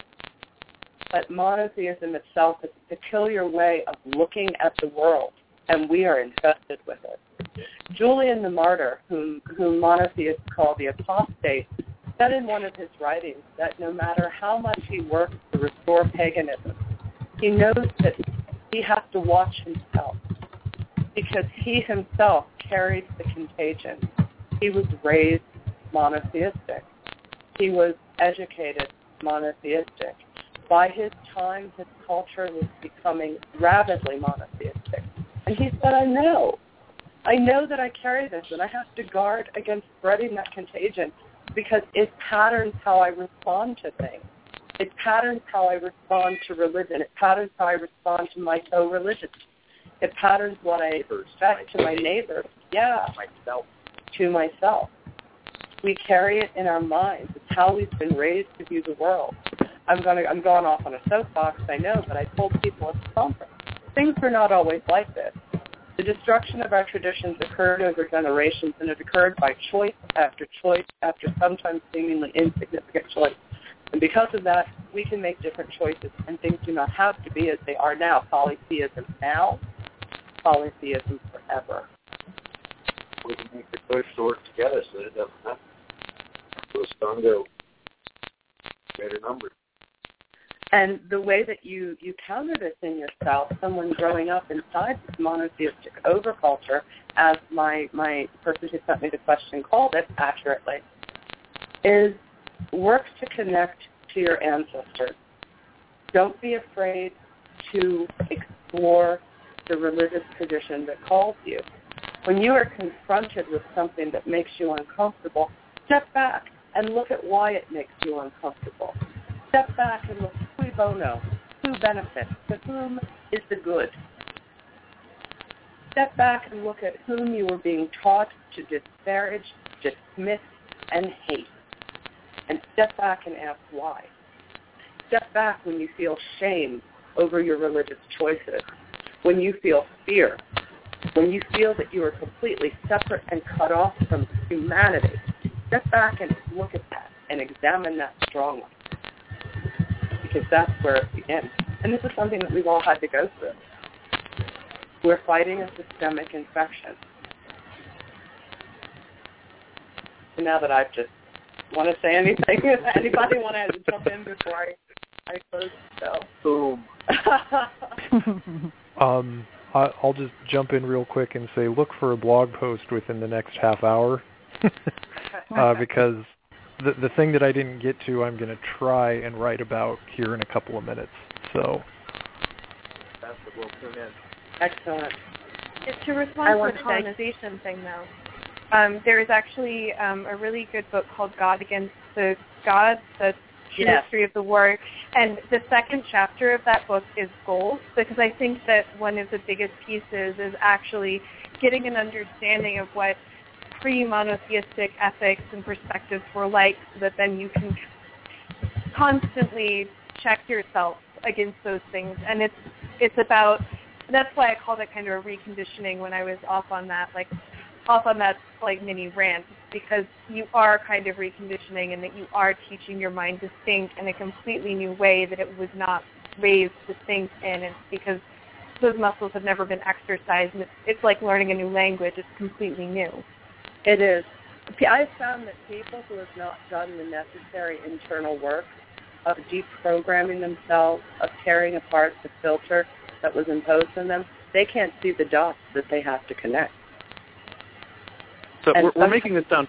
Speaker 5: But monotheism itself is a peculiar way of looking at the world, and we are infested with it. Julian the Martyr, whom monotheists call the apostate, said in one of his writings that no matter how much he works to restore paganism, he knows that he has to watch himself, because he himself carried the contagion. He was raised monotheistic. He was educated monotheistic. By his time, his culture was becoming rabidly monotheistic. And he said, I know that I carry this, and I have to guard against spreading that contagion, because it patterns how I respond to things. It patterns how I respond to religion. It patterns how I respond to my co-religions. It patterns what I expect to my neighbors. To myself. We carry it in our minds. It's how we've been raised to view the world. I'm going off on a soapbox, I know, but I told people at the conference, things are not always like this. The destruction of our traditions occurred over generations, and it occurred by choice after sometimes seemingly insignificant choice. And because of that, we can make different choices, and things do not have to be as they are now. Polytheism now, polytheism forever.
Speaker 10: We can make the choice to work together so that it doesn't happen. So it's going to go greater numbers.
Speaker 5: And the way that you counter this in yourself, someone growing up inside this monotheistic overculture, as my person who sent me the question called it accurately, is work to connect to your ancestors. Don't be afraid to explore the religious tradition that calls you. When you are confronted with something that makes you uncomfortable, step back and look at why it makes you uncomfortable. Step back and look, cui bono, who benefits, to whom is the good? Step back and look at whom you were being taught to disparage, dismiss, and hate. And step back and ask why. Step back when you feel shame over your religious choices, when you feel fear, when you feel that you are completely separate and cut off from humanity. Step back and look at that and examine that strongly, because that's where it begins. And this is something that we've all had to go through. We're fighting a systemic infection. And now that I've just want to say anything, if anybody want to jump in before I close the show?
Speaker 13: Boom. I'll just jump in real quick and say look for a blog post within the next half hour because the thing that I didn't get to, I'm going to try and write about here in a couple of minutes. So
Speaker 7: that's what we'll tune in.
Speaker 5: Excellent.
Speaker 14: To respond to the colonization thing, though, there is actually a really good book called God Against the Gods, the true history of the war. And the second chapter of that book is gold, because I think that one of the biggest pieces is actually getting an understanding of what pre-monotheistic ethics and perspectives were like, so that then you constantly check yourself against those things. And it's about, that's why I called it kind of a reconditioning when I was off on that mini rant, because you are kind of reconditioning, and that you are teaching your mind to think in a completely new way that it was not raised to think in, and because those muscles have never been exercised, and it's like learning a new language. It's completely new.
Speaker 5: It is. I found that people who have not done the necessary internal work of deprogramming themselves, of tearing apart the filter that was imposed on them, they can't see the dots that they have to connect.
Speaker 8: So we're making this sound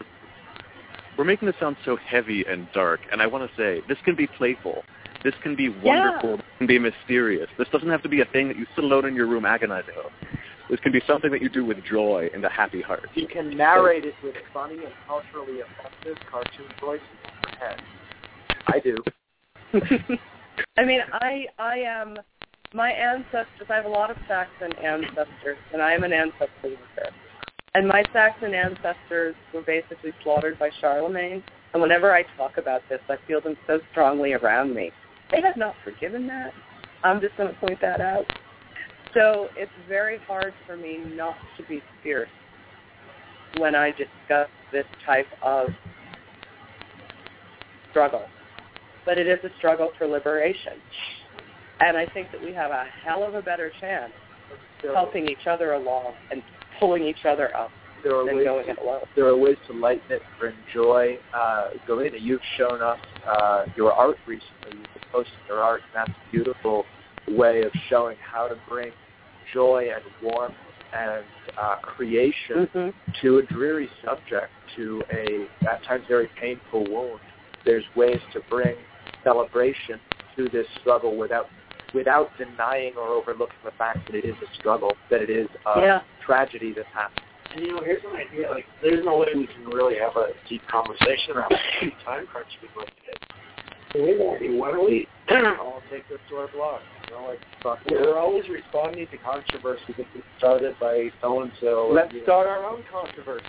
Speaker 8: so heavy and dark, and I want to say this can be playful. This can be wonderful. Yeah. This can be mysterious. This doesn't have to be a thing that you sit alone in your room agonizing over. This can be something that you do with joy and a happy heart.
Speaker 7: You can narrate it with funny and culturally effective cartoon voices in your head. I do.
Speaker 5: I mean, I am, my ancestors, I have a lot of Saxon ancestors, and I am an ancestor worker. And my Saxon ancestors were basically slaughtered by Charlemagne. And whenever I talk about this, I feel them so strongly around me. They have not forgiven that. I'm just going to point that out. So it's very hard for me not to be fierce when I discuss this type of struggle. But it is a struggle for liberation. And I think that we have a hell of a better chance of helping each other along and pulling each other up than going it alone.
Speaker 7: There are ways to lighten it, bring joy. Galena, you've shown us your art recently. You've been posting your art, and that's a beautiful way of showing how to bring joy and warmth and creation to a dreary subject, to a, at times, very painful wound. There's ways to bring celebration to this struggle without denying or overlooking the fact that it is a struggle, that it is a tragedy that's happened.
Speaker 10: And, here's an idea. Like, there's no way we can really have a deep conversation around time crunch with it. Why don't we all take this to our blog? We're always responding to controversy that was started by so-and-so.
Speaker 7: Let's start our own controversy.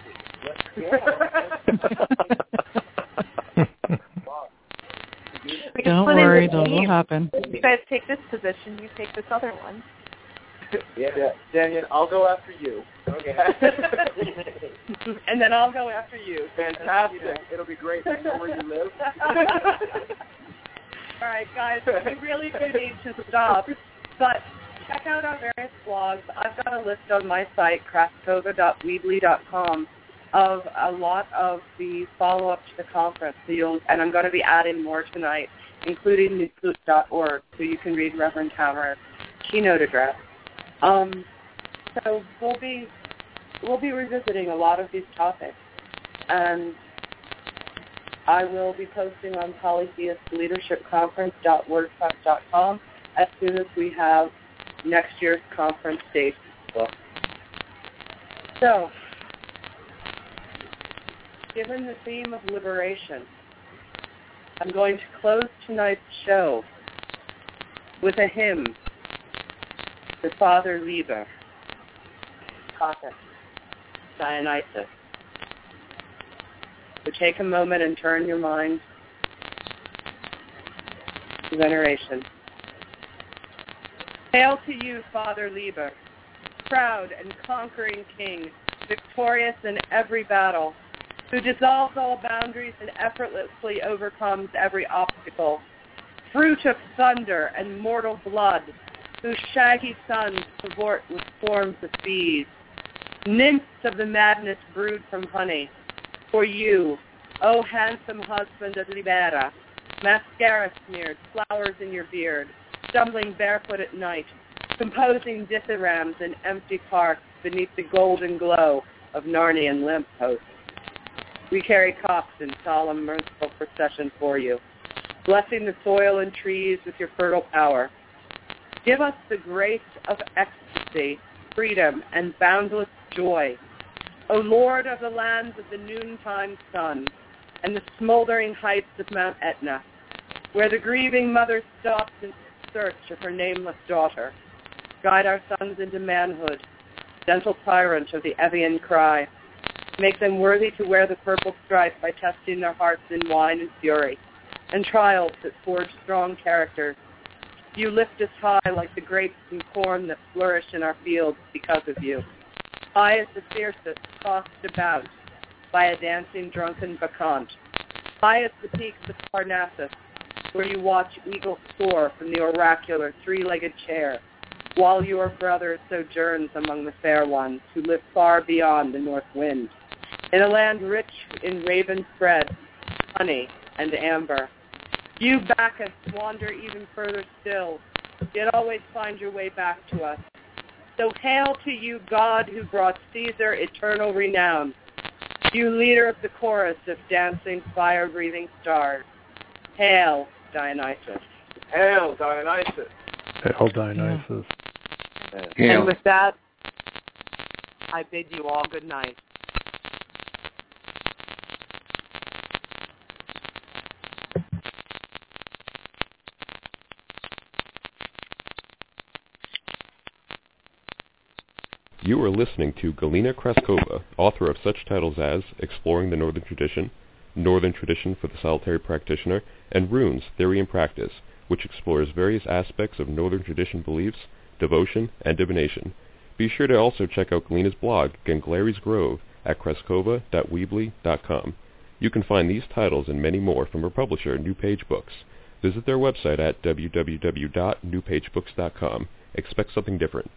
Speaker 15: Don't worry, that will happen.
Speaker 14: You guys take this position, you take this other one.
Speaker 7: Yeah. Daniel, I'll go after you. Okay.
Speaker 5: And then I'll go after you.
Speaker 7: Fantastic. It'll be great. You know where you live?
Speaker 5: All right, guys, we really do need to stop. But check out our various blogs. I've got a list on my site, krafttoga.weebly.com, of a lot of the follow-up to the conference. And I'm going to be adding more tonight, including newflute.org, so you can read Reverend Tamara's keynote address. So we'll be revisiting a lot of these topics, and I will be posting on polytheistleadershipconference.wordpress.com as soon as we have next year's conference date booked. So, given the theme of liberation, I'm going to close tonight's show with a hymn to Father Lieber. Hecate, Dionysus. So take a moment and turn your mind to veneration. Hail to you, Father Liber, proud and conquering king, victorious in every battle, who dissolves all boundaries and effortlessly overcomes every obstacle, fruit of thunder and mortal blood, whose shaggy sons cavort with swarms of bees, nymphs of the madness brewed from honey. For you, O handsome husband of Libera, mascara smeared, flowers in your beard, stumbling barefoot at night, composing dithyrambs in empty parks beneath the golden glow of Narnian lampposts. We carry cups in solemn, merciful procession for you, blessing the soil and trees with your fertile power. Give us the grace of ecstasy, freedom, and boundless joy. O Lord of the lands of the noontime sun and the smoldering heights of Mount Etna, where the grieving mother stops in search of her nameless daughter. Guide our sons into manhood, gentle tyrant of the Evian cry. Make them worthy to wear the purple stripe by testing their hearts in wine and fury, and trials that forge strong characters. You lift us high like the grapes and corn that flourish in our fields because of you. High as the fiercest tossed about by a dancing drunken bacchant. High as the peaks of Parnassus, where you watch eagles soar from the oracular three-legged chair, while your brother sojourns among the fair ones who live far beyond the north wind, in a land rich in raven thread, honey, and amber. You Bacchus wander even further still, yet always find your way back to us. So hail to you, God, who brought Caesar eternal renown, you leader of the chorus of dancing, fire-breathing stars. Hail, Dionysus.
Speaker 10: Hail, Dionysus.
Speaker 13: Hail, Dionysus.
Speaker 5: And with that, I bid you all good night.
Speaker 16: You are listening to Galina Kraskova, author of such titles as Exploring the Northern Tradition for the Solitary Practitioner, and Runes, Theory and Practice, which explores various aspects of Northern Tradition beliefs, devotion, and divination. Be sure to also check out Galina's blog, Ganglary's Grove, at kraskova.weebly.com. You can find these titles and many more from her publisher, New Page Books. Visit their website at www.newpagebooks.com. Expect something different.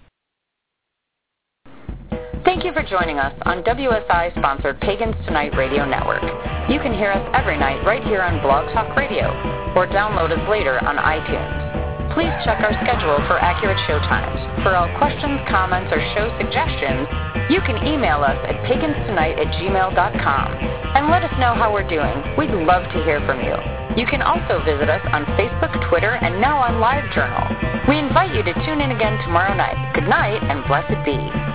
Speaker 2: Thank you for joining us on WSI-sponsored Pagans Tonight Radio Network. You can hear us every night right here on Blog Talk Radio, or download us later on iTunes. Please check our schedule for accurate show times. For all questions, comments, or show suggestions, you can email us at paganstonight@gmail.com and let us know how we're doing. We'd love to hear from you. You can also visit us on Facebook, Twitter, and now on LiveJournal. We invite you to tune in again tomorrow night. Good night, and blessed be.